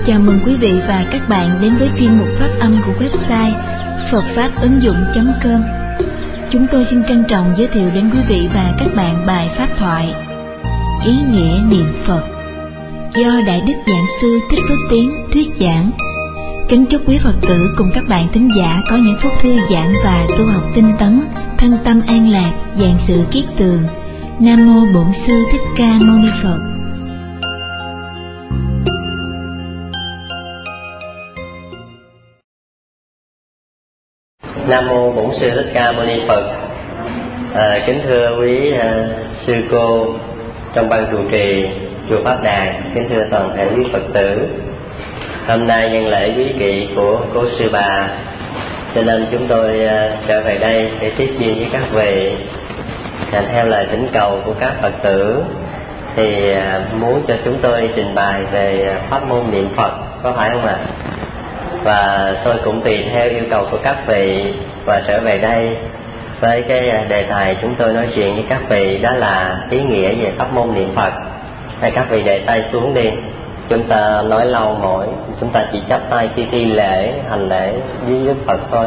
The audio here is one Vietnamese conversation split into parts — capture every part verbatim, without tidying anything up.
Chào mừng quý vị và các bạn đến với chuyên mục phát âm của website phật pháp ứng dụng chấm com. Chúng tôi xin trân trọng giới thiệu đến quý vị và các bạn bài pháp thoại Ý nghĩa niệm Phật do Đại Đức Giảng Sư Thích Phước Tiến thuyết giảng. Kính chúc quý Phật tử cùng các bạn thính giả có những phút thư giãn và tu học tinh tấn, thân tâm an lạc, vạn sự kiết tường. Nam mô Bổn Sư Thích Ca Mâu Ni Phật. Nam mô Bổn Sư Thích Ca Mâu Ni Phật. À, kính thưa quý à, sư cô trong ban trụ trì chùa Pháp Đàn, kính thưa toàn thể quý Phật tử. Hôm nay nhân lễ quý kỵ của cô sư bà, cho nên chúng tôi à, trở về đây để tiếp duyên với các vị. À, theo lời thỉnh cầu của các Phật tử thì à, muốn cho chúng tôi trình bày về pháp môn niệm Phật, có phải không ạ? À? Và tôi cũng tùy theo yêu cầu của các vị và trở về đây với cái đề tài chúng tôi nói chuyện với các vị, đó là ý nghĩa về pháp môn niệm Phật. Hay các vị để tay xuống đi, chúng ta nói lâu mỗi, chúng ta chỉ chắp tay khi thi lễ, hành lễ với Đức Phật thôi.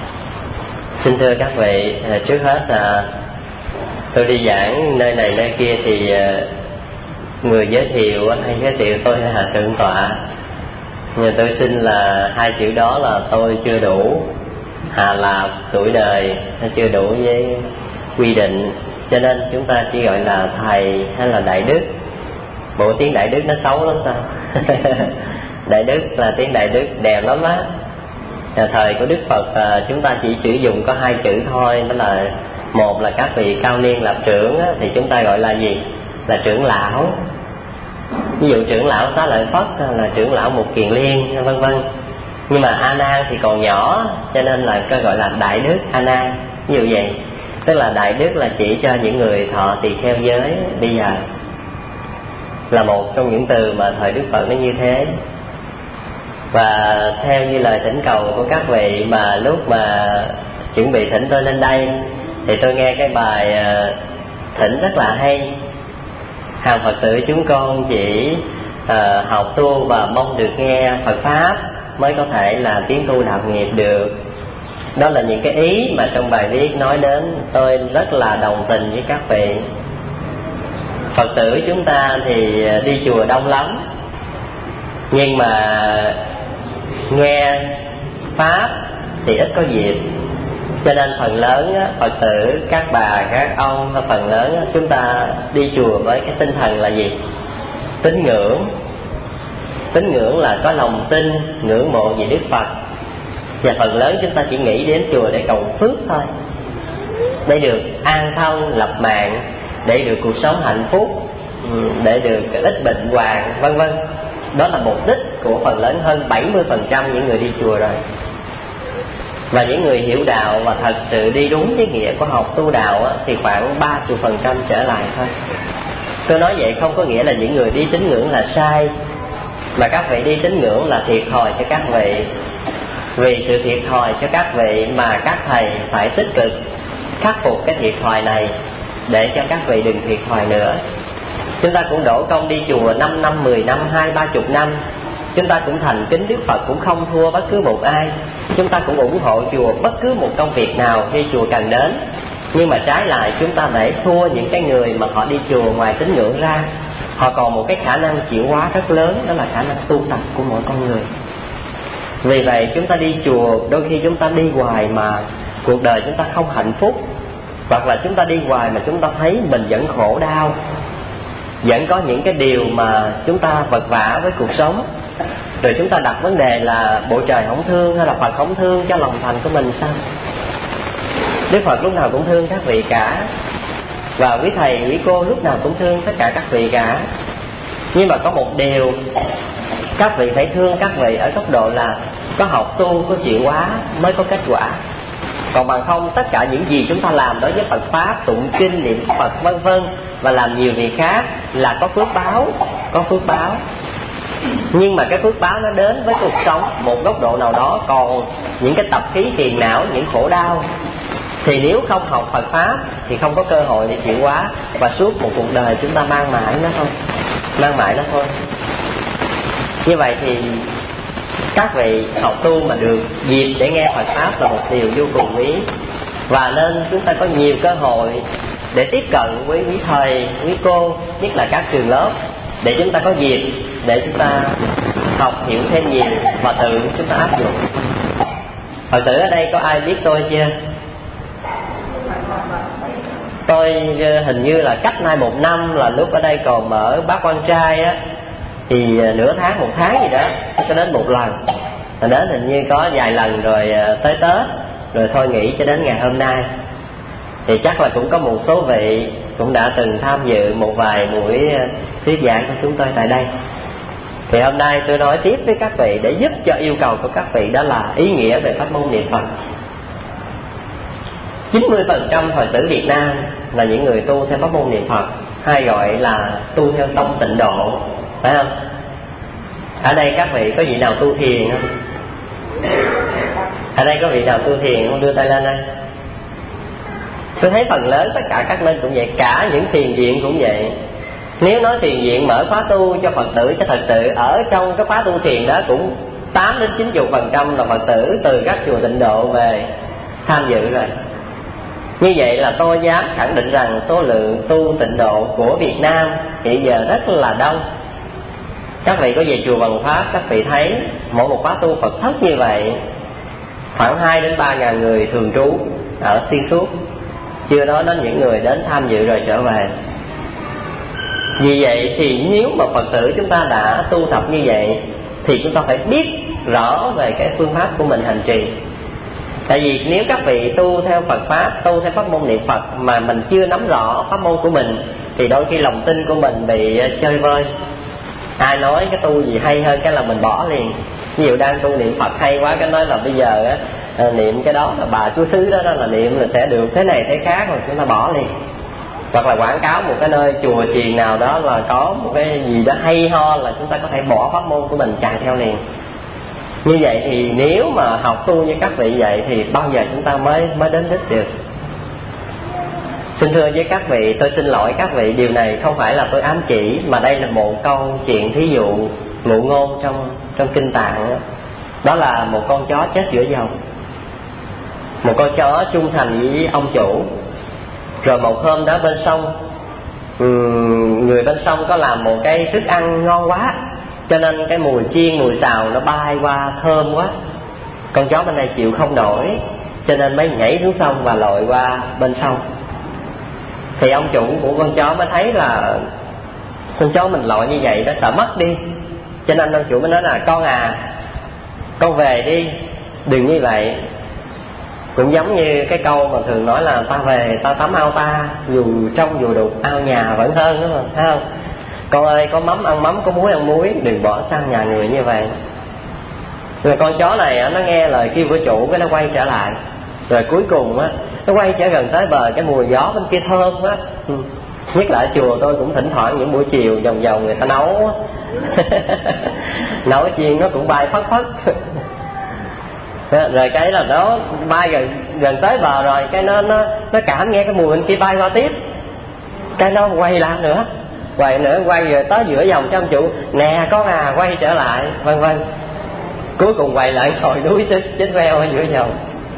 Xin thưa các vị, trước hết là tôi đi giảng nơi này nơi kia thì người giới thiệu hay giới thiệu tôi là thượng tọa. Nhưng tôi xin là hai chữ đó là tôi chưa đủ, Hà Lạp tuổi đời nó chưa đủ với quy định, cho nên chúng ta chỉ gọi là thầy hay là đại đức. Bộ tiếng đại đức nó xấu lắm sao? Đại đức là tiếng đại đức đẹp lắm á. Thời của Đức Phật chúng ta chỉ sử dụng có hai chữ thôi, đó là một là các vị cao niên lập trưởng á, thì chúng ta gọi là gì? Là trưởng lão. Ví dụ trưởng lão Xá Lợi Phất là trưởng lão Mục Kiền Liên, vân vân. Nhưng mà A Nan thì còn nhỏ, cho nên là cái gọi là đại đức A Nan. Ví dụ vậy, tức là đại đức là chỉ cho những người thọ tỳ kheo giới. Bây giờ là một trong những từ mà thời Đức Phật nó như thế. Và theo như lời thỉnh cầu của các vị mà lúc mà chuẩn bị thỉnh tôi lên đây, thì tôi nghe cái bài thỉnh rất là hay. Hàng Phật tử chúng con chỉ uh, học tu và mong được nghe Phật Pháp mới có thể là tiến tu đạo nghiệp được. Đó là những cái ý mà trong bài viết nói đến. Tôi rất là đồng tình với các vị. Phật tử chúng ta thì đi chùa đông lắm, nhưng mà nghe Pháp thì ít có dịp. Cho nên phần lớn á, Phật tử, các bà, các ông, phần lớn á, chúng ta đi chùa với cái tinh thần là gì? Tín ngưỡng. Tín ngưỡng là có lòng tin, ngưỡng mộ về Đức Phật. Và phần lớn chúng ta chỉ nghĩ đến chùa để cầu phước thôi, để được an thân, lập mạng, để được cuộc sống hạnh phúc, để được ít bệnh hoạn, vân vân. Đó là mục đích của phần lớn, hơn bảy mươi phần trăm những người đi chùa rồi. Và những người hiểu đạo và thật sự đi đúng với nghĩa của học tu đạo á, thì khoảng ba mươi phần trăm trở lại thôi. Tôi nói vậy không có nghĩa là những người đi tín ngưỡng là sai, mà các vị đi tín ngưỡng là thiệt thòi cho các vị. Vì sự thiệt thòi cho các vị mà các thầy phải tích cực khắc phục cái thiệt thòi này, để cho các vị đừng thiệt thòi nữa. Chúng ta cũng đổ công đi chùa năm năm, mười năm, hai ba chục năm. Chúng ta cũng thành kính Đức Phật, cũng không thua bất cứ một ai. Chúng ta cũng ủng hộ chùa bất cứ một công việc nào khi chùa cần đến. Nhưng mà trái lại chúng ta để thua những cái người mà họ đi chùa ngoài tín ngưỡng ra. Họ còn một cái khả năng chuyển hóa rất lớn, đó là khả năng tu tập của mỗi con người. Vì vậy chúng ta đi chùa, đôi khi chúng ta đi hoài mà cuộc đời chúng ta không hạnh phúc. Hoặc là chúng ta đi hoài mà chúng ta thấy mình vẫn khổ đau, vẫn có những cái điều mà chúng ta vật vã với cuộc sống. Rồi chúng ta đặt vấn đề là bộ trời không thương hay là Phật không thương cho lòng thành của mình sao? Đức Phật lúc nào cũng thương các vị cả, và quý thầy, quý cô lúc nào cũng thương tất cả các vị cả. Nhưng mà có một điều, các vị phải thương các vị ở góc độ là có học tu, có chuyển hóa mới có kết quả. Còn bằng không, tất cả những gì chúng ta làm đối với Phật Pháp, tụng kinh, niệm Phật vân vân, và làm nhiều việc khác là có phước báo, có phước báo. Nhưng mà cái phước báo nó đến với cuộc sống một góc độ nào đó. Còn những cái tập khí phiền não, những khổ đau, thì nếu không học Phật Pháp thì không có cơ hội để chuyển hóa. Và suốt một cuộc đời chúng ta mang mãi nó thôi, mang mãi nó thôi. Như vậy thì các vị học tu mà được dịp để nghe Phật Pháp là một điều vô cùng quý. Và nên chúng ta có nhiều cơ hội để tiếp cận với quý thầy, quý cô, nhất là các trường lớp, để chúng ta có dịp để chúng ta học hiểu thêm nhiều và tự chúng ta áp dụng. Phật tử ở đây có ai biết tôi chưa? Tôi hình như là cách nay một năm, là lúc ở đây còn mở Bát Quan Trai á, thì nửa tháng, một tháng gì đó cho đến một lần. Rồi đến hình như có vài lần rồi tới Tết, rồi thôi nghỉ cho đến ngày hôm nay. Thì chắc là cũng có một số vị cũng đã từng tham dự một vài buổi thuyết giảng của chúng tôi tại đây. Thì hôm nay tôi nói tiếp với các vị để giúp cho yêu cầu của các vị, đó là ý nghĩa về pháp môn niệm Phật. chín mươi phần trăm Phật tử Việt Nam là những người tu theo pháp môn niệm Phật, hay gọi là tu theo tông tịnh độ, phải không? Ở đây các vị có vị nào tu thiền không? Ở đây có vị nào tu thiền không? Đưa tay lên đây. Tôi thấy phần lớn tất cả các bên cũng vậy, cả những thiền viện cũng vậy. Nếu nói thiền viện mở khóa tu cho Phật tử, cho thật sự ở trong cái khóa tu thiền đó cũng tám đến chín mươi phần trăm là Phật tử từ các chùa tịnh độ về tham dự rồi. Như vậy là tôi dám khẳng định rằng số lượng tu tịnh độ của Việt Nam hiện giờ rất là đông. Các vị có về chùa Văn Pháp, các vị thấy mỗi một khóa tu Phật thất như vậy khoảng hai đến ba ngàn người thường trú ở xuyên suốt, chưa nói đến những người đến tham dự rồi trở về. Vì vậy thì nếu mà Phật tử chúng ta đã tu tập như vậy thì chúng ta phải biết rõ về cái phương pháp của mình hành trì. Tại vì nếu các vị tu theo Phật Pháp, tu theo pháp môn niệm Phật mà mình chưa nắm rõ pháp môn của mình, thì đôi khi lòng tin của mình bị chơi vơi. Ai nói cái tu gì hay hơn cái là mình bỏ liền. Ví dụ đang tu niệm Phật hay quá, cái nói là bây giờ á, niệm cái đó là bà chúa xứ đó, đó là niệm là sẽ được thế này thế khác, rồi chúng ta bỏ liền. Hoặc là quảng cáo một cái nơi chùa chiền nào đó là có một cái gì đó hay ho, là chúng ta có thể bỏ pháp môn của mình chạy theo liền. Như vậy thì nếu mà học tu như các vị vậy thì bao giờ chúng ta mới mới đến đích được. Xin thưa với các vị, tôi xin lỗi các vị, điều này không phải là tôi ám chỉ, mà đây là một câu chuyện thí dụ ngụ ngôn trong trong kinh Tạng đó. Đó là một con chó chết giữa dòng. Một con chó trung thành với ông chủ. Rồi một hôm đó bên sông, người bên sông có làm một cái thức ăn ngon quá, cho nên cái mùi chiên, mùi xào nó bay qua thơm quá. Con chó bên này chịu không nổi, cho nên mới nhảy xuống sông và lội qua bên sông. Thì ông chủ của con chó mới thấy là con chó mình lội như vậy nó sợ mất đi, cho nên ông chủ mới nói là con à, con về đi, đừng như vậy. Cũng giống như cái câu mà thường nói là ta về ta tắm ao ta, dù trong dù đục ao nhà vẫn hơn, đúng không? Thấy không? Con ơi, có mắm ăn mắm, có muối ăn muối, đừng bỏ sang nhà người như vậy. Rồi con chó này nó nghe lời kêu của chủ, cái nó quay trở lại. Rồi cuối cùng á, nó quay trở gần tới bờ, cái mùi gió bên kia thơm quá. Nhất là ở chùa tôi cũng thỉnh thoảng những buổi chiều vòng vòng người ta nấu nấu chiên nó cũng bay phất phất. Rồi cái là nó bay gần gần tới bờ rồi, cái nó nó nó cảm nghe cái mùi bên kia bay qua tiếp, cái nó quay lại nữa, quay nữa, quay rồi tới giữa dòng cho ông chủ, nè con à, quay trở lại, vân vân. Cuối cùng quay lại ngồi đuối chết chết veo ở giữa dòng.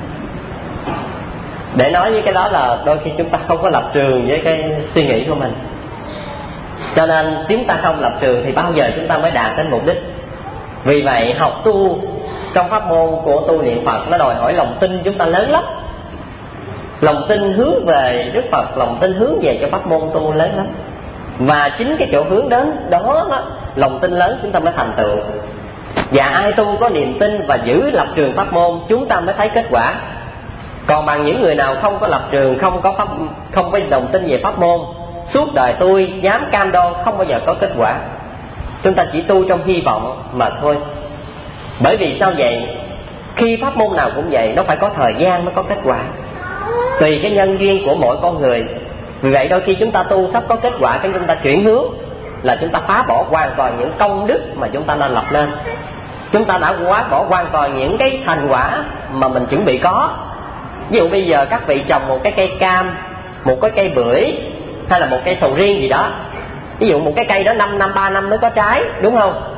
Để nói với cái đó là đôi khi chúng ta không có lập trường với cái suy nghĩ của mình. Cho nên chúng ta không lập trường thì bao giờ chúng ta mới đạt đến mục đích. Vì vậy học tu trong pháp môn của tu niệm Phật nó đòi hỏi lòng tin chúng ta lớn lắm. Lòng tin hướng về Đức Phật, lòng tin hướng về cho pháp môn tu lớn lắm. Và chính cái chỗ hướng đến đó, đó lòng tin lớn chúng ta mới thành tựu. Và ai tu có niềm tin và giữ lập trường pháp môn, chúng ta mới thấy kết quả. Còn bằng những người nào không có lập trường, không có pháp, không có đồng tin về pháp môn, suốt đời tôi dám cam đoan không bao giờ có kết quả. Chúng ta chỉ tu trong hy vọng mà thôi. Bởi vì sao vậy? Khi pháp môn nào cũng vậy, nó phải có thời gian mới có kết quả, tùy cái nhân duyên của mỗi con người. Vì vậy đôi khi chúng ta tu sắp có kết quả, cái chúng ta chuyển hướng là chúng ta phá bỏ hoàn toàn những công đức mà chúng ta đã lập lên. Chúng ta đã quá bỏ hoàn toàn những cái thành quả mà mình chuẩn bị có. Ví dụ bây giờ các vị trồng một cái cây cam, một cái cây bưởi, hay là một cây sầu riêng gì đó. Ví dụ một cái cây đó năm năm, ba năm mới có trái, đúng không?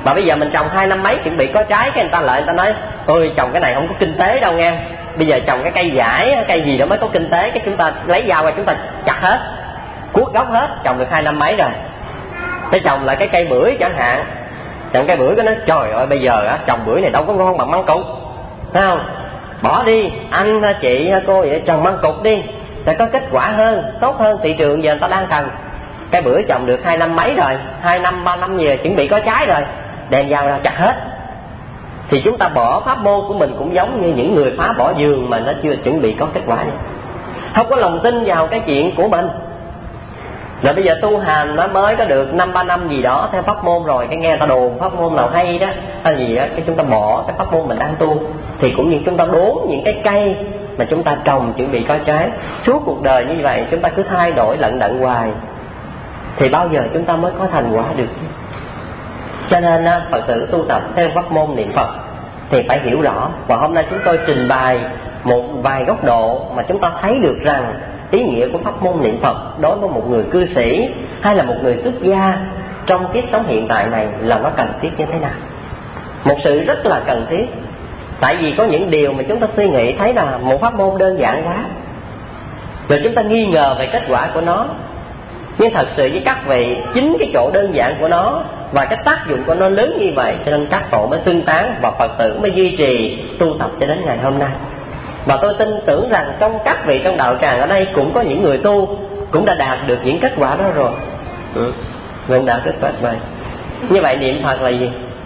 Mà bây giờ mình trồng hai năm mấy chuẩn bị có trái, cái người ta lại người ta nói ôi trồng cái này không có kinh tế đâu nghe, bây giờ trồng cái cây dải cây gì đó mới có kinh tế, cái chúng ta lấy dao ra chúng ta chặt hết, cuốc gốc hết, trồng được hai năm mấy rồi. Để trồng lại cái cây bưởi chẳng hạn, trồng cây bưởi cái nó trời ơi bây giờ á trồng bưởi này đâu có ngon bằng măng cụt, thấy không? Bỏ đi, anh chị cô vậy trồng măng cụt đi sẽ có kết quả hơn, tốt hơn, thị trường giờ người ta đang cần. Cái bưởi trồng được hai năm mấy rồi, hai năm ba năm giờ chuẩn bị có trái rồi, đem dao ra chặt hết. Thì chúng ta bỏ pháp môn của mình cũng giống như những người phá bỏ vườn mà nó chưa chuẩn bị có kết quả gì, không có lòng tin vào cái chuyện của mình. Rồi bây giờ tu hành nó mới có được năm ba năm gì đó theo pháp môn rồi, cái nghe ta đồn pháp môn nào hay đó hay gì đó, cái chúng ta bỏ cái pháp môn mình đang tu. Thì cũng như chúng ta đốn những cái cây mà chúng ta trồng chuẩn bị có trái. Suốt cuộc đời như vậy chúng ta cứ thay đổi lận đận hoài thì bao giờ chúng ta mới có thành quả được. Cho nên Phật tử tu tập theo pháp môn niệm Phật thì phải hiểu rõ. Và hôm nay chúng tôi trình bày một vài góc độ mà chúng ta thấy được rằng ý nghĩa của pháp môn niệm Phật đối với một người cư sĩ hay là một người xuất gia trong kiếp sống hiện tại này là nó cần thiết như thế nào. Một sự rất là cần thiết. Tại vì có những điều mà chúng ta suy nghĩ thấy là một pháp môn đơn giản quá, rồi chúng ta nghi ngờ về kết quả của nó. Nhưng thật sự với các vị, chính cái chỗ đơn giản của nó và cái tác dụng của nó lớn như vậy, cho nên các tổ mới tương tán và Phật tử mới duy trì tu tập cho đến ngày hôm nay. Và tôi tin tưởng rằng trong các vị trong đạo tràng ở đây cũng có những người tu cũng đã đạt được những kết quả đó rồi. Ừ, cũng đạt kết quả rồi. Như vậy niệm Phật là gì?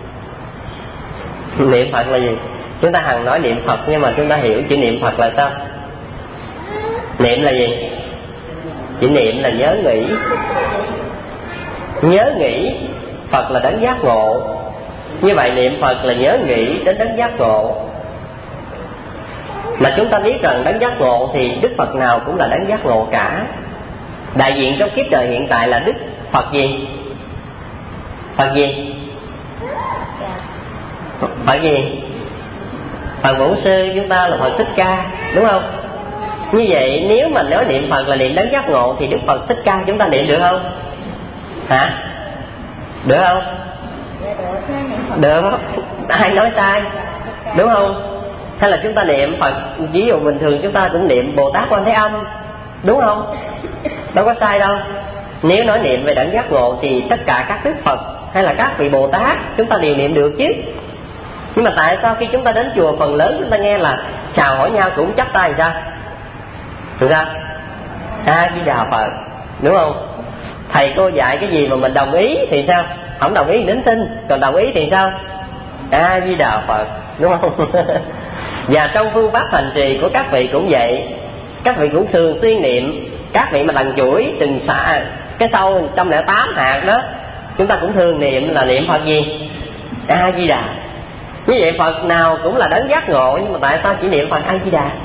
Niệm Phật là gì? Chúng ta hằng nói niệm Phật nhưng mà chúng ta hiểu chữ niệm Phật là sao? Niệm là gì? Chữ niệm là nhớ nghĩ. Nhớ nghĩ Phật là đấng giác ngộ. Như vậy niệm Phật là nhớ nghĩ đến đấng giác ngộ. Mà chúng ta biết rằng đấng giác ngộ thì Đức Phật nào cũng là đấng giác ngộ cả. Đại diện trong kiếp đời hiện tại là Đức Phật gì? Phật gì? Phật gì? Phật Bổn Sư chúng ta là Phật Thích Ca, đúng không? Như vậy nếu mà nói niệm Phật là niệm đấng giác ngộ thì Đức Phật Thích Ca chúng ta niệm được không? Hả? Được không? Được. Ai nói sai? Đúng không? Hay là chúng ta niệm Phật, ví dụ bình thường chúng ta cũng niệm Bồ Tát Quan Thế Âm, đúng không? Đâu có sai đâu. Nếu nói niệm về đấng giác ngộ thì tất cả các Đức Phật hay là các vị Bồ Tát chúng ta đều niệm được chứ. Nhưng mà tại sao khi chúng ta đến chùa phần lớn chúng ta nghe là chào hỏi nhau cũng chắp tay sao? Được sao? A Di Đà Phật, đúng không? Thầy cô dạy cái gì mà mình đồng ý thì sao? Không đồng ý đến tin, còn đồng ý thì sao? A Di Đà Phật, đúng không? Và trong phương pháp hành trì của các vị cũng vậy. Các vị cũng thường xuyên niệm. Các vị mà lần chuỗi từng xạ cái sau một trăm lẻ tám hạt đó, chúng ta cũng thường niệm là niệm Phật gì? A Di Đà. Như vậy Phật nào cũng là đấng giác ngộ, nhưng mà tại sao chỉ niệm Phật A Di Đà?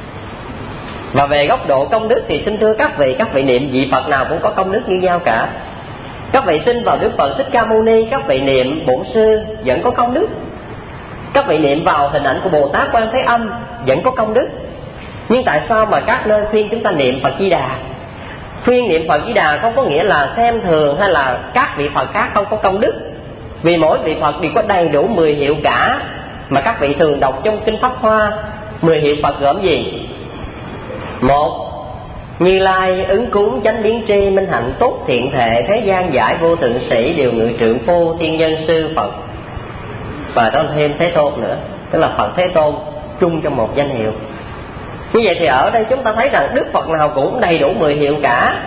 Và về góc độ công đức thì xin thưa các vị, các vị niệm vị Phật nào cũng có công đức như nhau cả. Các vị tin vào Đức Phật Thích Ca Mâu Ni, các vị niệm Bổn Sư vẫn có công đức. Các vị niệm vào hình ảnh của Bồ Tát Quan Thế Âm vẫn có công đức. Nhưng tại sao mà các nơi khuyên chúng ta niệm Phật Di Đà? Khuyên niệm Phật Di Đà không có nghĩa là xem thường hay là các vị Phật khác không có công đức. Vì mỗi vị Phật đều có đầy đủ mười hiệu cả. Mà các vị thường đọc trong Kinh Pháp Hoa, mười hiệu Phật gồm gì? Một, Như Lai ứng cúng chánh biến tri minh hạnh tốt thiện thệ thế gian giải vô thượng sĩ điều ngự trượng phu thiên nhân sư Phật. Và đó thêm Thế Tôn nữa, tức là Phật Thế Tôn chung trong một danh hiệu. Như vậy thì ở đây chúng ta thấy rằng Đức Phật nào cũng đầy đủ mười hiệu cả.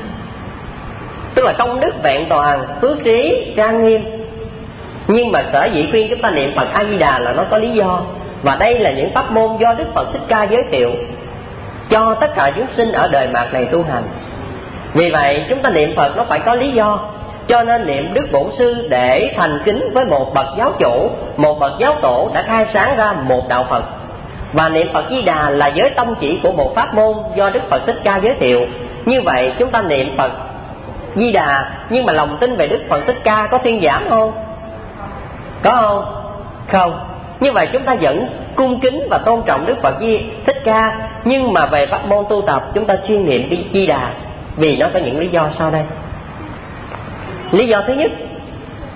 Tức là công đức vẹn toàn, phước trí trang nghiêm. Nhưng mà sở dĩ khuyên chúng ta niệm Phật A Di Đà là nó có lý do. Và đây là những pháp môn do Đức Phật Thích Ca giới thiệu cho tất cả chúng sinh ở đời mạt này tu hành. Vì vậy chúng ta niệm Phật nó phải có lý do. Cho nên niệm Đức Bổn Sư để thành kính với một bậc giáo chủ, một bậc giáo tổ đã khai sáng ra một đạo Phật. Và niệm Phật Di Đà là giới tông chỉ của một pháp môn do Đức Phật Thích Ca giới thiệu. Như vậy chúng ta niệm Phật Di Đà, nhưng mà lòng tin về Đức Phật Thích Ca có thuyên giảm không? Có không? Không. Như vậy chúng ta vẫn cung kính và tôn trọng Đức Phật Di Thích Ca, nhưng mà về pháp môn tu tập chúng ta chuyên niệm Di Đà. Vì nó có những lý do sau đây. Lý do thứ nhất,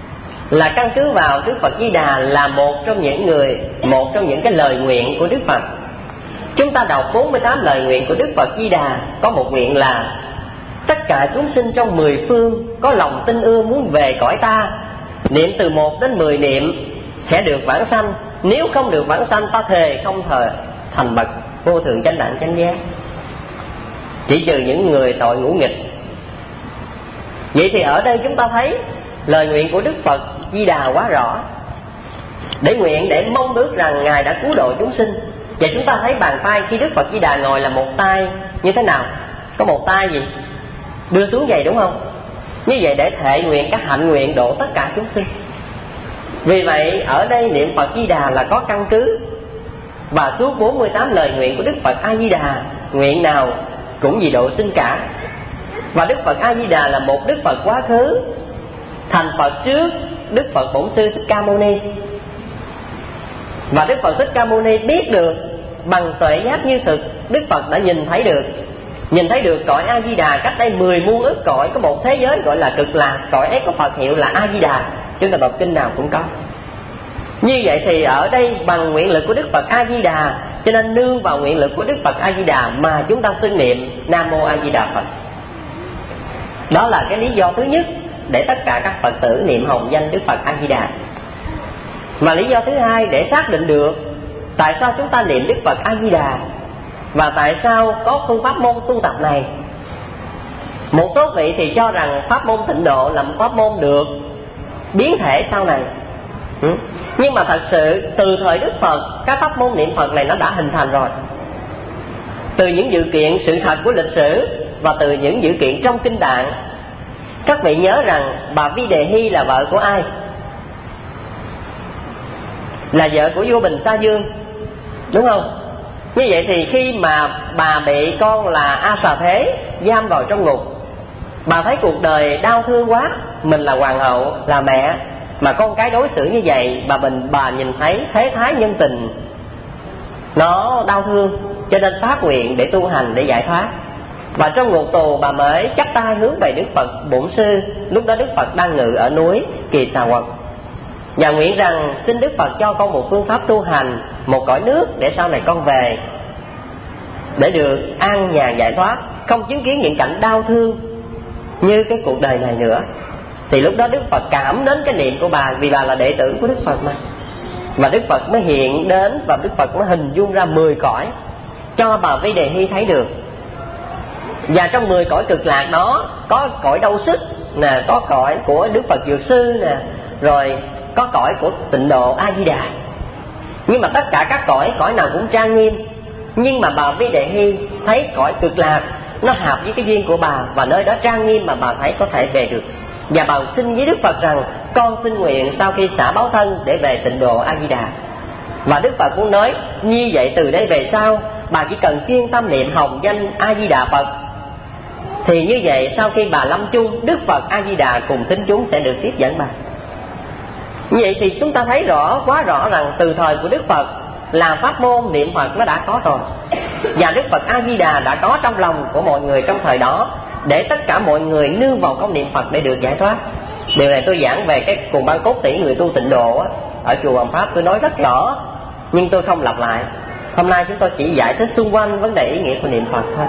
là căn cứ vào Đức Phật Di Đà là một trong những người, một trong những cái lời nguyện của Đức Phật. Chúng ta đọc bốn mươi tám lời nguyện của Đức Phật Di Đà, có một nguyện là tất cả chúng sinh trong mười phương có lòng tin ưa muốn về cõi ta, niệm từ một đến mười niệm sẽ được vãng sanh, nếu không được vãng sanh ta thề không thờ thành bậc vô thượng chánh đẳng chánh giác, chỉ trừ những người tội ngũ nghịch. Vậy thì ở đây chúng ta thấy lời nguyện của Đức Phật Di Đà quá rõ, để nguyện để mong ước rằng Ngài đã cứu độ chúng sinh. Và chúng ta thấy bàn tay khi Đức Phật Di Đà ngồi là một tay như thế nào? Có một tay gì? Đưa xuống vậy đúng không? Như vậy để thệ nguyện các hạnh nguyện độ tất cả chúng sinh. Vì vậy ở đây niệm Phật Di Đà là có căn cứ. Và suốt bốn mươi tám lời nguyện của Đức Phật A Di Đà, nguyện nào cũng vì độ sinh cả. Và Đức Phật A Di Đà là một Đức Phật quá khứ, thành Phật trước Đức Phật Bổn Sư Thích Ca Mâu Ni. Và Đức Phật Thích Ca Mâu Ni biết được bằng tuệ giác như thực, Đức Phật đã nhìn thấy được Nhìn thấy được cõi A Di Đà cách đây mười muôn ức cõi có một thế giới gọi là Cực Lạc. Cõi ấy có Phật hiệu là A Di Đà. Chúng ta đọc kinh nào cũng có. Như vậy thì ở đây bằng nguyện lực của Đức Phật A Di Đà, cho nên nương vào nguyện lực của Đức Phật A Di Đà mà chúng ta xưng niệm Nam Mô A Di Đà Phật. Đó là cái lý do thứ nhất để tất cả các Phật tử niệm hồng danh Đức Phật A Di Đà. Mà lý do thứ hai để xác định được tại sao chúng ta niệm Đức Phật A Di Đà và tại sao có phương pháp môn tu tập này. Một số vị thì cho rằng pháp môn tịnh độ là một pháp môn được biến thể sau này. ừ? Nhưng mà thật sự từ thời Đức Phật, các pháp môn niệm Phật này nó đã hình thành rồi. Từ những dữ kiện sự thật của lịch sử và từ những dữ kiện trong kinh tạng. Các vị nhớ rằng bà Vi Đề Hy là vợ của ai? Là vợ của vua Bình Sa Dương, đúng không? Như vậy thì khi mà bà bị con là A Xà Thế giam vào trong ngục, bà thấy cuộc đời đau thương quá. Mình là hoàng hậu, là mẹ, mà con cái đối xử như vậy, bà Bình bà nhìn thấy thế thái nhân tình nó đau thương, cho nên phát nguyện để tu hành để giải thoát. Và trong ngục tù bà mới chắp tay hướng về Đức Phật Bổn Sư. Lúc đó Đức Phật đang ngự ở núi Kỳ Xà Quật, và nguyện rằng xin Đức Phật cho con một phương pháp tu hành, một cõi nước để sau này con về, để được an nhàn giải thoát, không chứng kiến những cảnh đau thương như cái cuộc đời này nữa. Thì lúc đó Đức Phật cảm đến cái niệm của bà, vì bà là đệ tử của Đức Phật mà. Và Đức Phật mới hiện đến và Đức Phật mới hình dung ra mười cõi cho bà Vi Đề Hy thấy được. Và trong mười cõi Cực Lạc đó có cõi Đâu Sức nè, có cõi của Đức Phật Dược Sư nè, rồi có cõi của tịnh độ A Di Đà. Nhưng mà tất cả các cõi, cõi nào cũng trang nghiêm. Nhưng mà bà Vi Đề Hy thấy cõi Cực Lạc nó hợp với cái duyên của bà, và nơi đó trang nghiêm mà bà thấy có thể về được. Và bà xin với Đức Phật rằng con xin nguyện sau khi xả báo thân để về tịnh độ A Di Đà. Và Đức Phật muốn nói như vậy từ đây về sau bà chỉ cần chuyên tâm niệm hồng danh A Di Đà Phật, thì như vậy sau khi bà lâm chung, Đức Phật A Di Đà cùng thính chúng sẽ được tiếp dẫn bà. Như vậy thì chúng ta thấy rõ, quá rõ rằng từ thời của Đức Phật là pháp môn niệm Phật nó đã có rồi. Và Đức Phật A Di Đà đã có trong lòng của mọi người trong thời đó, để tất cả mọi người nương vào công niệm Phật để được giải thoát. Điều này tôi giảng về cái cùng ban cốt tỷ người tu tịnh độ á, ở chùa Hoàng Pháp tôi nói rất rõ, nhưng tôi không lặp lại. Hôm nay chúng tôi chỉ giải thích xung quanh vấn đề ý nghĩa của niệm Phật thôi.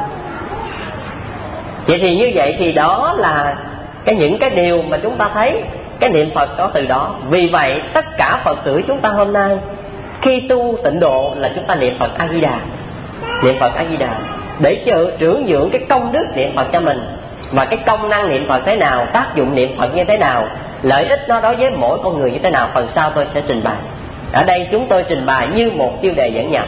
Vậy thì như vậy thì đó là cái những cái điều mà chúng ta thấy cái niệm Phật có từ đó. Vì vậy tất cả Phật tử chúng ta hôm nay khi tu tịnh độ là chúng ta niệm Phật A Di Đà, niệm Phật A Di Đà để trưởng dưỡng cái công đức niệm Phật cho mình. Và cái công năng niệm Phật thế nào, tác dụng niệm Phật như thế nào, lợi ích nó đối với mỗi con người như thế nào, phần sau tôi sẽ trình bày. Ở đây chúng tôi trình bày như một tiêu đề dẫn nhập.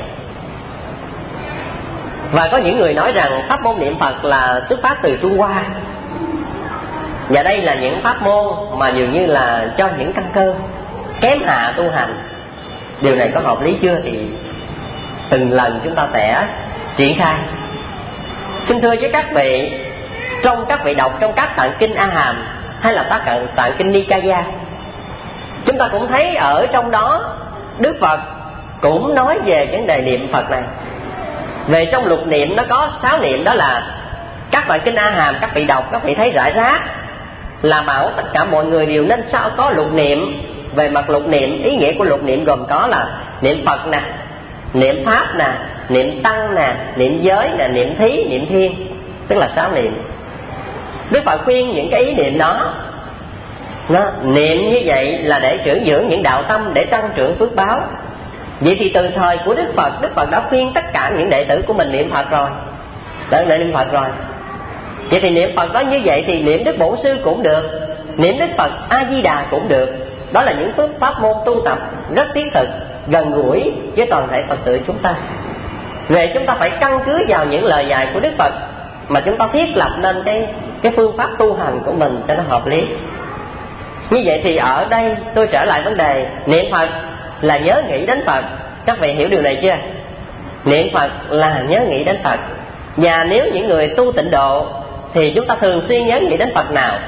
Và có những người nói rằng pháp môn niệm Phật là xuất phát từ Trung Hoa, và đây là những pháp môn mà dường như là cho những căn cơ kém hạ tu hành. Điều này có hợp lý chưa thì từng lần chúng ta sẽ triển khai. Xin thưa với các vị, trong các vị đọc trong các tạng kinh A Hàm hay là các tạng kinh Nikaya, chúng ta cũng thấy ở trong đó Đức Phật cũng nói về vấn đề niệm Phật này. Về trong lục niệm nó có sáu niệm, đó là các tạng kinh A Hàm các vị đọc, các vị thấy rải rác là bảo tất cả mọi người đều nên sao có lục niệm. Về mặt lục niệm, ý nghĩa của lục niệm gồm có là niệm Phật nè, niệm Pháp nè, niệm Tăng nè, niệm giới nè, niệm Thí, niệm Thiên, tức là sáu niệm. Đức Phật khuyên những cái ý niệm đó, nó niệm như vậy là để trưởng dưỡng những đạo tâm, để tăng trưởng phước báo. Vậy thì từ thời của Đức Phật, Đức Phật đã khuyên tất cả những đệ tử của mình niệm Phật rồi, đã niệm Phật rồi. Vậy thì niệm Phật đó như vậy thì niệm Đức Bổn Sư cũng được, niệm Đức Phật A Di Đà cũng được. Đó là những phương pháp môn tu tập rất thiết thực, gần gũi với toàn thể Phật tử chúng ta. Về chúng ta phải căn cứ vào những lời dạy của Đức Phật mà chúng ta thiết lập nên cái, cái phương pháp tu hành của mình cho nó hợp lý. Như vậy thì ở đây tôi trở lại vấn đề niệm Phật là nhớ nghĩ đến Phật. Các vị hiểu điều này chưa? Niệm Phật là nhớ nghĩ đến Phật. Và nếu những người tu tịnh độ thì chúng ta thường xuyên nhớ nghĩ đến Phật nào?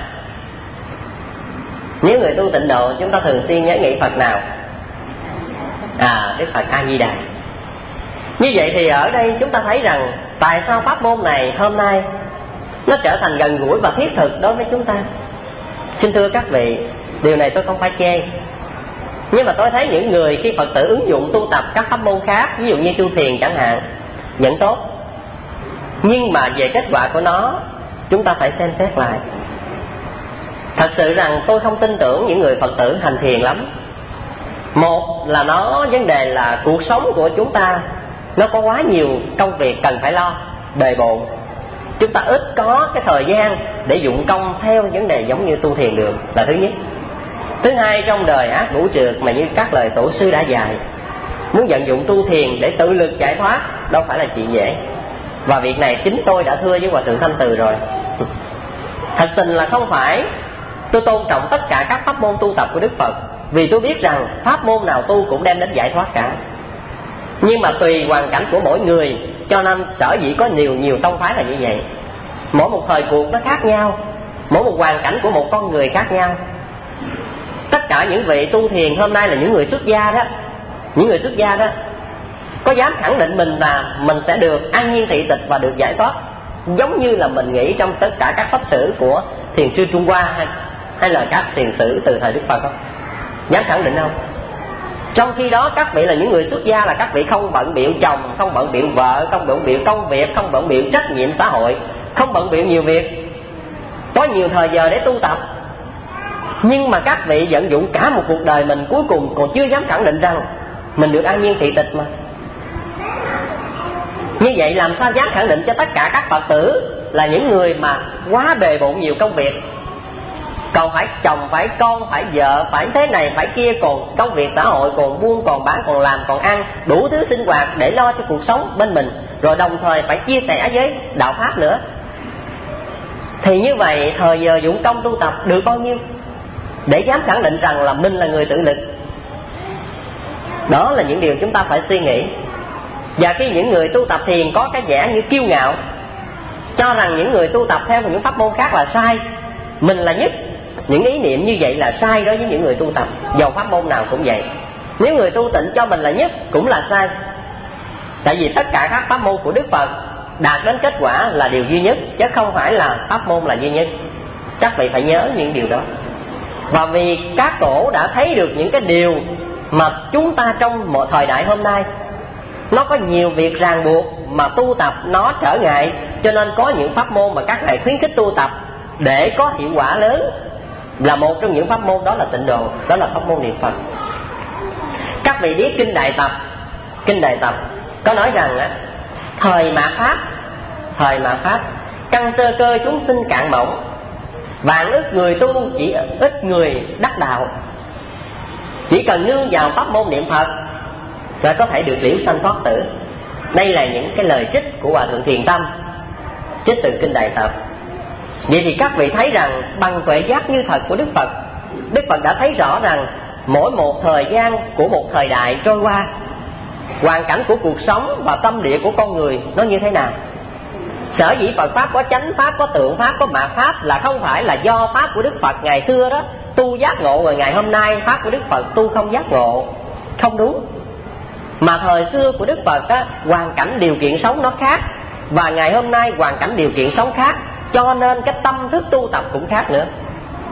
Nếu người tu tịnh độ chúng ta thường xuyên nhớ nghĩ Phật nào? À, Đức Phật A Di Đà. Như vậy thì ở đây chúng ta thấy rằng tại sao pháp môn này hôm nay nó trở thành gần gũi và thiết thực đối với chúng ta. Xin thưa các vị, điều này tôi không phải chê, nhưng mà tôi thấy những người khi Phật tử ứng dụng tu tập các pháp môn khác, ví dụ như tu thiền chẳng hạn, vẫn tốt. Nhưng mà về kết quả của nó chúng ta phải xem xét lại. Thật sự rằng tôi không tin tưởng những người Phật tử hành thiền lắm. Một là nó vấn đề là cuộc sống của chúng ta nó có quá nhiều công việc cần phải lo, bề bộn. Chúng ta ít có cái thời gian để dụng công theo vấn đề giống như tu thiền được, là thứ nhất. Thứ hai, trong đời ác ngũ trượt mà như các lời tổ sư đã dạy, muốn vận dụng tu thiền để tự lực giải thoát đâu phải là chuyện dễ. Và việc này chính tôi đã thưa với Hòa Thượng Thanh Từ rồi. Thật tình là không phải tôi tôn trọng tất cả các pháp môn tu tập của Đức Phật, vì tôi biết rằng pháp môn nào tu cũng đem đến giải thoát cả. Nhưng mà tùy hoàn cảnh của mỗi người, cho nên sở dĩ có nhiều nhiều tông phái là như vậy. Mỗi một thời cuộc nó khác nhau, mỗi một hoàn cảnh của một con người khác nhau. Tất cả những vị tu thiền hôm nay là những người xuất gia đó, những người xuất gia đó có dám khẳng định mình là mình sẽ được an nhiên thị tịch và được giải thoát giống như là mình nghĩ trong tất cả các sách sử của thiền sư Trung Hoa hay, hay là các thiền sử từ thời Đức Phật không? Dám khẳng định không? Trong khi đó các vị là những người xuất gia, là các vị không bận bịu chồng, không bận bịu vợ, không bận bịu công việc, không bận bịu trách nhiệm xã hội, không bận bịu nhiều việc, có nhiều thời giờ để tu tập. Nhưng mà các vị vận dụng cả một cuộc đời mình, cuối cùng còn chưa dám khẳng định rằng mình được an nhiên thị tịch mà. Như vậy làm sao dám khẳng định cho tất cả các Phật tử là những người mà quá bề bộn nhiều công việc, còn phải chồng, phải con, phải vợ, phải thế này, phải kia, còn công việc xã hội, còn buôn, còn bán, còn làm, còn ăn, đủ thứ sinh hoạt để lo cho cuộc sống bên mình, rồi đồng thời phải chia sẻ với đạo Pháp nữa. Thì như vậy thời giờ dụng công tu tập được bao nhiêu để dám khẳng định rằng là mình là người tự lực? Đó là những điều chúng ta phải suy nghĩ. Và khi những người tu tập thiền có cái vẻ như kiêu ngạo, cho rằng những người tu tập theo những pháp môn khác là sai, mình là nhất, những ý niệm như vậy là sai đối với những người tu tập, dầu pháp môn nào cũng vậy. Nếu người tu tịnh cho mình là nhất cũng là sai. Tại vì tất cả các pháp môn của Đức Phật đạt đến kết quả là điều duy nhất, chứ không phải là pháp môn là duy nhất. Các vị phải nhớ những điều đó. Và vì các tổ đã thấy được những cái điều mà chúng ta trong một thời đại hôm nay nó có nhiều việc ràng buộc mà tu tập nó trở ngại, cho nên có những pháp môn mà các thầy khuyến khích tu tập để có hiệu quả lớn. Là một trong những pháp môn đó là tịnh độ, đó là pháp môn niệm Phật. Các vị biết kinh Đại Tập, kinh Đại Tập có nói rằng á, thời mạt Pháp, thời mạt Pháp căn sơ cơ chúng sinh cạn mỏng, vạn ức người tu chỉ ít người đắc đạo. Chỉ cần nương vào pháp môn niệm Phật là có thể được liễu sanh thoát tử. Đây là những cái lời trích của Hòa Thượng Thiền Tâm, trích từ kinh Đại Tập. Vậy thì các vị thấy rằng bằng tuệ giác như thật của Đức Phật, Đức Phật đã thấy rõ rằng mỗi một thời gian của một thời đại trôi qua, hoàn cảnh của cuộc sống và tâm địa của con người nó như thế nào. Sở dĩ Phật Pháp có chánh Pháp, có tượng Pháp, có mạt Pháp là không phải là do Pháp của Đức Phật ngày xưa đó tu giác ngộ, rồi ngày hôm nay Pháp của Đức Phật tu không giác ngộ. Không đúng. Mà thời xưa của Đức Phật á, hoàn cảnh điều kiện sống nó khác, và ngày hôm nay hoàn cảnh điều kiện sống khác, cho nên cái tâm thức tu tập cũng khác nữa.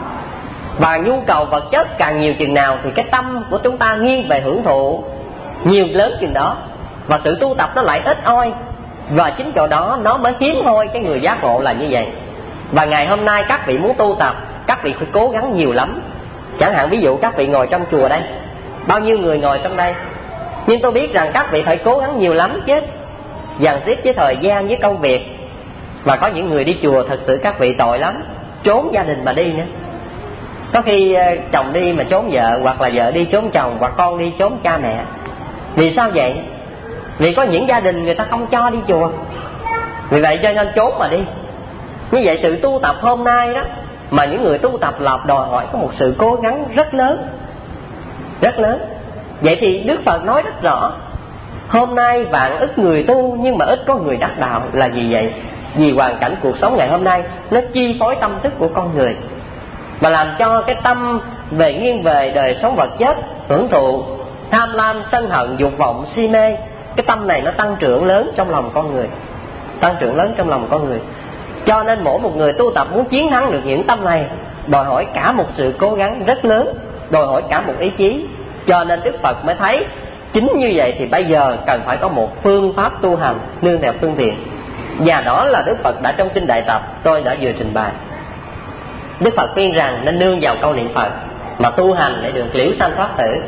Và nhu cầu vật chất càng nhiều chừng nào thì cái tâm của chúng ta nghiêng về hưởng thụ nhiều lớn chừng đó, và sự tu tập nó lại ít oi. Và chính chỗ đó nó mới hiếm hoi cái người giác ngộ là như vậy. Và ngày hôm nay các vị muốn tu tập, các vị phải cố gắng nhiều lắm. Chẳng hạn ví dụ các vị ngồi trong chùa đây, bao nhiêu người ngồi trong đây, nhưng tôi biết rằng các vị phải cố gắng nhiều lắm chứ, dàn xếp với thời gian với công việc. Và có những người đi chùa thật sự các vị tội lắm, trốn gia đình mà đi nữa. Có khi chồng đi mà trốn vợ, hoặc là vợ đi trốn chồng, hoặc con đi trốn cha mẹ. Vì sao vậy? Vì có những gia đình người ta không cho đi chùa, vì vậy cho nên trốn mà đi. Như vậy sự tu tập hôm nay đó, mà những người tu tập là đòi hỏi có một sự cố gắng rất lớn, rất lớn. Vậy thì Đức Phật nói rất rõ, hôm nay vạn ức người tu nhưng mà ít có người đắc đạo. Là gì vậy? Vì hoàn cảnh cuộc sống ngày hôm nay nó chi phối tâm thức của con người, và làm cho cái tâm về nghiêng về đời sống vật chất, hưởng thụ, tham lam, sân hận, dục vọng, si mê. Cái tâm này nó tăng trưởng lớn trong lòng con người, tăng trưởng lớn trong lòng con người. Cho nên mỗi một người tu tập muốn chiến thắng được những tâm này đòi hỏi cả một sự cố gắng rất lớn, đòi hỏi cả một ý chí. Cho nên Đức Phật mới thấy chính như vậy thì bây giờ cần phải có một phương pháp tu hành nương theo phương tiện. Và đó là Đức Phật đã trong kinh Đại Tập tôi đã vừa trình bày. Đức Phật khuyên rằng nên nương vào câu niệm Phật mà tu hành để được liễu sanh thoát tử.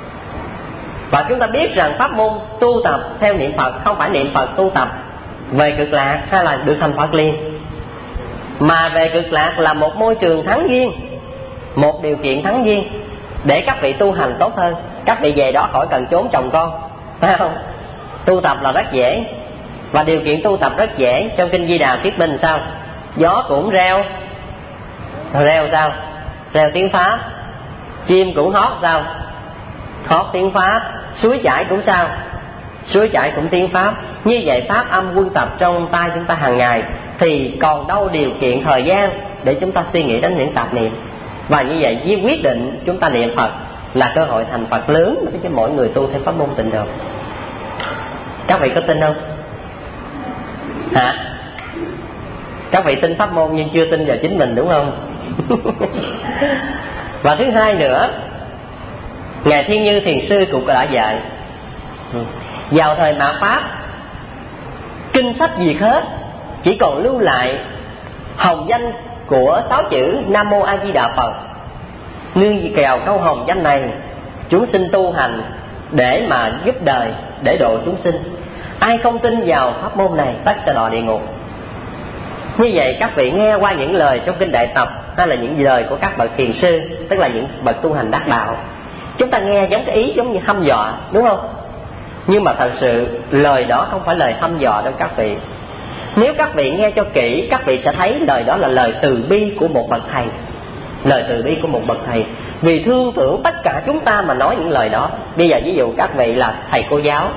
Và chúng ta biết rằng pháp môn tu tập theo niệm Phật không phải niệm Phật tu tập về cực lạc hay là được thành Phật liền, mà về cực lạc là một môi trường thắng duyên, một điều kiện thắng duyên để các vị tu hành tốt hơn. Các vị về đó khỏi cần trốn chồng con, phải không? Tu tập là rất dễ, và điều kiện tu tập rất dễ. Trong kinh Di Đà thuyết minh sao? Gió cũng reo, reo sao? Reo tiếng Pháp. Chim cũng hót sao? Hót tiếng Pháp. Suối chảy cũng sao? Suối chảy cũng tiếng Pháp. Như vậy pháp âm quân tập trong tay chúng ta hàng ngày, thì còn đâu điều kiện thời gian để chúng ta suy nghĩ đến những tạp niệm. Và như vậy với quyết định chúng ta niệm Phật là cơ hội thành Phật lớn đối với mỗi người tu theo pháp môn tịnh độ. Các vị có tin không? Hả? Các vị tin pháp môn nhưng chưa tin vào chính mình, đúng không? Và thứ hai nữa, Ngài Thiên Như Thiền Sư cũng đã dạy, vào thời mạt Pháp, kinh sách gì hết, chỉ còn lưu lại hồng danh của sáu chữ Nam Mô A Di Đà Phật. Nương vào câu hồng danh này, chúng sinh tu hành để mà giúp đời, để độ chúng sinh. Ai không tin vào pháp môn này tất sẽ đọa địa ngục. Như vậy các vị nghe qua những lời trong kinh Đại Tập, hay là những lời của các bậc thiền sư, tức là những bậc tu hành đắc đạo, chúng ta nghe giống cái ý giống như hăm dọa, đúng không? Nhưng mà thật sự lời đó không phải lời hăm dọa đâu các vị. Nếu các vị nghe cho kỹ, các vị sẽ thấy lời đó là lời từ bi của một bậc thầy. Lời từ bi của một bậc thầy, vì thương tưởng tất cả chúng ta mà nói những lời đó. Bây giờ ví dụ các vị là thầy cô giáo,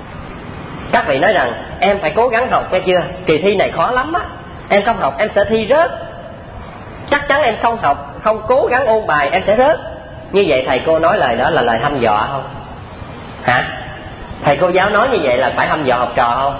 các vị nói rằng em phải cố gắng học, nghe chưa? Kỳ thi này khó lắm á, em không học em sẽ thi rớt. Chắc chắn em không học, không cố gắng ôn bài em sẽ rớt. Như vậy thầy cô nói lời đó là lời hăm dọa không? Hả? Thầy cô giáo nói như vậy là phải hăm dọa học trò không?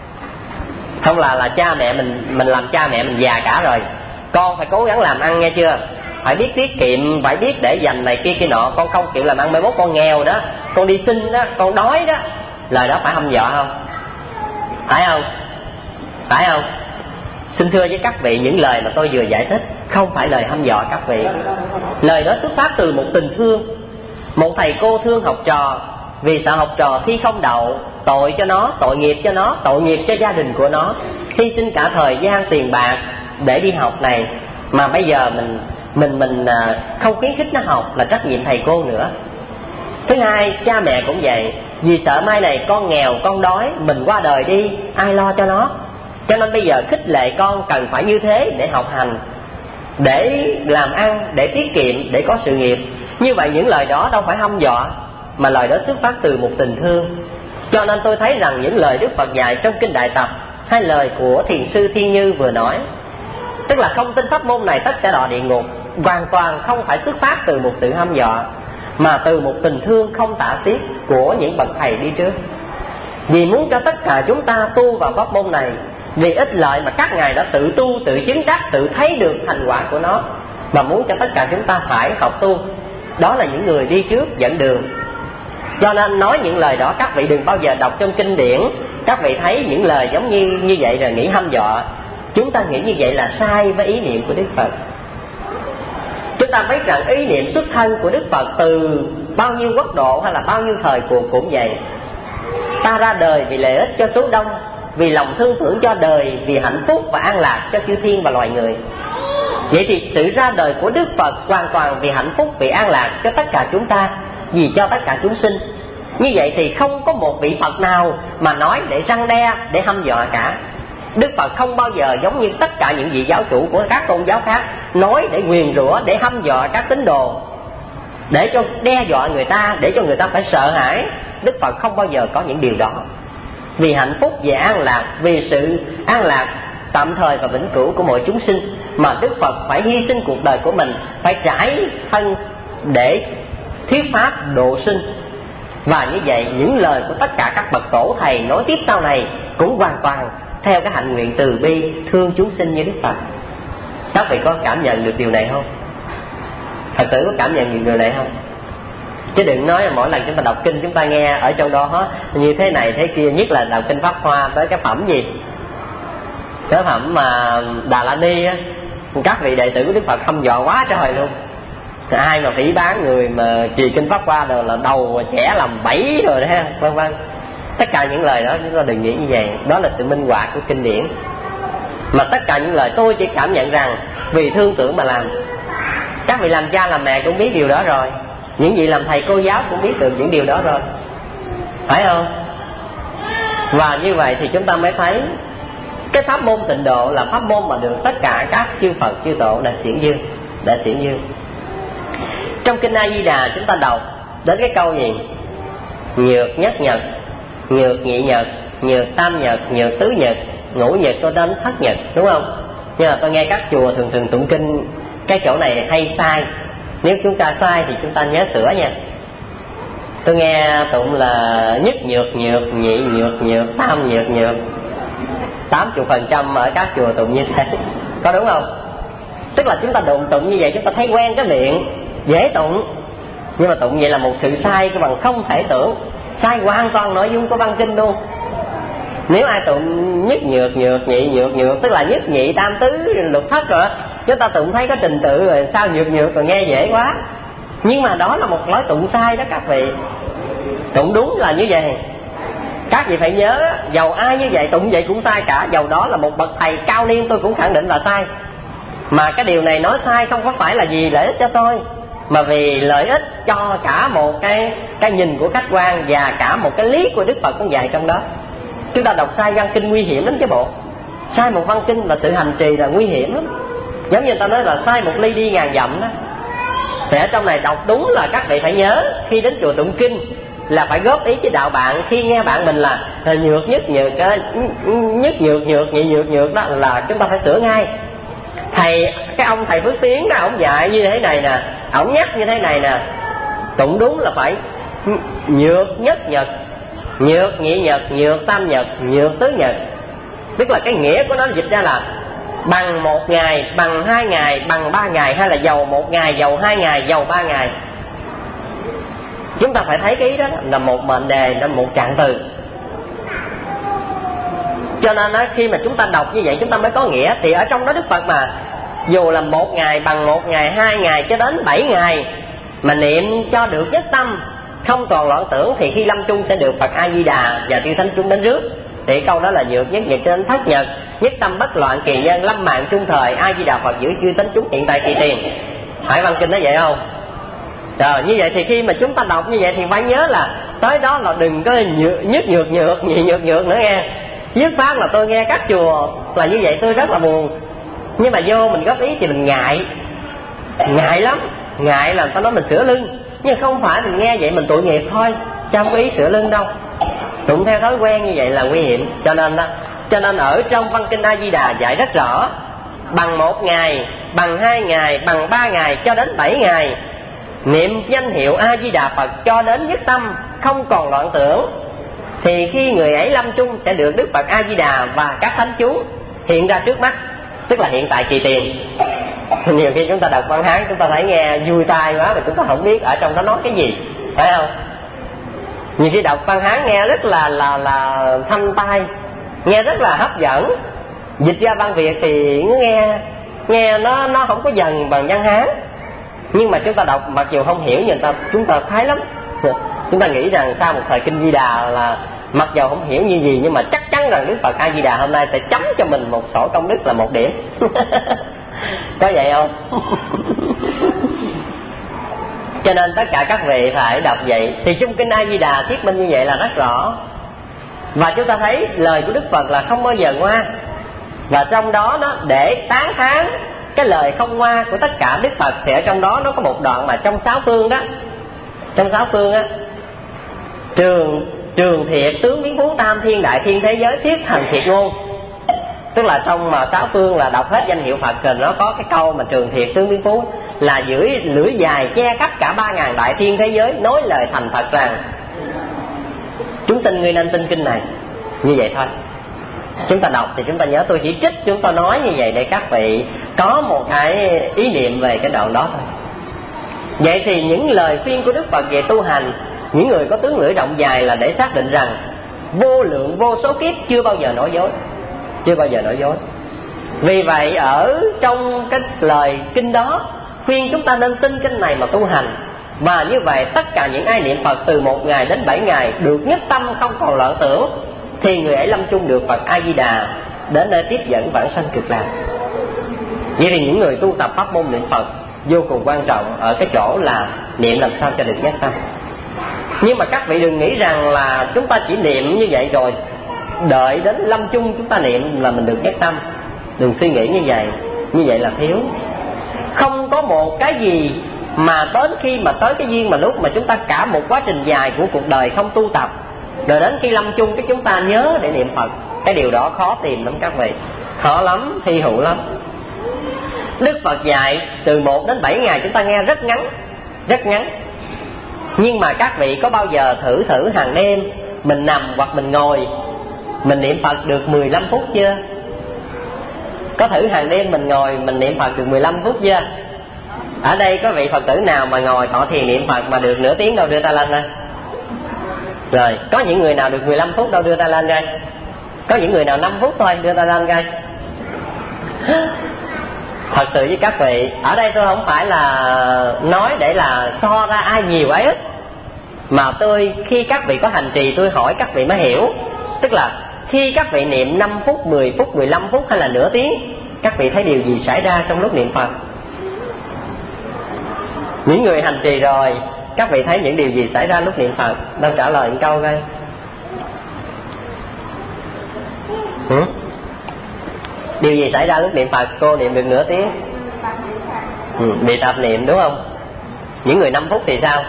Không là là cha mẹ mình, mình làm cha mẹ mình già cả rồi, con phải cố gắng làm ăn, nghe chưa? Phải biết tiết kiệm, phải biết để dành này kia kia nọ. Con không chịu làm ăn, mai mốt con nghèo đó, con đi xin đó, con đói đó. Lời đó phải hăm dọa không? Phải không? Phải không? Xin thưa với các vị, những lời mà tôi vừa giải thích không phải lời hăm dọa các vị. Lời đó xuất phát từ một tình thương. Một thầy cô thương học trò, vì sợ học trò thi không đậu, tội cho nó, tội nghiệp cho nó, tội nghiệp cho gia đình của nó, hy sinh cả thời gian tiền bạc để đi học này, mà bây giờ mình mình mình không khuyến khích nó học là trách nhiệm thầy cô nữa. Thứ hai, cha mẹ cũng vậy, vì sợ mai này con nghèo, con đói, mình qua đời đi, ai lo cho nó. Cho nên bây giờ khích lệ con cần phải như thế để học hành, để làm ăn, để tiết kiệm, để có sự nghiệp. Như vậy những lời đó đâu phải hăm dọa, mà lời đó xuất phát từ một tình thương. Cho nên tôi thấy rằng những lời Đức Phật dạy trong kinh Đại Tập, hay lời của Thiền sư Thiên Như vừa nói, tức là không tin pháp môn này tất sẽ đọa địa ngục, hoàn toàn không phải xuất phát từ một sự hăm dọa, mà từ một tình thương không tả xiết của những bậc thầy đi trước. Vì muốn cho tất cả chúng ta tu vào pháp môn này, vì ích lợi mà các ngài đã tự tu, tự chứng đắc, tự thấy được thành quả của nó. mà muốn cho tất cả chúng ta phải học tu. Đó là những người đi trước dẫn đường. Cho nên nói những lời đó các vị đừng bao giờ đọc trong kinh điển, các vị thấy những lời giống như như vậy rồi nghĩ hăm dọa. Chúng ta nghĩ như vậy là sai với ý niệm của Đức Phật. Chúng ta biết rằng ý niệm xuất thân của Đức Phật từ bao nhiêu quốc độ hay là bao nhiêu thời cuộc cũng vậy. Ta ra đời vì lợi ích cho số đông, vì lòng thương tưởng cho đời, vì hạnh phúc và an lạc cho chư thiên và loài người. Vậy thì sự ra đời của Đức Phật hoàn toàn vì hạnh phúc, vì an lạc cho tất cả chúng ta, vì cho tất cả chúng sinh. Như vậy thì không có một vị Phật nào mà nói để răn đe, để hăm dọa cả. Đức Phật không bao giờ giống như tất cả những vị giáo chủ của các tôn giáo khác, nói để nguyền rủa, để hăm dọa các tín đồ, để cho đe dọa người ta, để cho người ta phải sợ hãi. Đức Phật không bao giờ có những điều đó. Vì hạnh phúc, về an lạc, vì sự an lạc tạm thời và vĩnh cửu của mọi chúng sinh mà Đức Phật phải hy sinh cuộc đời của mình, phải trải thân để thuyết pháp độ sinh. Và như vậy những lời của tất cả các bậc tổ thầy nói tiếp sau này cũng hoàn toàn theo cái hạnh nguyện từ bi thương chúng sinh như Đức Phật. Các vị có cảm nhận được điều này không? Phật tử có cảm nhận được điều này không? Chứ đừng nói là mỗi lần chúng ta đọc kinh chúng ta nghe ở trong đó như thế này thế kia. Nhất là đọc kinh Pháp Hoa tới cái phẩm gì, cái phẩm mà Đà La Ni á, các vị đệ tử của Đức Phật hăm dọa quá trời luôn. Ai mà phỉ bán người mà trì kinh Pháp Hoa rồi là đầu trẻ làm bẫy rồi đó, vân vân. Tất cả những lời đó chúng ta đừng nghĩ như vậy. Đó là sự minh họa của kinh điển. Mà tất cả những lời tôi chỉ cảm nhận rằng vì thương tưởng mà làm. Các vị làm cha làm mẹ cũng biết điều đó rồi, những vị làm thầy cô giáo cũng biết được những điều đó rồi, phải không? Và như vậy thì chúng ta mới thấy cái pháp môn tịnh độ là pháp môn mà được tất cả các chư Phật chư Tổ đã xiển dương, đã xiển dương. Trong kinh A Di Đà chúng ta đọc đến cái câu gì? Nhược nhất nhật, nhược nhị nhật, nhược tam nhật, nhược tứ nhật, ngũ nhật cho đến thất nhật, đúng không? Nhưng mà tôi nghe các chùa thường thường tụng kinh cái chỗ này hay sai. Nếu chúng ta sai thì chúng ta nhớ sửa nha. Tôi nghe tụng là nhất nhược nhược, nhị nhược nhược, tam nhược nhược. Tám mươi phần trăm ở các chùa tụng như thế, có đúng không? Tức là chúng ta tụng tụng như vậy chúng ta thấy quen cái miệng, dễ tụng. Nhưng mà tụng vậy là một sự sai cái bằng không thể tưởng, sai hoàn toàn nội dung của văn kinh luôn. Nếu ai tụng nhất nhược nhược, nhị nhược nhược, tức là nhất nhị tam tứ lục thất rồi, chúng ta tụng thấy có trình tự rồi, sao nhược nhược rồi nghe dễ quá. Nhưng mà đó là một lối tụng sai đó các vị. Tụng đúng là như vậy. Các vị phải nhớ, dầu ai như vậy tụng vậy cũng sai cả. Dầu đó là một bậc thầy cao niên tôi cũng khẳng định là sai. Mà cái điều này nói sai không có phải là vì lợi ích cho tôi, mà vì lợi ích cho cả một cái cái nhìn của khách quan và cả một cái lý của Đức Phật cũng dạy trong đó. Chúng ta đọc sai văn kinh nguy hiểm lắm chứ bộ. Sai một văn kinh là sự hành trì là nguy hiểm lắm. Giống như người ta nói là sai một ly đi ngàn dặm đó. Thì ở trong này đọc đúng là các vị phải nhớ, khi đến chùa tụng kinh là phải góp ý với đạo bạn. Khi nghe bạn mình là nhược nhất nhược, nhất nhược nhược, nhị nhược nhược đó là chúng ta phải sửa ngay. Thầy, cái ông thầy Phước Tiến đó, ổng dạy như thế này nè, ổng nhắc như thế này nè. Tụng đúng là phải nhược nhất nhật, nhược nhị nhật, nhược tam nhật, nhược tứ nhật. Tức là cái nghĩa của nó dịch ra là bằng một ngày, bằng hai ngày, bằng ba ngày, hay là giàu một ngày, giàu hai ngày, giàu ba ngày. Chúng ta phải thấy cái ý đó là một mệnh đề, là một trạng từ. Cho nên đó, khi mà chúng ta đọc như vậy chúng ta mới có nghĩa. Thì ở trong đó Đức Phật mà dù là một ngày bằng một ngày, hai ngày cho đến bảy ngày mà niệm cho được nhất tâm, không còn loạn tưởng, thì khi lâm chung sẽ được Phật A Di Đà và chư thánh chúng đến rước. Thì câu đó là nhược nhất nhật cho đến thất nhật, nhất tâm bất loạn kỳ nhân, lâm mạng trung thời, A Di Đà Phật giữ chư thánh chúng hiện tại kỳ tiền. Phải văn kinh nói vậy không? Rồi như vậy thì khi mà chúng ta đọc như vậy thì phải nhớ là tới đó là đừng có nhược, nhất nhược nhược, nhị nhược nhược nữa nghe. Dứt phát là tôi nghe các chùa là như vậy tôi rất là buồn. Nhưng mà vô mình góp ý thì mình ngại, ngại lắm. Ngại là tao nói mình sửa lưng, nhưng không phải mình nghe vậy mình tội nghiệp thôi, chứ không có ý sửa lưng đâu. Tụng theo thói quen như vậy là nguy hiểm. Cho nên đó, cho nên ở trong văn kinh A Di Đà dạy rất rõ, bằng một ngày, bằng hai ngày, bằng ba ngày cho đến bảy ngày, niệm danh hiệu A Di Đà Phật cho đến nhất tâm, không còn loạn tưởng, thì khi người ấy lâm chung sẽ được Đức Phật A Di Đà và các thánh chúng hiện ra trước mắt. tức là hiện tại kỳ tiền. Nhiều khi chúng ta đọc văn Hán chúng ta thấy nghe vui tai quá mà chúng ta không biết ở trong đó nói cái gì, phải không? Nhiều khi đọc văn Hán nghe rất là là là thanh tai, nghe rất là hấp dẫn. Dịch ra văn Việt thì nghe nghe nó nó không có dần bằng văn Hán. Nhưng mà chúng ta đọc mặc dù không hiểu nhưng ta chúng ta khoái lắm. Chúng ta nghĩ rằng sau một thời kinh Di Đà là mặc dù không hiểu như gì nhưng mà chắc chắn rằng Đức Phật A Di Đà hôm nay sẽ chấm cho mình một sổ công đức là một điểm. Có vậy không? Cho nên tất cả các vị phải đọc vậy. Thì trong kinh A Di Đà thuyết minh như vậy là rất rõ. Và chúng ta thấy lời của Đức Phật là không bao giờ ngoa. Và trong đó nó để tán thán cái lời không ngoa của tất cả Đức Phật. Thì ở trong đó nó có một đoạn mà trong sáu phương đó, trong sáu phương á, trường trường thiệt tướng biến phú tam thiên đại thiên thế giới thiết thành thiệt ngôn. Tức là trong mà sáu phương là đọc hết danh hiệu Phật rồi nó có cái câu mà trường thiệt tướng biến phú là giữ lưỡi dài che khắp cả ba ngàn đại thiên thế giới, nói lời thành thật rằng chúng sinh ngươi nên tin kinh này. Như vậy thôi. Chúng ta đọc thì chúng ta nhớ, tôi chỉ trích chúng ta nói như vậy để các vị có một cái ý niệm về cái đoạn đó thôi. Vậy thì những lời khuyên của Đức Phật về tu hành, những người có tướng lưỡi rộng dài là để xác định rằng vô lượng vô số kiếp chưa bao giờ nói dối, chưa bao giờ nói dối. Vì vậy ở trong cái lời kinh đó khuyên chúng ta nên tin kinh này mà tu hành. Và như vậy tất cả những ai niệm Phật từ một ngày đến bảy ngày được nhất tâm không còn lợn tưởng, thì người ấy lâm chung được Phật A Di Đà đến nơi tiếp dẫn vãng sanh cực lạc. Vậy thì những người tu tập pháp môn niệm Phật vô cùng quan trọng ở cái chỗ là niệm làm sao cho được nhất tâm. Nhưng mà các vị đừng nghĩ rằng là chúng ta chỉ niệm như vậy rồi đợi đến lâm chung chúng ta niệm là mình được nhất tâm. Đừng suy nghĩ như vậy, như vậy là thiếu. Không có một cái gì mà đến khi mà tới cái duyên mà lúc mà chúng ta cả một quá trình dài của cuộc đời không tu tập, rồi đến khi lâm chung cái chúng ta nhớ để niệm Phật. Cái điều đó khó tìm lắm các vị, khó lắm, hy hữu lắm. Đức Phật dạy từ một đến bảy ngày chúng ta nghe rất ngắn, rất ngắn. Nhưng mà các vị có bao giờ thử thử hàng đêm mình nằm hoặc mình ngồi mình niệm Phật được mười lăm phút chưa? Có thử hàng đêm mình ngồi mình niệm Phật được mười lăm phút chưa? Ở đây có vị Phật tử nào mà ngồi thọ thiền niệm Phật mà được nửa tiếng đâu, đưa ta lên đây. Rồi, có những người nào được mười lăm phút đâu, đưa ta lên đây. Có những người nào năm phút thôi, đưa ta lên đây. Thật sự với các vị, ở đây tôi không phải là nói để là so ra ai nhiều ai ít, mà tôi khi các vị có hành trì tôi hỏi các vị mới hiểu. Tức là khi các vị niệm năm phút, mười phút, mười lăm phút hay là nửa tiếng, các vị thấy điều gì xảy ra trong lúc niệm Phật? Những người hành trì rồi, các vị thấy những điều gì xảy ra lúc niệm Phật? Đâu trả lời một câu coi. Ừ? Điều gì xảy ra lúc niệm Phật? Cô niệm được nửa tiếng. Ừ, bị tập niệm đúng không? Những người năm phút thì sao?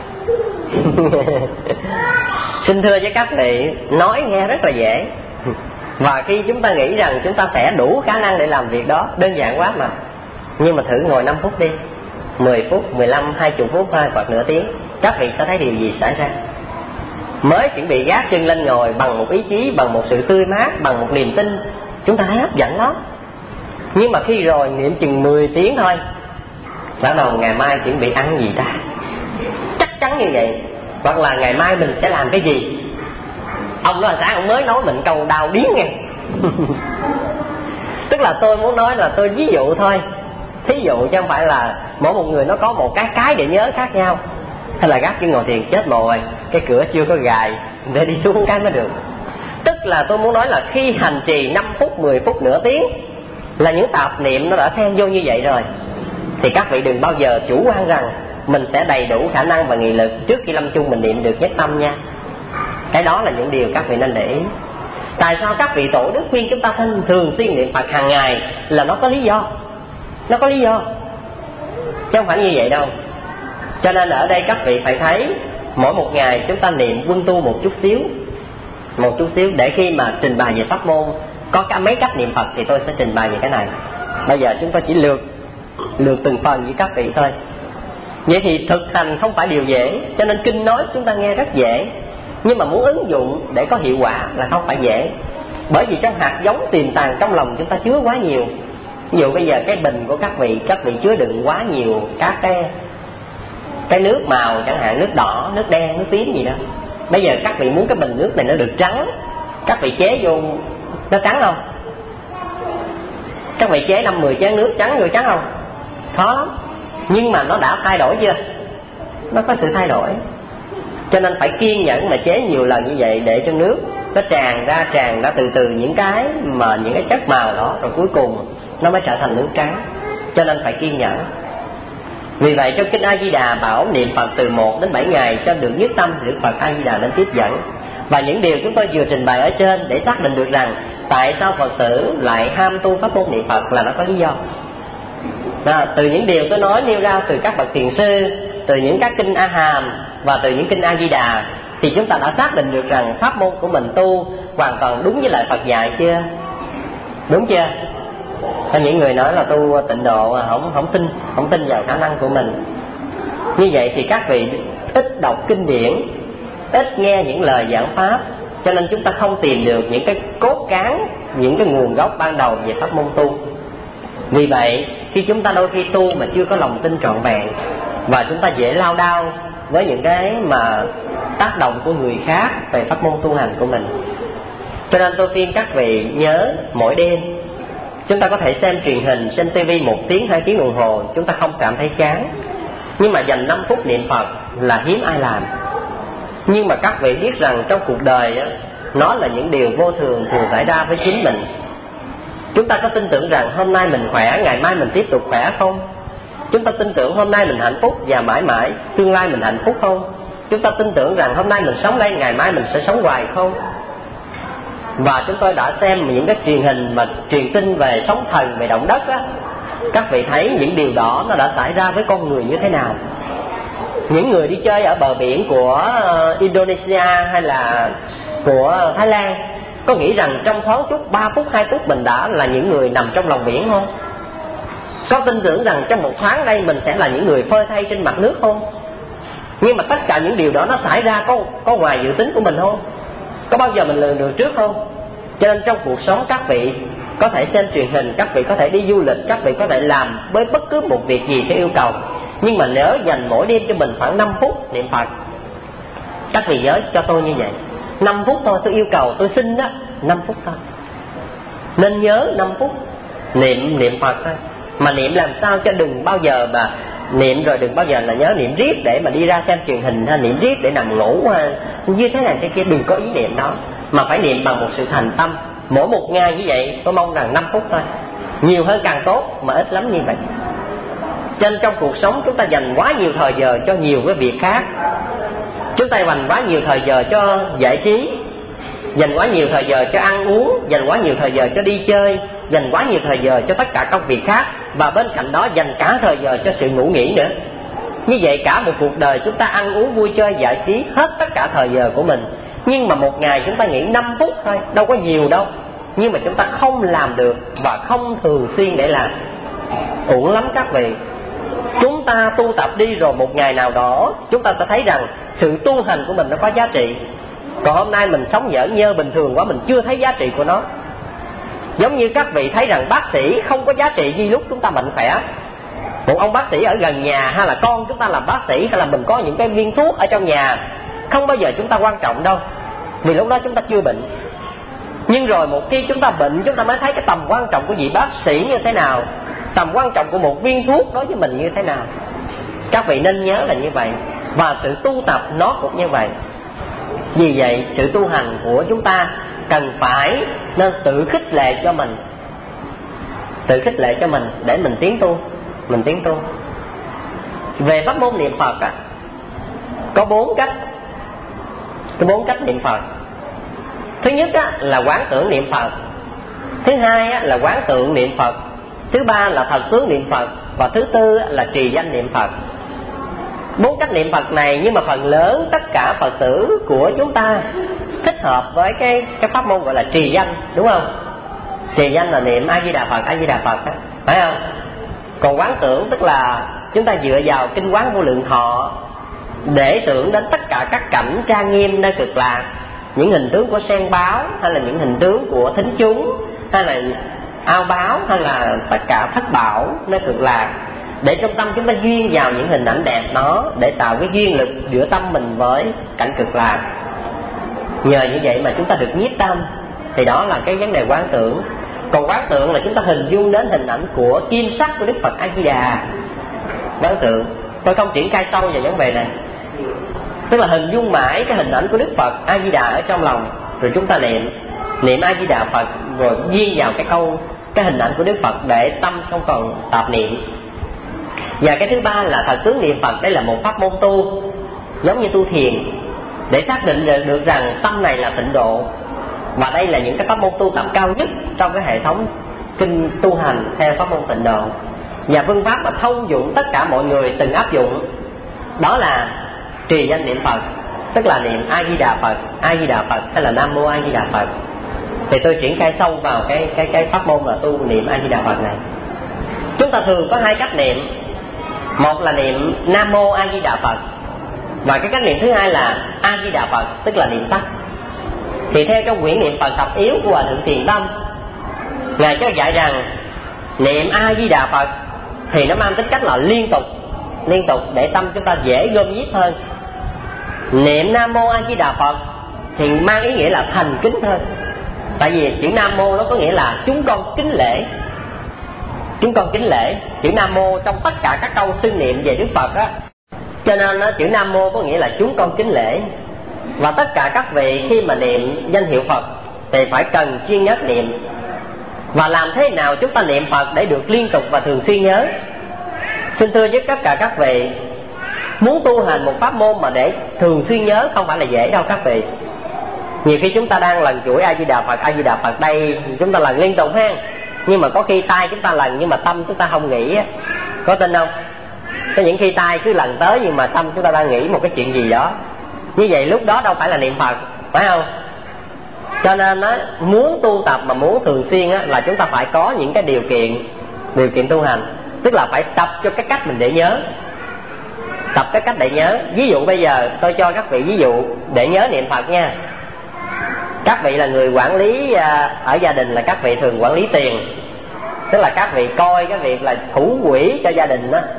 Xin thưa với các vị, nói nghe rất là dễ. Và khi chúng ta nghĩ rằng chúng ta sẽ đủ khả năng để làm việc đó, đơn giản quá mà. Nhưng mà thử ngồi năm phút đi, mười phút, mười lăm, hai mươi phút thôi, hoặc nửa tiếng, các vị sẽ thấy điều gì xảy ra. Mới chuẩn bị gác chân lên ngồi bằng một ý chí, bằng một sự tươi mát, bằng một niềm tin, chúng ta thấy hấp dẫn lắm. Nhưng mà khi rồi niệm chừng mười tiếng thôi, bắt đầu ngày mai chuẩn bị ăn gì ta? Chắc chắn như vậy. Hoặc là ngày mai mình sẽ làm cái gì? Ông đó sáng ông mới nói mình câu đau điếng nghe. Tức là tôi muốn nói là tôi ví dụ thôi, thí dụ chứ không phải là mỗi một người nó có một cái cái để nhớ khác nhau. Hay là gác chân ngồi thiền chết rồi, cái cửa chưa có gài để đi xuống cái mới được. Tức là tôi muốn nói là khi hành trì năm phút, mười phút, nửa tiếng là những tạp niệm nó đã xen vô như vậy rồi, thì các vị đừng bao giờ chủ quan rằng mình sẽ đầy đủ khả năng và nghị lực trước khi lâm chung mình niệm được nhất tâm nha. Cái đó là những điều các vị nên để ý. Tại sao các vị tổ đức khuyên chúng ta thân thường xuyên niệm Phật hàng ngày là nó có lý do. Nó có lý do, chứ không phải như vậy đâu. Cho nên ở đây các vị phải thấy mỗi một ngày chúng ta niệm quân tu một chút xíu, một chút xíu, để khi mà trình bày về pháp môn có cả mấy cách niệm Phật thì tôi sẽ trình bày về cái này. Bây giờ chúng tôi chỉ lược lược từng phần với các vị thôi. Vậy thì thực hành không phải điều dễ, cho nên kinh nói chúng ta nghe rất dễ, nhưng mà muốn ứng dụng để có hiệu quả là không phải dễ. Bởi vì trong hạt giống tiềm tàng trong lòng chúng ta chứa quá nhiều. Ví dụ bây giờ cái bình của các vị, các vị chứa đựng quá nhiều các cái cái nước màu, chẳng hạn nước đỏ, nước đen, nước tím gì đó. Bây giờ các vị muốn cái bình nước này nó được trắng, các vị chế vô nó trắng không? Các vị chế năm mười chén nước trắng vô trắng không? Khó lắm. Nhưng mà nó đã thay đổi chưa? Nó có sự thay đổi. Cho nên phải kiên nhẫn mà chế nhiều lần như vậy để cho nước nó tràn ra, tràn ra từ từ những cái mà những cái chất màu đó, rồi cuối cùng nó mới trở thành nước trắng. Cho nên phải kiên nhẫn. Vì vậy trong kinh A Di Đà bảo niệm Phật từ một đến bảy ngày cho được nhất tâm, Đức Phật A Di Đà nên tiếp dẫn. Và những điều chúng tôi vừa trình bày ở trên để xác định được rằng tại sao Phật tử lại ham tu pháp môn niệm Phật là nó có lý do. Đó, từ những điều tôi nói nêu ra từ các bậc thiền sư, từ những các kinh A Hàm và từ những kinh A Di Đà, thì chúng ta đã xác định được rằng pháp môn của mình tu hoàn toàn đúng với lại Phật dạy chưa? Đúng chưa? Có những người nói là tu tịnh độ không không tin, không tin vào khả năng của mình. Như vậy thì các vị ít đọc kinh điển, ít nghe những lời giảng pháp, cho nên chúng ta không tìm được những cái cốt cán, những cái nguồn gốc ban đầu về pháp môn tu. Vì vậy khi chúng ta đôi khi tu mà chưa có lòng tin trọn vẹn, và chúng ta dễ lao đao với những cái mà tác động của người khác về pháp môn tu hành của mình. Cho nên tôi khuyên các vị nhớ mỗi đêm chúng ta có thể xem truyền hình, xem tivi một tiếng, hai tiếng đồng hồ, chúng ta không cảm thấy chán. Nhưng mà dành năm phút niệm Phật là hiếm ai làm. Nhưng mà các vị biết rằng trong cuộc đời á, nó là những điều vô thường thường xảy ra với chính mình. Chúng ta có tin tưởng rằng hôm nay mình khỏe, ngày mai mình tiếp tục khỏe không? Chúng ta tin tưởng hôm nay mình hạnh phúc và mãi mãi tương lai mình hạnh phúc không? Chúng ta tin tưởng rằng hôm nay mình sống đây, ngày mai mình sẽ sống hoài không? Và chúng tôi đã xem những cái truyền hình mà truyền tin về sóng thần, về động đất á, các vị thấy những điều đó nó đã xảy ra với con người như thế nào. Những người đi chơi ở bờ biển của Indonesia hay là của Thái Lan có nghĩ rằng trong thoáng chút ba phút, hai phút mình đã là những người nằm trong lòng biển không? Có tin tưởng rằng trong một thoáng đây mình sẽ là những người phơi thay trên mặt nước không? Nhưng mà tất cả những điều đó nó xảy ra có, có ngoài dự tính của mình không? Có bao giờ mình lường được trước không? Cho nên trong cuộc sống các vị có thể xem truyền hình, các vị có thể đi du lịch, các vị có thể làm với bất cứ một việc gì theo yêu cầu. Nhưng mà nếu dành mỗi đêm cho mình khoảng năm phút niệm Phật, các vị nhớ cho tôi như vậy, năm phút thôi, tôi yêu cầu, tôi xin đó, năm phút thôi. Nên nhớ năm phút niệm niệm Phật thôi. Mà niệm làm sao cho đừng bao giờ mà niệm rồi đừng bao giờ là nhớ niệm riết để mà đi ra xem truyền hình, hay niệm riết để nằm ngủ, hay như thế này thế kia, đừng có ý niệm đó. Mà phải niệm bằng một sự thành tâm. Mỗi một ngày như vậy tôi mong rằng năm phút thôi, nhiều hơn càng tốt, mà ít lắm như vậy. Cho nên trong cuộc sống chúng ta dành quá nhiều thời giờ cho nhiều cái việc khác. Chúng ta dành quá nhiều thời giờ cho giải trí, dành quá nhiều thời giờ cho ăn uống, dành quá nhiều thời giờ cho đi chơi, dành quá nhiều thời giờ cho tất cả công việc khác, và bên cạnh đó dành cả thời giờ cho sự ngủ nghỉ nữa. Như vậy cả một cuộc đời chúng ta ăn uống vui chơi giải trí hết tất cả thời giờ của mình. Nhưng mà một ngày chúng ta nghỉ năm phút thôi, đâu có nhiều đâu. Nhưng mà chúng ta không làm được và không thường xuyên để làm. Uổng lắm các vị. Chúng ta tu tập đi rồi một ngày nào đó chúng ta sẽ thấy rằng sự tu hành của mình nó có giá trị. Còn hôm nay mình sống nhỡ nhơ bình thường quá, mình chưa thấy giá trị của nó. Giống như các vị thấy rằng bác sĩ không có giá trị như lúc chúng ta bệnh khỏe. Một ông bác sĩ ở gần nhà, hay là con chúng ta làm bác sĩ, hay là mình có những cái viên thuốc ở trong nhà, không bao giờ chúng ta quan trọng đâu, vì lúc đó chúng ta chưa bệnh. Nhưng rồi một khi chúng ta bệnh, chúng ta mới thấy cái tầm quan trọng của vị bác sĩ như thế nào, tầm quan trọng của một viên thuốc đối với mình như thế nào. Các vị nên nhớ là như vậy. Và sự tu tập nó cũng như vậy. Vì vậy sự tu hành của chúng ta cần phải nên tự khích lệ cho mình, tự khích lệ cho mình để mình tiến tu, mình tiến tu. Về pháp môn niệm Phật á, có bốn cách, có bốn cách niệm Phật. Thứ nhất á, là quán tưởng niệm Phật. Thứ hai á, là quán tượng niệm Phật. Thứ ba là thật tướng niệm Phật. Và thứ tư á, là trì danh niệm Phật. Bốn cách niệm Phật này, nhưng mà phần lớn tất cả Phật tử của chúng ta thích hợp với cái cái pháp môn gọi là trì danh, đúng không? Trì danh là niệm A Di Đà Phật, A Di Đà Phật á, phải không? Còn quán tưởng tức là chúng ta dựa vào kinh Quán Vô Lượng Thọ để tưởng đến tất cả các cảnh trang nghiêm nơi Cực Lạc, những hình tướng của sen báo, hay là những hình tướng của thính chúng, hay là ao báo hay là tất cả thất bảo, nơi cực lạc, để trong tâm chúng ta duyên vào những hình ảnh đẹp đó, để tạo cái duyên lực giữa tâm mình với cảnh cực lạc. Nhờ như vậy mà chúng ta được nhiếp tâm. Thì đó là cái vấn đề quán tưởng. Còn quán tượng là chúng ta hình dung đến hình ảnh của kim sắc của Đức Phật A Di Đà. Quán tượng, tôi không triển khai sâu về vấn đề này. Tức là hình dung mãi cái hình ảnh của Đức Phật A Di Đà ở trong lòng, rồi chúng ta niệm niệm A Di Đà Phật, rồi ghi vào cái câu cái hình ảnh của Đức Phật để tâm không còn tạp niệm. Và cái thứ ba là thật tướng niệm Phật. Đây là một pháp môn tu giống như tu thiền, để xác định được rằng tâm này là tịnh độ. Và đây là những cái pháp môn tu tập cao nhất trong cái hệ thống kinh tu hành theo pháp môn tịnh độ. Và phương pháp mà thông dụng tất cả mọi người từng áp dụng đó là trì danh niệm Phật, tức là niệm A Di Đà Phật, A Di Đà Phật hay là Nam Mô A Di Đà Phật. Thì tôi triển khai sâu vào cái cái cái pháp môn là tu niệm A Di Đà Phật này. Chúng ta thường có hai cách niệm. Một là niệm Nam Mô A Di Đà Phật, và cái cách niệm thứ hai là A Di Đà Phật, tức là niệm tắt. Thì theo trong quyển niệm Phật tập yếu của Hòa Thượng Thiền Tâm, Ngài cho dạy rằng niệm A Di Đà Phật thì nó mang tính cách là liên tục, liên tục để tâm chúng ta dễ gom nhiếp hơn. Niệm Nam Mô A Di Đà Phật thì mang ý nghĩa là thành kính hơn. Tại vì chữ Nam Mô nó có nghĩa là chúng con kính lễ, chúng con kính lễ. Chữ Nam Mô trong tất cả các câu xưng niệm về Đức Phật á, cho nên đó, chữ Nam Mô có nghĩa là chúng con kính lễ. Và tất cả các vị khi mà niệm danh hiệu Phật thì phải cần chuyên nhất niệm. Và làm thế nào chúng ta niệm Phật để được liên tục và thường xuyên nhớ? Xin thưa với tất cả các vị, muốn tu hành một pháp môn mà để thường xuyên nhớ không phải là dễ đâu các vị. Nhiều khi chúng ta đang lần chuỗi A Di Đà Phật, A Di Đà Phật đây chúng ta lần liên tục ha, nhưng mà có khi tay chúng ta lần nhưng mà tâm chúng ta không nghĩ á. Có tin không? Có những khi tay cứ lần tới nhưng mà tâm chúng ta đang nghĩ một cái chuyện gì đó. Như vậy lúc đó đâu phải là niệm Phật, phải không? Cho nên á, muốn tu tập mà muốn thường xuyên á, là chúng ta phải có những cái điều kiện, điều kiện tu hành. Tức là phải tập cho cái cách mình để nhớ, tập cái cách để nhớ. Ví dụ bây giờ tôi cho các vị ví dụ để nhớ niệm Phật nha. Các vị là người quản lý ở gia đình, là các vị thường quản lý tiền, tức là các vị coi cái việc là thủ quỹ cho gia đình đó.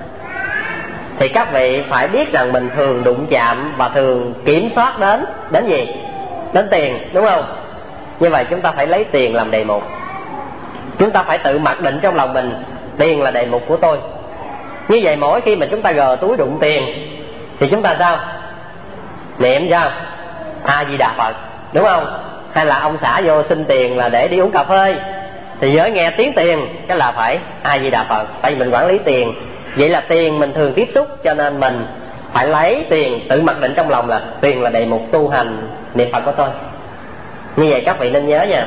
Thì các vị phải biết rằng mình thường đụng chạm và thường kiểm soát đến đến gì? Đến tiền, đúng không? Như vậy chúng ta phải lấy tiền làm đề mục. Chúng ta phải tự mặc định trong lòng mình tiền là đề mục của tôi. Như vậy mỗi khi mà chúng ta gờ túi đụng tiền thì chúng ta sao? Niệm sao? A Di Đà Phật, đúng không? Hay là ông xã vô xin tiền là để đi uống cà phê, thì giới nghe tiếng tiền cái là phải A Di Đà Phật. Tại vì mình quản lý tiền. Vậy là tiền mình thường tiếp xúc, cho nên mình phải lấy tiền, tự mặc định trong lòng là tiền là đề mục tu hành niệm Phật của tôi. Như vậy các vị nên nhớ nha.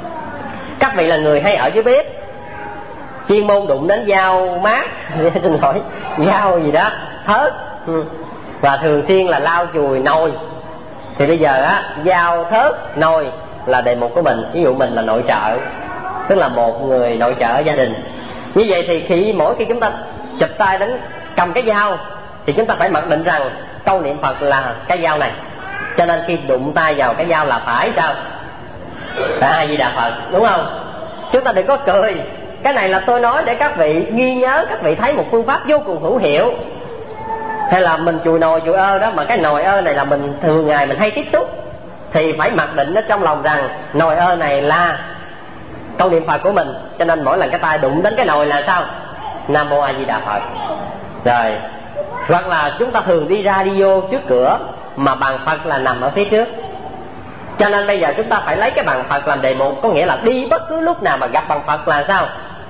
Các vị là người hay ở dưới bếp, chuyên môn đụng đến dao mát xin lỗi, dao gì đó, thớt, và thường xuyên là lau chùi nồi. Thì bây giờ á, dao thớt nồi là đề mục của mình. Ví dụ mình là nội trợ, tức là một người nội trợ ở gia đình. Như vậy thì khi mỗi khi chúng ta chụp tay đến cầm cái dao thì chúng ta phải mặc định rằng câu niệm Phật là cái dao này. Cho nên khi đụng tay vào cái dao là phải sao? Phải A Di Đà Phật, đúng không? Chúng ta đừng có cười. Cái này là tôi nói để các vị ghi nhớ, các vị thấy một phương pháp vô cùng hữu hiệu. Hay là mình chùi nồi chùi ơ đó, mà cái nồi ơ này là mình thường ngày mình hay tiếp xúc, thì phải mặc định nó trong lòng rằng nồi ơ này là câu niệm Phật của mình. Cho nên mỗi lần cái tay đụng đến cái nồi là sao? Nam Mô A Di Đà Phật. Rồi, hoặc là chúng ta thường đi ra đi vô trước cửa mà bàn Phật là nằm ở phía trước. Cho nên bây giờ chúng ta phải lấy cái bàn Phật làm đề mục. Có nghĩa là đi bất cứ lúc nào mà gặp bàn Phật là sao?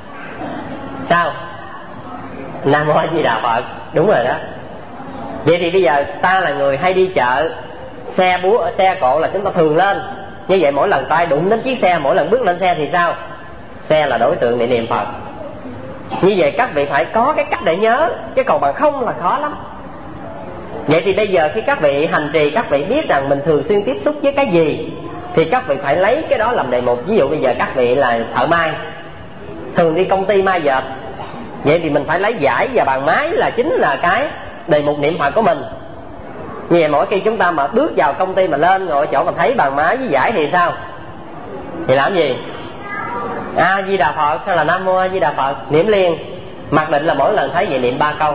Sao? Nam Mô A Di Đà Phật. Đúng rồi đó. Vậy thì bây giờ ta là người hay đi chợ, xe búa, xe cộ là chúng ta thường lên. Như vậy mỗi lần tay đụng đến chiếc xe, mỗi lần bước lên xe thì sao? Xe là đối tượng để niệm Phật. Như vậy các vị phải có cái cách để nhớ, chứ còn bằng không là khó lắm. Vậy thì bây giờ khi các vị hành trì, các vị biết rằng mình thường xuyên tiếp xúc với cái gì thì các vị phải lấy cái đó làm đề mục. Ví dụ bây giờ các vị là thợ may, thường đi công ty may dệt, vậy thì mình phải lấy vải và bàn máy là chính là cái đề mục niệm Phật của mình. Như vậy mỗi khi chúng ta mà bước vào công ty mà lên ngồi chỗ mà thấy bàn máy với vải thì sao? Thì làm gì? A Di Đà Phật hay là Nam Mô A Di Đà Phật, niệm liền. Mặc định là mỗi lần thấy vậy niệm ba câu.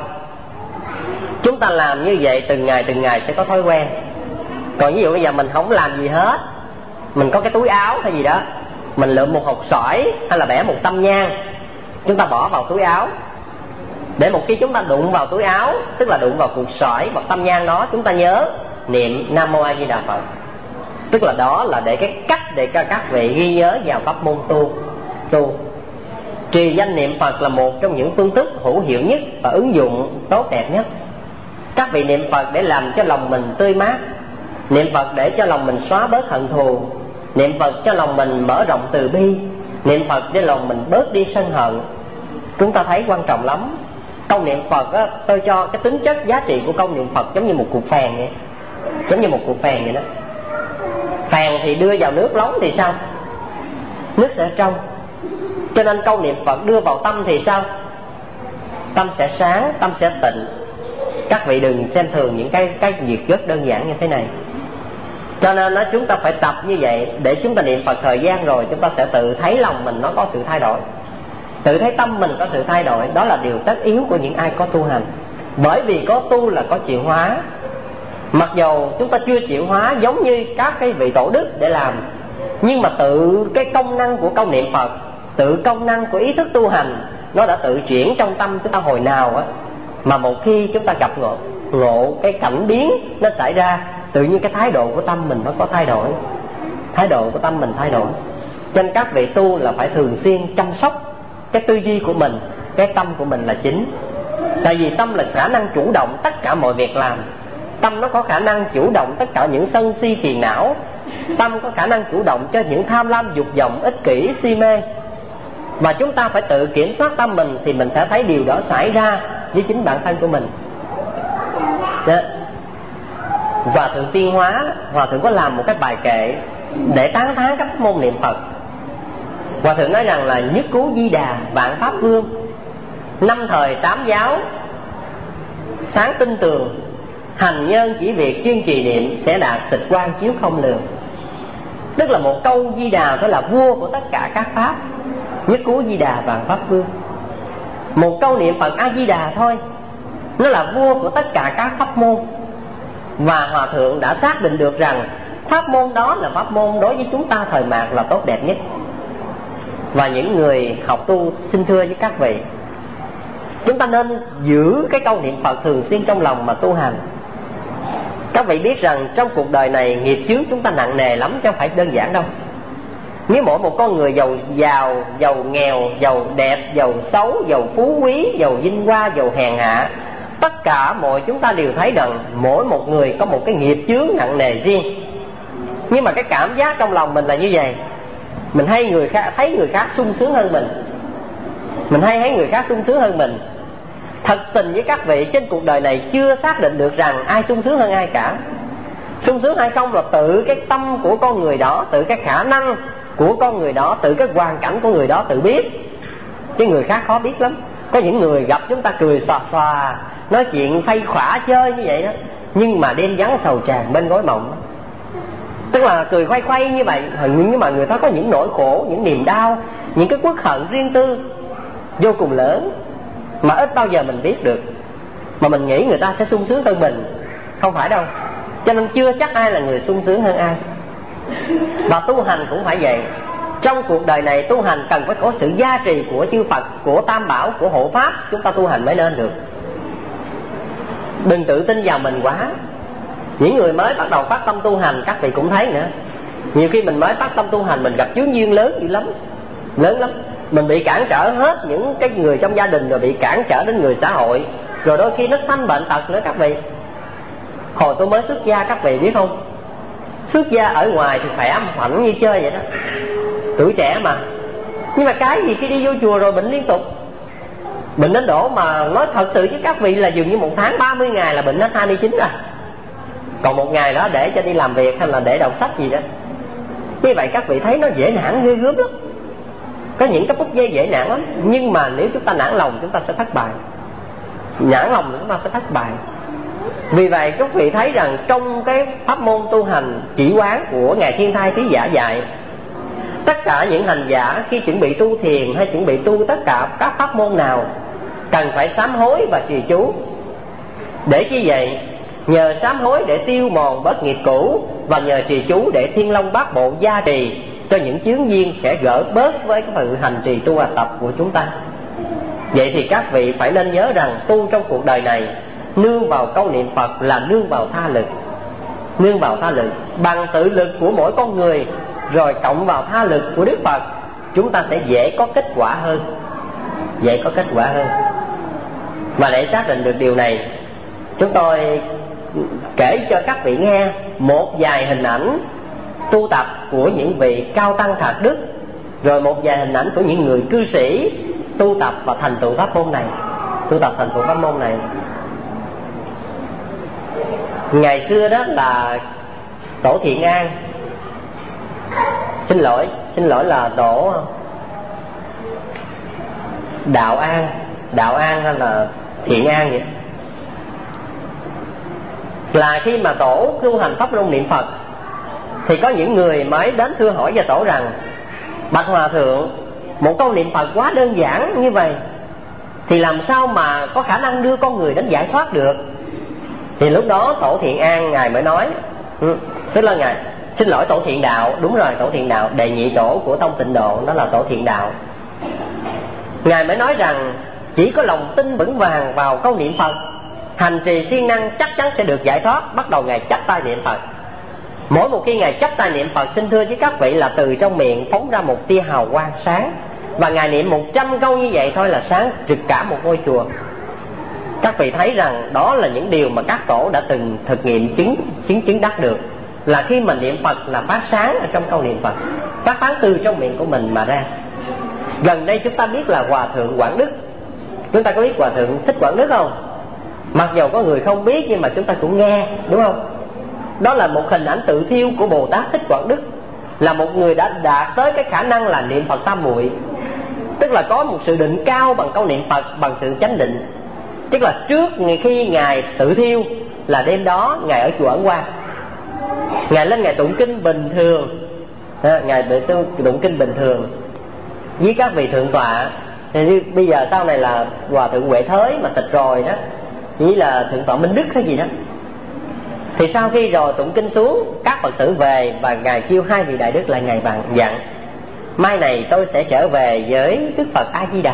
Chúng ta làm như vậy từng ngày từng ngày sẽ có thói quen. Còn ví dụ bây giờ mình không làm gì hết, mình có cái túi áo hay gì đó, mình lượm một hột sỏi hay là bẻ một tâm nhang, chúng ta bỏ vào túi áo, để một khi chúng ta đụng vào túi áo, tức là đụng vào cục sỏi hoặc tâm nhang đó, chúng ta nhớ niệm Nam Mô A Di Đà Phật. Tức là đó là để cái cách để cho các vị ghi nhớ vào pháp môn tu. Tu trì danh niệm Phật là một trong những phương thức hữu hiệu nhất và ứng dụng tốt đẹp nhất. Các vị niệm Phật để làm cho lòng mình tươi mát, niệm Phật để cho lòng mình xóa bớt hận thù, niệm Phật cho lòng mình mở rộng từ bi, niệm Phật để lòng mình bớt đi sân hận. Chúng ta thấy quan trọng lắm. Công niệm Phật á, tôi cho cái tính chất giá trị của công niệm Phật giống như một cục phèn vậy, giống như một cục phèn vậy đó. Phèn thì đưa vào nước nóng thì sao? Nước sẽ trong. Cho nên câu niệm Phật đưa vào tâm thì sao? Tâm sẽ sáng, tâm sẽ tịnh. Các vị đừng xem thường những cái cái việc rất đơn giản như thế này. Cho nên đó, chúng ta phải tập như vậy. Để chúng ta niệm Phật thời gian rồi, chúng ta sẽ tự thấy lòng mình nó có sự thay đổi, tự thấy tâm mình có sự thay đổi. Đó là điều tất yếu của những ai có tu hành. Bởi vì có tu là có chuyển hóa. Mặc dầu chúng ta chưa chuyển hóa giống như các cái vị tổ đức để làm, nhưng mà tự cái công năng của câu niệm Phật, tự công năng của ý thức tu hành, nó đã tự chuyển trong tâm chúng ta hồi nào á. Mà một khi chúng ta gặp ngộ, ngộ cái cảnh biến nó xảy ra, tự nhiên cái thái độ của tâm mình nó có thay đổi. Thái độ của tâm mình thay đổi. Cho nên các vị tu là phải thường xuyên chăm sóc cái tư duy của mình, cái tâm của mình là chính. Tại vì tâm là khả năng chủ động tất cả mọi việc làm. Tâm nó có khả năng chủ động tất cả những sân si phiền não. Tâm có khả năng chủ động cho những tham lam dục vọng ích kỷ si mê. Và chúng ta phải tự kiểm soát tâm mình thì mình sẽ thấy điều đó xảy ra với chính bản thân của mình. Đó. Và Thượng Tiên Hóa, Hòa Thượng có làm một cái bài kệ để tán thán các môn niệm Phật. Hòa Thượng nói rằng là nhất cứu Di Đà vạn pháp vương, năm thời tám giáo sáng tinh tường, hành nhân chỉ việc chuyên trì niệm sẽ đạt tịch quan chiếu không lường. Tức là một câu Di Đà phải là vua của tất cả các pháp, nhất cứu Di Đà vạn pháp vương. Một câu niệm Phật A Di Đà thôi, nó là vua của tất cả các pháp môn. Và Hòa Thượng đã xác định được rằng pháp môn đó là pháp môn đối với chúng ta thời mạt là tốt đẹp nhất. Và những người học tu xin thưa với các vị, chúng ta nên giữ cái câu niệm Phật thường xuyên trong lòng mà tu hành. Các vị biết rằng trong cuộc đời này nghiệp chướng chúng ta nặng nề lắm, chứ không phải đơn giản đâu. Nếu mỗi một con người giàu giàu, giàu nghèo, giàu đẹp, giàu xấu, giàu phú quý, giàu vinh hoa, giàu hèn hạ, tất cả mọi chúng ta đều thấy rằng mỗi một người có một cái nghiệp chướng nặng nề riêng. Nhưng mà cái cảm giác trong lòng mình là như vậy. Mình hay người khác, thấy người khác sung sướng hơn mình, mình hay thấy người khác sung sướng hơn mình. Thật tình với các vị, trên cuộc đời này chưa xác định được rằng ai sung sướng hơn ai cả. Sung sướng hay không là tự cái tâm của con người đó, tự cái khả năng của con người đó, tự cái hoàn cảnh của người đó tự biết. Chứ người khác khó biết lắm. Có những người gặp chúng ta cười xòa xòa, nói chuyện phay khỏa chơi như vậy đó, nhưng mà đêm vắng sầu tràn bên gối mộng đó. Tức là cười khoay khoay như vậy, nhưng mà người ta có những nỗi khổ, những niềm đau, những cái uất hận riêng tư vô cùng lớn mà ít bao giờ mình biết được. Mà mình nghĩ người ta sẽ sung sướng hơn mình, không phải đâu. Cho nên chưa chắc ai là người sung sướng hơn ai. Và tu hành cũng phải vậy. Trong cuộc đời này tu hành cần phải có sự gia trì của chư Phật, của Tam Bảo, của Hộ Pháp, chúng ta tu hành mới nên được. Đừng tự tin vào mình quá. Những người mới bắt đầu phát tâm tu hành, các vị cũng thấy nữa, nhiều khi mình mới phát tâm tu hành mình gặp chướng duyên lớn dữ lắm, lớn lắm. Mình bị cản trở hết những cái người trong gia đình, rồi bị cản trở đến người xã hội, rồi đôi khi nó sanh bệnh tật nữa các vị. Hồi tôi mới xuất gia các vị biết không, xuất gia ở ngoài thì khỏe mạnh như chơi vậy đó, tuổi trẻ mà. Nhưng mà cái gì khi đi vô chùa rồi bệnh liên tục, bệnh đến độ mà nói thật sự với các vị là dường như một tháng ba mươi ngày là bệnh hết hai mươi chín rồi. Còn một ngày đó để cho đi làm việc hay là để đọc sách gì đó. Như vậy các vị thấy nó dễ nản ghê gớm lắm. Có những cái phút giây dễ nản lắm. Nhưng mà nếu chúng ta nản lòng chúng ta sẽ thất bại. Nản lòng chúng ta sẽ thất bại. Vì vậy các vị thấy rằng trong cái pháp môn tu hành chỉ quán của Ngài Thiên Thai Thí Giả dạy Tất cả những hành giả khi chuẩn bị tu thiền hay chuẩn bị tu tất cả các pháp môn nào cần phải sám hối và trì chú. Để chi vậy? Nhờ sám hối để tiêu mòn bớt nghiệp cũ, và nhờ trì chú để Thiên Long Bát Bộ gia trì cho những chướng duyên sẽ gỡ bớt với cái sự hành trì tu học tập của chúng ta. Vậy thì các vị phải nên nhớ rằng tu trong cuộc đời này nương vào câu niệm Phật là nương vào tha lực. Nương vào tha lực bằng tự lực của mỗi con người, rồi cộng vào tha lực của Đức Phật, chúng ta sẽ dễ có kết quả hơn. Dễ có kết quả hơn. Và để xác định được điều này, chúng tôi kể cho các vị nghe một vài hình ảnh tu tập của những vị cao tăng thạc đức, rồi một vài hình ảnh của những người cư sĩ tu tập và thành tựu pháp môn này. Tu tập thành tựu pháp môn này. Ngày xưa đó là Tổ Thiện An, xin lỗi, xin lỗi là Tổ Đạo An, Đạo An hay là Thiện An vậy. Là khi mà Tổ tu hành pháp môn niệm Phật thì có những người mới đến thưa hỏi với Tổ rằng: bạch Hòa Thượng, một câu niệm Phật quá đơn giản như vậy thì làm sao mà có khả năng đưa con người đến giải thoát được? Thì lúc đó Tổ Thiện An ngài mới nói, ừ, tức là ngài xin lỗi Tổ Thiện Đạo, đúng rồi, Tổ Thiện Đạo, đệ nhị tổ của tông Tịnh Độ đó là Tổ Thiện Đạo. Ngài mới nói rằng chỉ có lòng tin vững vàng vào câu niệm Phật, hành trì siêng năng chắc chắn sẽ được giải thoát. Bắt đầu ngài chắp tay niệm Phật. Mỗi một khi ngài chắp tay niệm Phật, xin thưa với các vị là từ trong miệng phóng ra một tia hào quang sáng, và ngài niệm một trăm câu như vậy thôi là sáng rực cả một ngôi chùa. Các vị thấy rằng đó là những điều mà các tổ đã từng thực nghiệm chứng chứng chứng đắc được, là khi mình niệm Phật là phát sáng ở trong câu niệm Phật, phát tán từ trong miệng của mình mà ra. Gần đây chúng ta biết là Hòa Thượng Quảng Đức. Chúng ta có biết Hòa Thượng Thích Quảng Đức không? Mặc dù có người không biết nhưng mà chúng ta cũng nghe, đúng không? Đó là một hình ảnh tự thiêu của Bồ Tát Thích Quảng Đức, là một người đã đạt tới cái khả năng là niệm Phật tam muội, tức là có một sự định cao bằng câu niệm Phật, bằng sự chánh định. Tức là trước khi ngài tự thiêu là đêm đó ngài ở chùa Ấn Quang, ngài lên ngài tụng kinh bình thường, ngài bị tụng kinh bình thường với các vị thượng tọa. Thì bây giờ sau này là Hòa Thượng Huệ Thới mà tịch rồi đó, chỉ là thượng tọa Minh Đức hay gì đó. Thì sau khi rồi tụng kinh xuống, các Phật tử về và ngài kêu hai vị đại đức lại ngài bằng dặn: mai này tôi sẽ trở về với Đức Phật A Di Đà,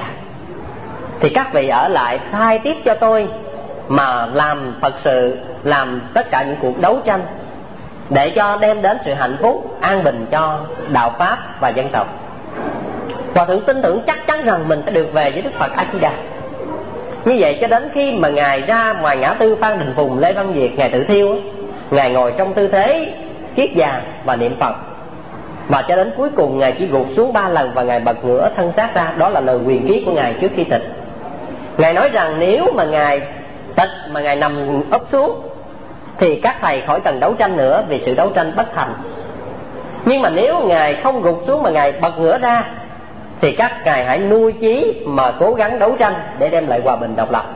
thì các vị ở lại thay tiếp cho tôi mà làm Phật sự, làm tất cả những cuộc đấu tranh để cho đem đến sự hạnh phúc, an bình cho đạo pháp và dân tộc. Hòa Thượng tin tưởng chắc chắn rằng mình sẽ được về với Đức Phật A Di Đà. Như vậy cho đến khi mà ngài ra ngoài ngã tư Phan Đình Phùng, Lê Văn Việt, ngài tự thiêu, ngài ngồi trong tư thế kiết già và niệm Phật, và cho đến cuối cùng ngài chỉ gục xuống ba lần và ngài bật ngửa thân xác ra. Đó là lời quyền ký của ngài trước khi tịch. Ngài nói rằng nếu mà ngài tịch mà ngài nằm úp xuống thì các thầy khỏi cần đấu tranh nữa, vì sự đấu tranh bất thành. Nhưng mà nếu ngài không gục xuống mà ngài bật ngửa ra thì các ngài hãy nuôi chí mà cố gắng đấu tranh để đem lại hòa bình độc lập.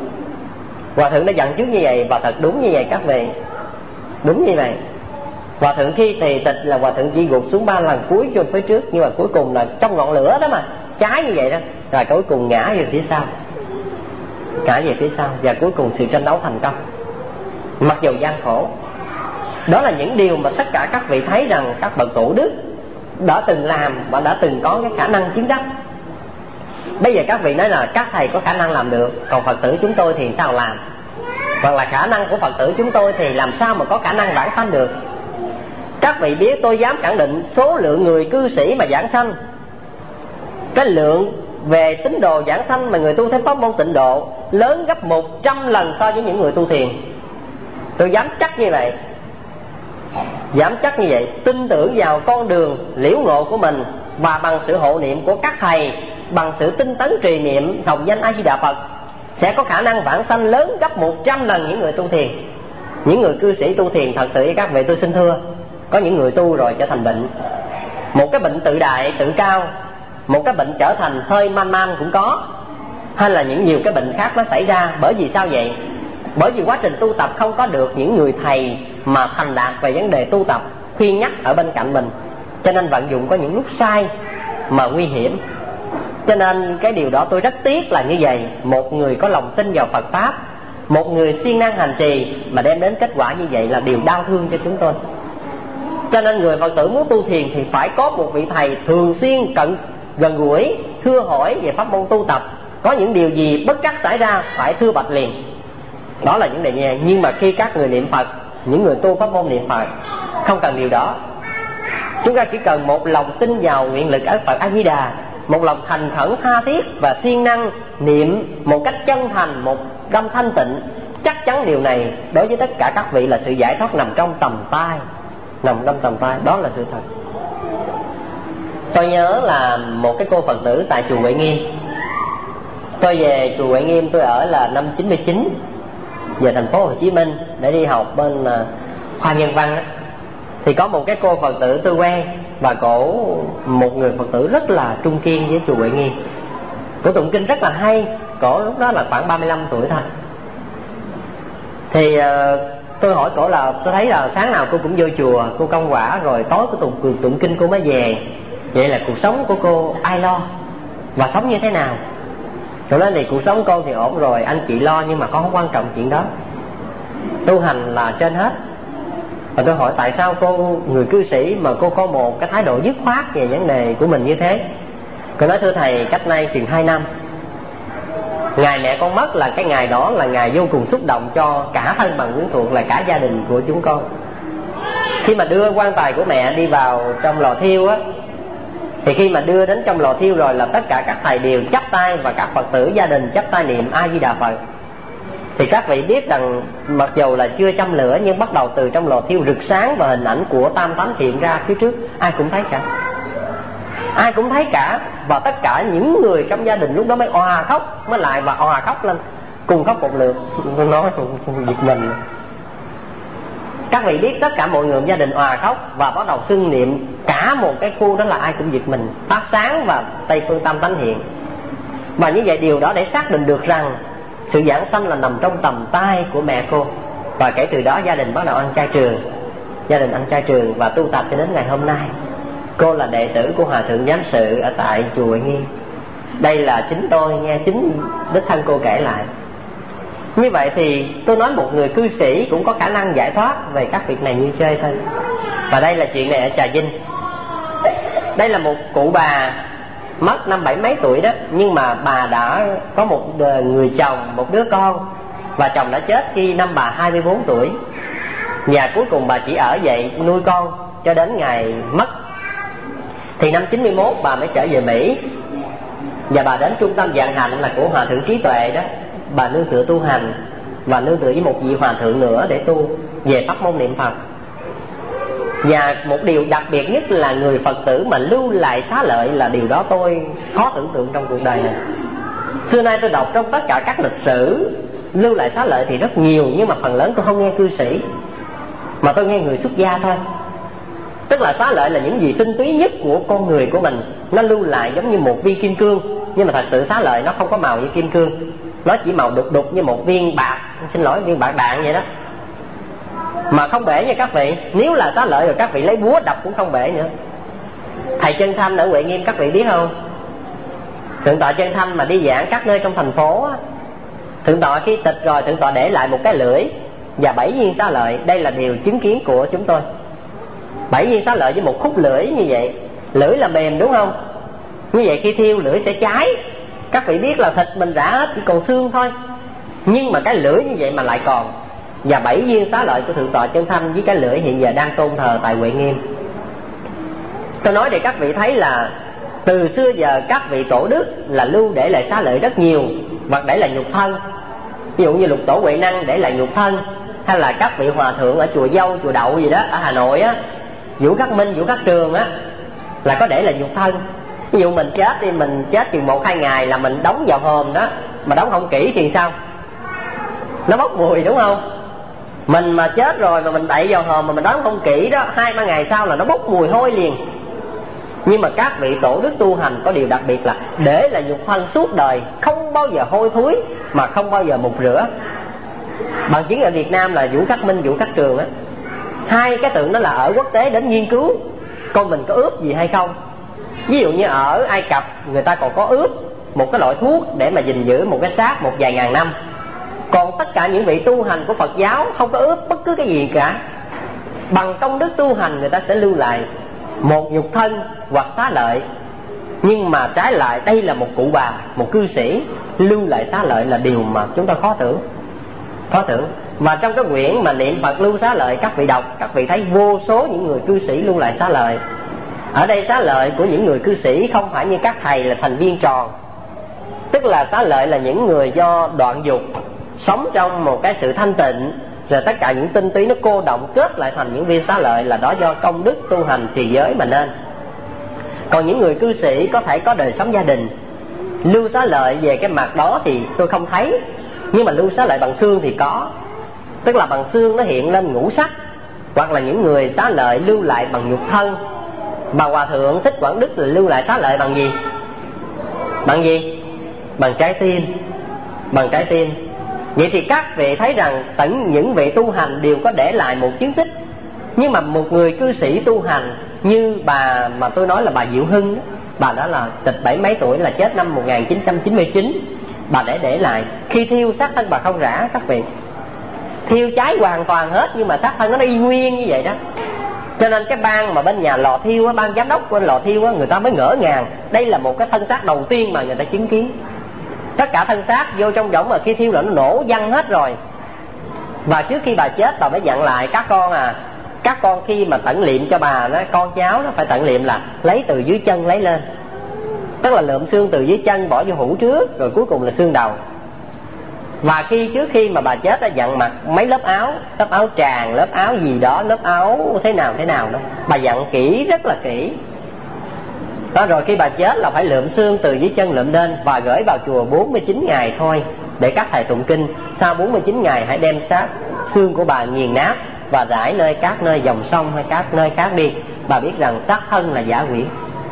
Hòa Thượng đã dặn trước như vậy, và thật đúng như vậy các vị, đúng như vậy. Hòa Thượng khi thì tịch là Hòa Thượng chỉ gục xuống ba lần cuối cho phía trước, nhưng mà cuối cùng là trong ngọn lửa đó mà cháy như vậy đó, rồi cuối cùng ngã về phía sau, ngã về phía sau, và cuối cùng sự tranh đấu thành công mặc dù gian khổ. Đó là những điều mà tất cả các vị thấy rằng các bậc tổ đức đã từng làm và đã từng có cái khả năng chứng đắc. Bây giờ các vị nói là các thầy có khả năng làm được, còn Phật tử chúng tôi thì sao làm? Hoặc là khả năng của Phật tử chúng tôi thì làm sao mà có khả năng vãng sanh được? Các vị biết tôi dám khẳng định số lượng người cư sĩ mà vãng sanh, cái lượng về tín đồ vãng sanh mà người tu theo pháp môn Tịnh Độ lớn gấp một trăm lần so với những người tu thiền. Tôi dám chắc như vậy, dám chắc như vậy, tin tưởng vào con đường liễu ngộ của mình, và bằng sự hộ niệm của các thầy, bằng sự tinh tấn trì niệm hồng danh A Di Đà Phật, sẽ có khả năng vãng sanh lớn gấp một trăm lần những người tu thiền. Những người cư sĩ tu thiền thật sự với các vị tôi xin thưa, có những người tu rồi trở thành bệnh, một cái bệnh tự đại tự cao, một cái bệnh trở thành hơi man man cũng có, hay là những nhiều cái bệnh khác nó xảy ra. Bởi vì sao vậy? Bởi vì quá trình tu tập không có được những người thầy mà thành đạt về vấn đề tu tập khuyên nhắc ở bên cạnh mình. cho nên vận dụng có những lúc sai mà nguy hiểm. Cho nên cái điều đó tôi rất tiếc là như vậy. Một người có lòng tin vào Phật Pháp, một người siêng năng hành trì mà đem đến kết quả như vậy là điều đau thương cho chúng tôi. Cho nên người Phật tử muốn tu thiền thì phải có một vị thầy thường xuyên cận gần gũi, thưa hỏi về pháp môn tu tập. Có những điều gì bất trắc xảy ra phải thưa bạch liền. Đó là những đề nhẹ. Nhưng mà khi các người niệm Phật, những người tu pháp môn niệm Phật không cần điều đó. Chúng ta chỉ cần một lòng tin vào nguyện lực ở Phật A Di Đà, một lòng thành khẩn tha thiết và siêng năng niệm một cách chân thành, một tâm thanh tịnh. Chắc chắn điều này đối với tất cả các vị là sự giải thoát nằm trong tầm tay, nằm trong tầm tay, đó là sự thật. Tôi nhớ là một cái cô Phật tử tại chùa Huệ Nghiêm. Tôi về chùa Huệ Nghiêm tôi ở là năm chín mươi chín, về thành phố Hồ Chí Minh để đi học bên uh, khoa nhân văn đó. Thì có một cái cô Phật tử tôi quen, và cổ một người Phật tử rất là trung kiên với chùa Huệ Nghiêm. Cổ tụng kinh rất là hay. Cổ lúc đó là khoảng ba mươi lăm tuổi thôi. Thì uh, tôi hỏi cổ là tôi thấy là sáng nào cô cũng vô chùa, cô công quả rồi tối cô tụng, tụng kinh cô mới về. Vậy là cuộc sống của cô ai lo và sống như thế nào? Tôi nói thì cuộc sống con thì ổn rồi, anh chị lo, nhưng mà con không quan trọng chuyện đó. Tu hành là trên hết. Và tôi hỏi tại sao cô, người cư sĩ, mà cô có một cái thái độ dứt khoát về vấn đề của mình như thế? Cô nói thưa thầy, cách nay chừng hai năm, ngày mẹ con mất là cái ngày đó là ngày vô cùng xúc động cho cả thân bằng quyến thuộc, là cả gia đình của chúng con. Khi mà đưa quan tài của mẹ đi vào trong lò thiêu á, thì khi mà đưa đến trong lò thiêu rồi là tất cả các thầy đều chắp tay, và các Phật tử gia đình chắp tay niệm A Di Đà Phật. Thì các vị biết rằng mặc dù là chưa châm lửa, nhưng bắt đầu từ trong lò thiêu rực sáng và hình ảnh của Tam Thánh hiện ra phía trước. Ai cũng thấy cả, ai cũng thấy cả. Và tất cả những người trong gia đình lúc đó mới òa khóc, mới lại và òa khóc lên, cùng khóc một lượt. Tôi nói giật mình. Các vị biết tất cả mọi người gia đình òa khóc, và bắt đầu xưng niệm cả một cái khu đó là ai cũng giật mình. Phát sáng và Tây Phương Tam Thánh hiện. Và như vậy điều đó để xác định được rằng sự giảng sanh là nằm trong tầm tay của mẹ cô. Và kể từ đó gia đình bắt đầu ăn chay trường, gia đình ăn chay trường và tu tập cho đến ngày hôm nay. Cô là đệ tử của Hòa Thượng Giám Sự ở tại chùa Huệ Nghiêm. Đây là chính tôi nghe chính đích thân cô kể lại. Như vậy thì tôi nói một người cư sĩ cũng có khả năng giải thoát về các việc này như chơi thôi. Và đây là chuyện này ở Trà Vinh. Đây là một cụ bà mất năm bảy mấy tuổi đó, nhưng mà bà đã có một người chồng, một đứa con, và chồng đã chết khi năm bà hai mươi bốn tuổi. Và cuối cùng bà chỉ ở vậy nuôi con cho đến ngày mất. Thì năm chín mươi mốt bà mới trở về Mỹ, và bà đến trung tâm Vạn Hạnh là của Hòa Thượng Trí Tuệ đó. Bà nương tựa tu hành và nương tựa với một vị hòa thượng nữa để tu về pháp môn niệm Phật. Và một điều đặc biệt nhất là người Phật tử mà lưu lại xá lợi là điều đó tôi khó tưởng tượng trong cuộc đời này. Xưa nay tôi đọc trong tất cả các lịch sử, lưu lại xá lợi thì rất nhiều, nhưng mà phần lớn tôi không nghe cư sĩ, mà tôi nghe người xuất gia thôi. Tức là xá lợi là những gì tinh túy nhất của con người của mình, nó lưu lại giống như một viên kim cương. Nhưng mà thật sự xá lợi nó không có màu như kim cương, nó chỉ màu đục đục như một viên bạc, xin lỗi, viên bạc đạn vậy đó, mà không bể nha các vị. Nếu là xá lợi rồi các vị lấy búa đập cũng không bể nữa. Thầy Chân Thanh ở Huệ Nghiêm các vị biết không? Thượng tọa Chân Thanh mà đi giảng các nơi trong thành phố á, thượng tọa khi tịch rồi thượng tọa để lại một cái lưỡi và bảy viên xá lợi. Đây là điều chứng kiến của chúng tôi. Bảy viên xá lợi với một khúc lưỡi như vậy. Lưỡi là mềm đúng không? Như vậy khi thiêu lưỡi sẽ cháy. Các vị biết là thịt mình rã hết, chỉ còn xương thôi, nhưng mà cái lưỡi như vậy mà lại còn. Và bảy viên xá lợi của thượng tọa Chân Thanh với cái lưỡi hiện giờ đang tôn thờ tại Huệ Nghiêm. Tôi nói để các vị thấy là từ xưa giờ các vị tổ đức là lưu để lại xá lợi rất nhiều, hoặc để lại nhục thân. Ví dụ như Lục Tổ Huệ Năng để lại nhục thân, hay là các vị hòa thượng ở chùa Dâu, chùa Đậu gì đó ở Hà Nội á, Vũ Khắc Minh, Vũ Khắc Trường á, là có để lại nhục thân. Ví dụ mình chết đi, mình chết chừng một hai ngày là mình đóng vào hòm đó, mà đóng không kỹ thì sao? Nó bốc mùi đúng không? Mình mà chết rồi mà mình đậy vào hòm mà mình đóng không kỹ đó, hai ba ngày sau là nó bốc mùi hôi liền. Nhưng mà các vị tổ đức tu hành có điều đặc biệt là để là nhục thân suốt đời, không bao giờ hôi thối, mà không bao giờ mục rửa. Bằng chứng ở Việt Nam là Vũ Khắc Minh, Vũ Khắc Trường á, hai cái tượng đó là ở quốc tế đến nghiên cứu coi mình có ướp gì hay không. Ví dụ như ở Ai Cập người ta còn có ướp một cái loại thuốc để mà gìn giữ một cái xác một vài ngàn năm. Còn tất cả những vị tu hành của Phật giáo không có ướp bất cứ cái gì cả. Bằng công đức tu hành người ta sẽ lưu lại một nhục thân hoặc xá lợi. Nhưng mà trái lại đây là một cụ bà, một cư sĩ lưu lại xá lợi là điều mà chúng ta khó tưởng. Khó tưởng. Và trong cái quyển mà niệm Phật lưu xá lợi, các vị đọc, các vị thấy vô số những người cư sĩ lưu lại xá lợi. Ở đây xá lợi của những người cư sĩ không phải như các thầy là thành viên tròn. Tức là xá lợi là những người do đoạn dục, sống trong một cái sự thanh tịnh, rồi tất cả những tinh túy nó cô động kết lại thành những viên xá lợi, là đó do công đức tu hành trì giới mà nên. Còn những người cư sĩ có thể có đời sống gia đình, lưu xá lợi về cái mặt đó thì tôi không thấy. Nhưng mà lưu xá lợi bằng xương thì có. Tức là bằng xương nó hiện lên ngũ sắc. Hoặc là những người xá lợi lưu lại bằng nhục thân. Bà Hòa Thượng Thích Quảng Đức là lưu lại xá lợi bằng gì? Bằng gì? Bằng trái tim. Bằng trái tim. Vậy thì các vị thấy rằng tận những vị tu hành đều có để lại một chứng tích. Nhưng mà một người cư sĩ tu hành như bà mà tôi nói là bà Diệu Hưng đó, bà đã là tịch bảy mấy tuổi, là chết năm một nghìn chín trăm chín mươi chín. Bà để để lại, khi thiêu xác thân bà không rã các vị, thiêu cháy hoàn toàn hết, nhưng mà xác thân nó y nguyên như vậy đó. Cho nên cái ban mà bên nhà lò thiêu á, ban giám đốc của lò thiêu á, người ta mới ngỡ ngàng. Đây là một cái thân xác đầu tiên mà người ta chứng kiến. Tất cả thân xác vô trong võng mà khi thiêu là nó nổ văng hết rồi. Và trước khi bà chết bà mới dặn lại các con à, các con khi mà tận liệm cho bà đó, con cháu nó phải tận liệm là lấy từ dưới chân lấy lên. Tức là lượm xương từ dưới chân bỏ vô hũ trước, rồi cuối cùng là xương đầu. Và khi trước khi mà bà chết đã dặn mặc mấy lớp áo, lớp áo tràng, lớp áo gì đó, lớp áo thế nào thế nào đó, bà dặn kỹ, rất là kỹ đó. Rồi khi bà chết là phải lượm xương từ dưới chân lượm lên và gửi vào chùa bốn mươi chín ngày thôi, để các thầy tụng kinh. Sau bốn mươi chín ngày hãy đem xác xương của bà nghiền nát và rải nơi các nơi dòng sông hay các nơi khác đi. Bà biết rằng xác thân là giả quỷ.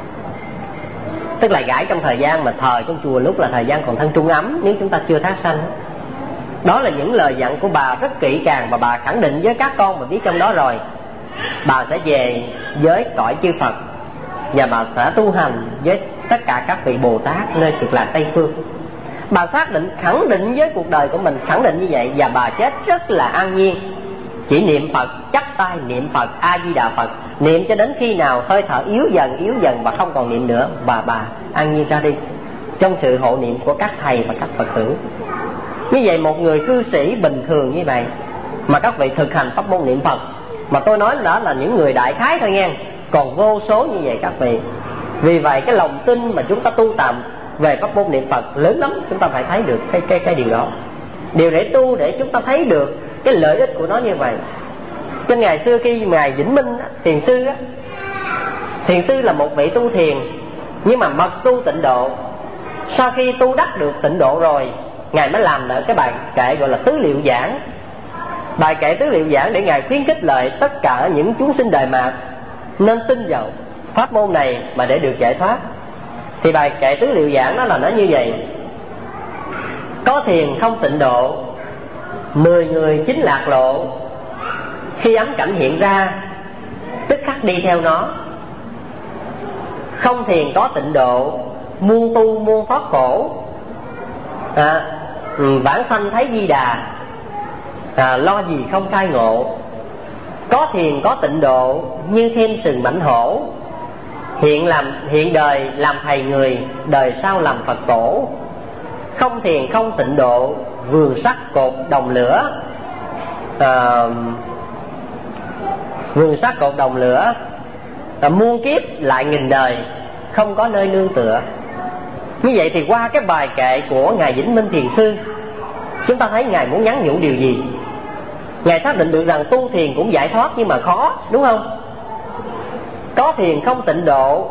Tức là gãi trong thời gian mà thờ trong chùa, lúc là thời gian còn thân trung ấm, nếu chúng ta chưa thác sanh. Đó là những lời dặn của bà rất kỹ càng. Và bà khẳng định với các con mà biết trong đó rồi, bà sẽ về với cõi chư Phật, và bà sẽ tu hành với tất cả các vị Bồ Tát nơi Cực Lạc Tây Phương. Bà xác định, khẳng định với cuộc đời của mình, khẳng định như vậy. Và bà chết rất là an nhiên, chỉ niệm Phật, chắp tay niệm Phật, A-di-đà Phật, niệm cho đến khi nào hơi thở yếu dần yếu dần và không còn niệm nữa, và bà an nhiên ra đi trong sự hộ niệm của các thầy và các Phật tử. Như vậy một người cư sĩ bình thường như vậy mà các vị thực hành pháp môn niệm Phật, mà tôi nói đó là những người đại khái thôi nghe, còn vô số như vậy các vị. Vì vậy cái lòng tin mà chúng ta tu tầm về pháp môn niệm Phật lớn lắm. Chúng ta phải thấy được cái, cái, cái điều đó. Điều để tu để chúng ta thấy được cái lợi ích của nó như vậy. Trên ngày xưa khi ngài Vĩnh Minh thiền sư á, thiền sư là một vị tu thiền nhưng mà mật tu tịnh độ. Sau khi tu đắc được tịnh độ rồi, ngài mới làm được cái bài kệ gọi là tứ liệu giảng. Bài kệ tứ liệu giảng để ngài khuyến khích lời tất cả những chúng sinh đời mạt nên tin vào pháp môn này mà để được giải thoát. Thì bài kệ tứ liệu giảng đó là nói như vậy: có thiền không tịnh độ, mười người chính lạc lộ. Khi ấm cảnh hiện ra, tức khắc đi theo nó. Không thiền có tịnh độ, muôn tu muôn thoát khổ. à, Vãng sanh thấy Di Đà, à, lo gì không khai ngộ. Có thiền có tịnh độ, như thêm sừng mãnh hổ. Hiện làm hiện đời làm thầy người, đời sau làm Phật tổ. Không thiền không tịnh độ, vườn sắt cột đồng lửa. à, Vườn sắt cột đồng lửa, à, muôn kiếp lại nghìn đời, không có nơi nương tựa. Như vậy thì qua cái bài kệ của ngài Vĩnh Minh thiền sư, chúng ta thấy ngài muốn nhắn nhủ điều gì. Ngài xác định được rằng tu thiền cũng giải thoát nhưng mà khó, đúng không? Có thiền không tịnh độ,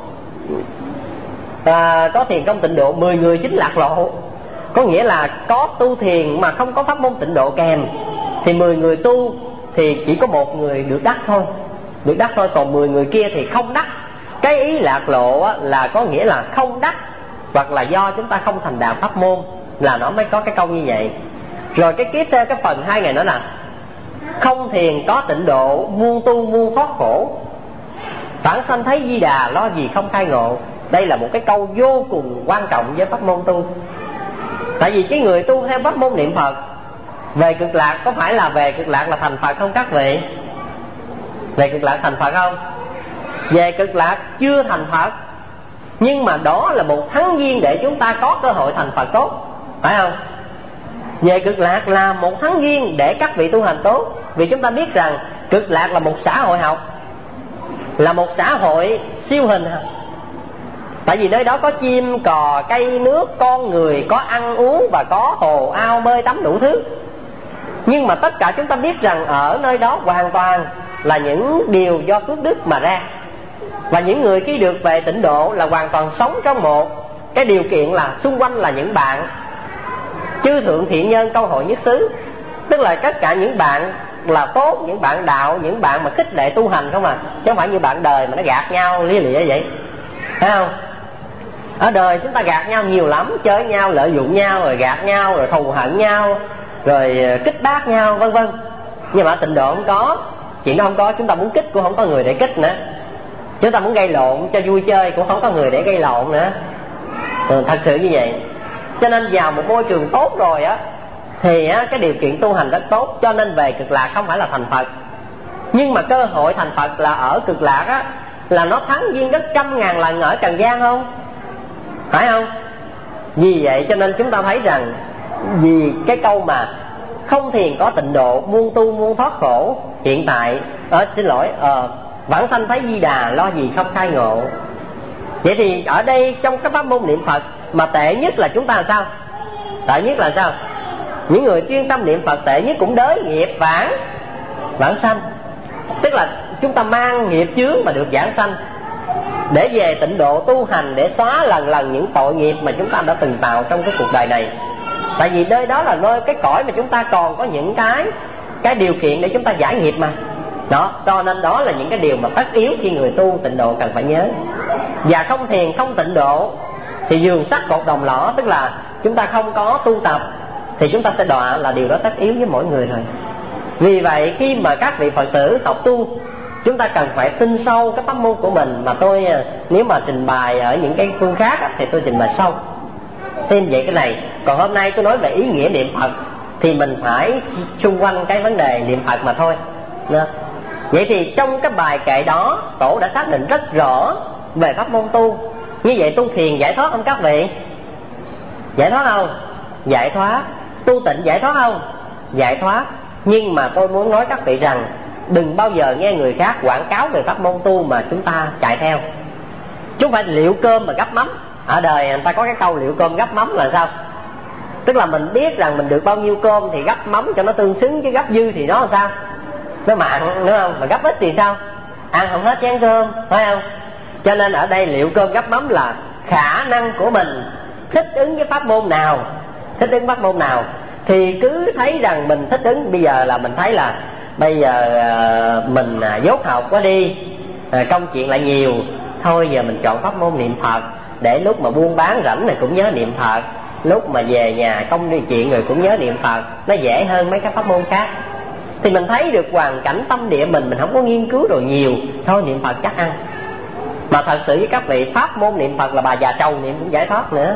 à, có thiền không tịnh độ, mười người chính lạc lộ. Có nghĩa là có tu thiền mà không có pháp môn tịnh độ kèm, thì mười người tu thì chỉ có một người được đắc thôi, được đắc thôi, còn mười người kia thì không đắc. Cái ý lạc lộ á, là có nghĩa là không đắc, hoặc là do chúng ta không thành đạo pháp môn, là nó mới có cái câu như vậy. Rồi cái tiếp theo cái phần hai ngày nói là không thiền có tịnh độ, muôn tu muôn thoát khổ. Vãng sanh thấy Di Đà, lo gì không khai ngộ. Đây là một cái câu vô cùng quan trọng với pháp môn tu. Tại vì cái người tu theo pháp môn niệm Phật về cực lạc, có phải là về cực lạc là thành Phật không các vị? Về cực lạc thành Phật không? Về cực lạc chưa thành Phật, nhưng mà đó là một thắng duyên để chúng ta có cơ hội thành Phật tốt, phải không? Về cực lạc là một thắng duyên để các vị tu hành tốt. Vì chúng ta biết rằng cực lạc là một xã hội học, là một xã hội siêu hình. Tại vì nơi đó có chim, cò, cây, nước, con người, có ăn uống và có hồ ao bơi tắm đủ thứ. Nhưng mà tất cả chúng ta biết rằng ở nơi đó hoàn toàn là những điều do phước đức mà ra. Và những người khi được về tịnh độ là hoàn toàn sống trong một cái điều kiện là xung quanh là những bạn chư thượng thiện nhân câu hội nhất xứ. Tức là tất cả những bạn là tốt, những bạn đạo, những bạn mà khích lệ tu hành không à, chứ không phải như bạn đời mà nó gạt nhau lia lịa vậy, thấy không? Ở đời chúng ta gạt nhau nhiều lắm, chơi nhau, lợi dụng nhau, rồi gạt nhau, rồi thù hận nhau, rồi kích bác nhau, vân vân. Nhưng mà tịnh độ không có chuyện đó, không có. Chúng ta muốn kích cũng không có người để kích nữa, chúng ta muốn gây lộn cho vui chơi cũng không có người để gây lộn nữa. Ừ, thật sự như vậy. Cho nên vào một môi trường tốt rồi á thì á, cái điều kiện tu hành rất tốt. Cho nên về cực lạc không phải là thành Phật, nhưng mà cơ hội thành Phật là ở cực lạc á, là nó thắng duyên gấp trăm ngàn lần ở trần gian, không phải không? Vì vậy cho nên chúng ta thấy rằng, vì cái câu mà không thiền có tịnh độ, muôn tu muôn thoát khổ. Hiện tại ờ, xin lỗi ờ, vãng sanh thấy Di Đà, lo gì không khai ngộ. Vậy thì ở đây trong các pháp môn niệm Phật mà tệ nhất là chúng ta là sao? Tệ nhất là sao? Những người chuyên tâm niệm Phật tệ nhất cũng đới nghiệp vãng vãng sanh. Tức là chúng ta mang nghiệp chướng mà được vãng sanh để về tịnh độ tu hành, để xóa lần lần những tội nghiệp mà chúng ta đã từng tạo trong cái cuộc đời này. Tại vì nơi đó là nơi cái cõi mà chúng ta còn có những cái cái điều kiện để chúng ta giải nghiệp mà. Đó, cho nên đó là những cái điều mà tất yếu khi người tu tịnh độ cần phải nhớ. Và không thiền không tịnh độ thì giường sắt cột đồng lõ, tức là chúng ta không có tu tập thì chúng ta sẽ đọa, là điều đó tất yếu với mỗi người rồi. Vì vậy khi mà các vị Phật tử học tu, chúng ta cần phải tin sâu cái pháp môn của mình. Mà tôi nếu mà trình bày ở những cái phương khác thì tôi trình bày sâu tin vậy cái này. Còn hôm nay tôi nói về ý nghĩa niệm Phật thì mình phải xung quanh cái vấn đề niệm Phật mà thôi. Vậy thì trong cái bài kệ đó, Tổ đã xác định rất rõ về pháp môn tu. Như vậy tu thiền giải thoát không các vị? Giải thoát không? Giải thoát. Tu tịnh giải thoát không? Giải thoát. Nhưng mà tôi muốn nói các vị rằng, đừng bao giờ nghe người khác quảng cáo về pháp môn tu mà chúng ta chạy theo. Chúng phải liệu cơm mà gắp mắm. Ở đời người ta có cái câu liệu cơm gắp mắm là sao? Tức là mình biết rằng mình được bao nhiêu cơm thì gắp mắm cho nó tương xứng, chứ gắp dư thì nó làm sao? Nó mặn nữa không? Mà gắp ít thì sao? Ăn không hết chén cơm, phải không? Cho nên ở đây liệu cơm gắp mắm là khả năng của mình thích ứng với pháp môn nào, thích ứng pháp môn nào thì cứ thấy rằng mình thích ứng. Bây giờ là mình thấy là bây giờ mình dốt học quá đi, công chuyện lại nhiều, thôi giờ mình chọn pháp môn niệm Phật, để lúc mà buôn bán rảnh này cũng nhớ niệm Phật, lúc mà về nhà công đi chuyện rồi cũng nhớ niệm Phật, nó dễ hơn mấy cái pháp môn khác. Thì mình thấy được hoàn cảnh tâm địa mình, mình không có nghiên cứu rồi nhiều, thôi niệm Phật chắc ăn. Mà thật sự với các vị, pháp môn niệm Phật là bà già trầu niệm cũng giải thoát nữa.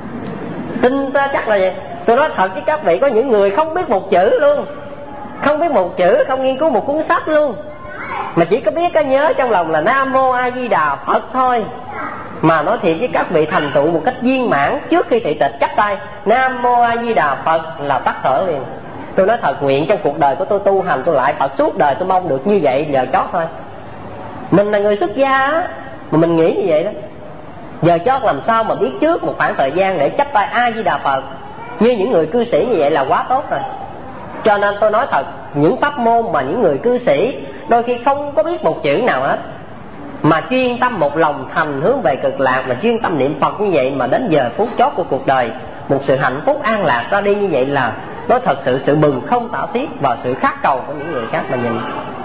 Tin ta chắc là vậy. Tôi nói thật với các vị, có những người không biết một chữ luôn, không biết một chữ, không nghiên cứu một cuốn sách luôn, mà chỉ có biết có nhớ trong lòng là Nam Mô A Di Đà Phật thôi. Mà nói thiệt với các vị, thành tựu một cách viên mãn trước khi thị tịch chắp tay Nam Mô A Di Đà Phật là tắt thở liền. Tôi nói thật, nguyện trong cuộc đời của tôi tu hành tôi lại Phật suốt đời, tôi mong được như vậy giờ chót thôi. Mình là người xuất gia á, mà mình nghĩ như vậy đó, giờ chót làm sao mà biết trước một khoảng thời gian để chắp tay A Di Đà Phật như những người cư sĩ như vậy là quá tốt rồi. Cho nên tôi nói thật, những pháp môn mà những người cư sĩ đôi khi không có biết một chữ nào hết, mà chuyên tâm một lòng thành hướng về cực lạc, mà chuyên tâm niệm Phật như vậy, mà đến giờ phút chót của cuộc đời một sự hạnh phúc an lạc ra đi như vậy, là nói thật sự sự mừng không tả xiết và sự khát cầu của những người khác mà nhìn.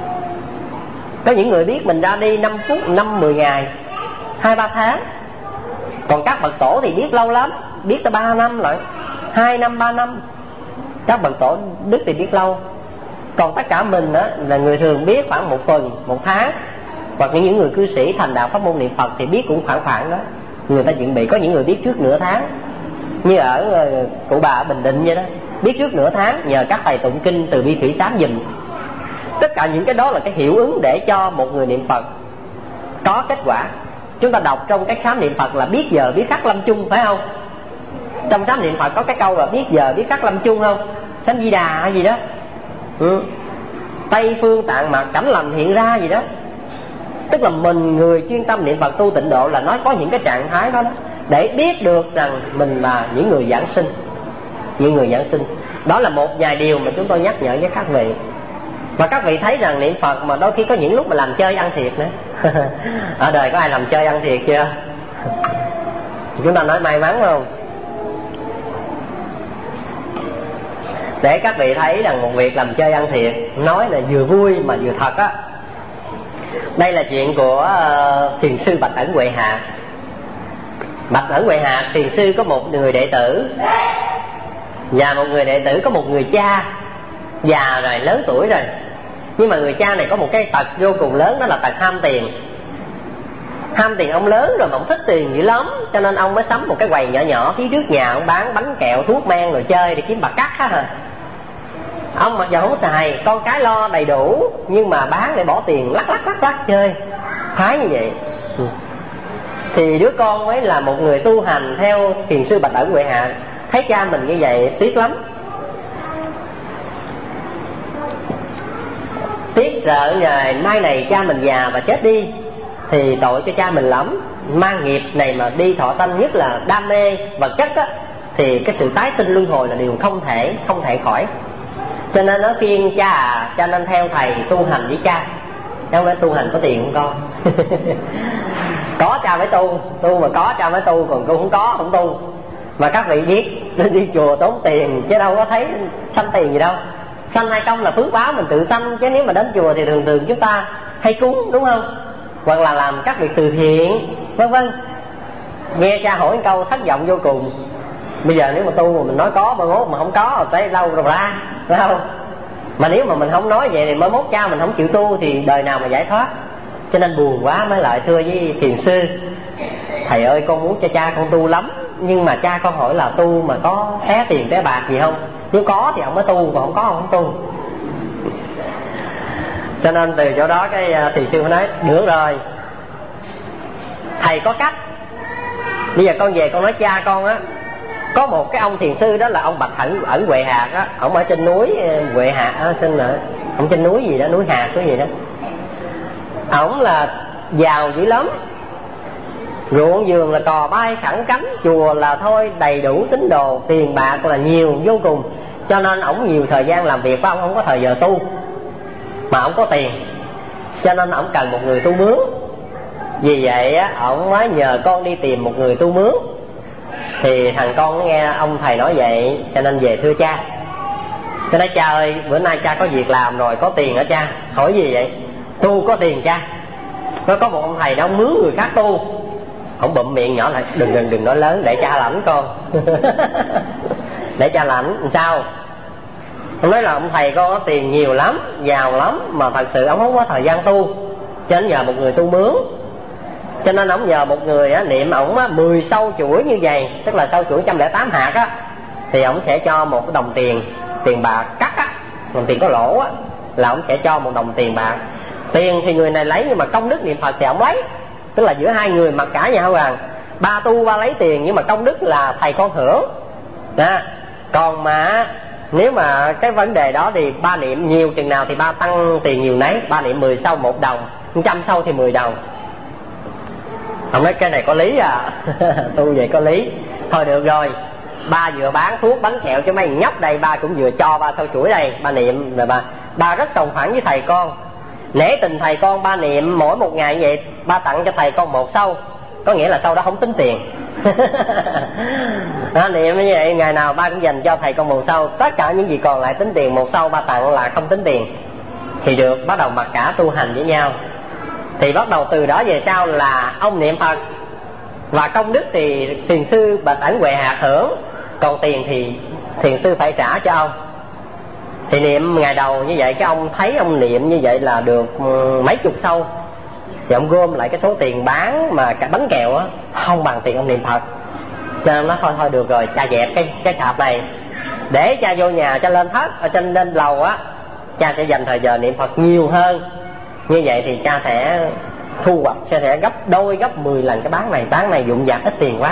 Có những người biết mình ra đi năm phút, năm mười ngày, hai ba tháng. Còn các bậc tổ thì biết lâu lắm, biết tới ba năm lại, hai năm ba năm. Các bậc tổ đức thì biết lâu. Còn tất cả mình đó là người thường biết khoảng một tuần, một tháng. hoặc những người cư sĩ thành đạo pháp môn niệm Phật thì biết cũng khoảng khoảng đó. Người ta chuẩn bị, có những người biết trước nửa tháng, như ở cụ bà ở Bình Định vậy đó, biết trước nửa tháng nhờ các thầy tụng kinh từ bi thủy sám giùm. Tất cả những cái đó là cái hiệu ứng để cho một người niệm Phật có kết quả. Chúng ta đọc trong cái sám niệm Phật là biết giờ biết khắc lâm chung, phải không? Trong sám niệm Phật có cái câu là biết giờ biết khắc lâm chung không? Sám Di Đà hay gì đó, ừ. Tây phương tạng mạc cảnh lành hiện ra gì đó. Tức là mình người chuyên tâm niệm Phật tu tịnh độ là nói có những cái trạng thái đó, đó để biết được rằng mình là những người giảng sinh. Những người giảng sinh đó là một vài điều mà chúng tôi nhắc nhở với các vị. Và các vị thấy rằng niệm Phật mà đôi khi có những lúc mà làm chơi ăn thiệt nữa. Ở đời có ai làm chơi ăn thiệt chưa? Chúng ta nói may mắn không? Để các vị thấy rằng một việc làm chơi ăn thiệt, nói là vừa vui mà vừa thật á. Đây là chuyện của uh, thiền sư Bạch Ẩn Huệ Hạc. Bạch Ẩn Huệ Hạc thiền sư có một người đệ tử, và một người đệ tử có một người cha già rồi, lớn tuổi rồi. Nhưng mà người cha này có một cái tật vô cùng lớn, đó là tật ham tiền. Ham tiền ông lớn rồi mà ông thích tiền dữ lắm, cho nên ông mới sắm một cái quầy nhỏ nhỏ phía trước nhà, ông bán bánh kẹo, thuốc men rồi chơi để kiếm bạc cắt á hả. Ông mặc dù không xài, con cái lo đầy đủ, nhưng mà bán để bỏ tiền lắc lắc lắc lắc chơi, phái như vậy. Thì đứa con mới là một người tu hành theo thiền sư Bạch Ẩn Huệ Hạc, thấy cha mình như vậy tiếc lắm. Tiếc sợ ngày mai này cha mình già và chết đi thì tội cho cha mình lắm. Mang nghiệp này mà đi thọ sanh, nhất là đam mê vật chất á, thì cái sự tái sinh luân hồi là điều không thể không thể khỏi. Cho nên nó khuyên cha à, cha nên theo thầy tu hành với cha, chứ không phải tu hành có tiền không con. Có cha mới tu, tu mà có cha mới tu, còn cô không có không tu. Mà các vị biết đi chùa tốn tiền chứ đâu có thấy sanh tiền gì đâu. Sanh hay không là phước báo mình tự sanh, chứ nếu mà đến chùa thì thường thường chúng ta hay cúng, đúng không? Hoặc là làm các việc từ thiện vân vân. Nghe cha hỏi một câu thất vọng vô cùng. Bây giờ nếu mà tu mà mình nói có, mai mốt mà không có rồi tới đâu rồi ra, phải không? Mà nếu mà mình không nói vậy thì mai mốt cha mình không chịu tu thì đời nào mà giải thoát. Cho nên buồn quá mới lại thưa với thiền sư: thầy ơi, con muốn cho cha con tu lắm, nhưng mà cha con hỏi là tu mà có té tiền té bạc gì không? Nếu có thì ông mới tu, còn không có ông không tu. Cho nên từ chỗ đó cái thiền sư mới nói: được rồi, thầy có cách. Bây giờ con về con nói cha con á, có một cái ông thiền sư đó là ông Bạch Ẩn Ẩn Huệ Hạc á, ông ở trên núi Huệ Hạc á, xin nữa, ông trên núi gì đó, núi Hạc cái gì đó. Ổng là giàu dữ lắm, ruộng vườn là cò bay khẳng cánh, chùa là thôi đầy đủ tín đồ, tiền bạc là nhiều vô cùng. Cho nên ổng nhiều thời gian làm việc, của ổng không có thời giờ tu, mà ổng có tiền, cho nên ổng cần một người tu mướn. Vì vậy á, ổng mới nhờ con đi tìm một người tu mướn. Thì thằng con nghe ông thầy nói vậy, cho nên về thưa cha. Cho nói: cha ơi, bữa nay cha có việc làm rồi, có tiền hả cha? Hỏi gì vậy? Tu có tiền cha. Nó có một ông thầy đó, ông mướn người khác tu. Ông bụm miệng nhỏ lại: đừng đừng đừng nói lớn, để cha lãnh con. Để cha lãnh. Sao? Ông nói là ông thầy con có tiền nhiều lắm, giàu lắm, mà thật sự ông không có thời gian tu, cho nên nhờ một người tu mướn. Cho nên ông nhờ một người á, niệm ổng á, mười sâu chuỗi như vậy, tức là sâu chuỗi một trăm lẻ tám hạt á, thì ổng sẽ cho một cái đồng tiền, tiền bạc cắt á, đồng tiền có lỗ á, là ổng sẽ cho một đồng tiền bạc. Tiền thì người này lấy, nhưng mà công đức niệm Phật thì ổng lấy. Tức là giữa hai người mặc cả nhau rằng ba tu ba lấy tiền, nhưng mà công đức là thầy con hưởng đó. Còn mà nếu mà cái vấn đề đó thì ba niệm nhiều chừng nào thì ba tăng tiền nhiều nấy. Ba niệm mười sâu một đồng, trăm sâu thì mười đồng. Ông nói cái này có lý à. Tu vậy có lý. Thôi được rồi, ba vừa bán thuốc bánh kẹo cho mấy nhóc đây, ba cũng vừa cho ba sâu chuỗi đây, ba niệm rồi ba ba rất sòng phẳng với thầy con. Nể tình thầy con, ba niệm mỗi một ngày như vậy, ba tặng cho thầy con một sâu, có nghĩa là sâu đó không tính tiền. Đó, niệm như vậy ngày nào ba cũng dành cho thầy con một sâu, tất cả những gì còn lại tính tiền, một sâu ba tặng là không tính tiền. Thì được, bắt đầu mặc cả tu hành với nhau. Thì bắt đầu từ đó về sau là ông niệm Phật, và công đức thì thiền sư Bạch Ẩn Huệ Hạc hưởng, còn tiền thì thiền sư phải trả cho ông. Thì niệm ngày đầu như vậy, cái ông thấy ông niệm như vậy là được mấy chục sâu, thì ông gom lại cái số tiền bán mà cả bánh kẹo á không bằng tiền ông niệm Phật. Cho nên nó thôi thôi được rồi, cha dẹp cái cái sạp này, để cha vô nhà, cha lên thất ở trên lên lầu á, cha sẽ dành thời giờ niệm Phật nhiều hơn. Như vậy thì cha sẽ thu hoạch sẽ sẽ gấp đôi gấp mười lần cái bán này. Bán này dụng dạc ít tiền quá.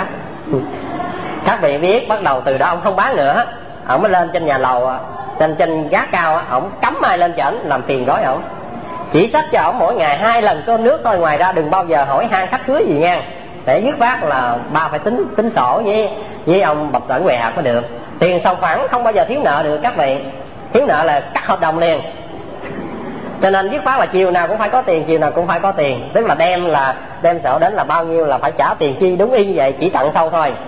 Các vị biết bắt đầu từ đó ông không bán nữa, ông mới lên trên nhà lầu, trên trên gác cao á, ông cấm ai lên trển làm phiền gói ổng, chỉ xách cho ổng mỗi ngày hai lần cơm nước thôi, ngoài ra đừng bao giờ hỏi han khách cưới gì nha, để dứt khoát là ba phải tính tính sổ với với ông Bạch Đẳng Huệ Hạc mới được. Tiền sòng phẳng không bao giờ thiếu nợ được các vị, thiếu nợ là cắt hợp đồng liền. Cho nên dứt khoát là chiều nào cũng phải có tiền, chiều nào cũng phải có tiền, tức là đem là đem sổ đến là bao nhiêu là phải trả tiền chi, đúng y như vậy, chỉ tặng sâu thôi.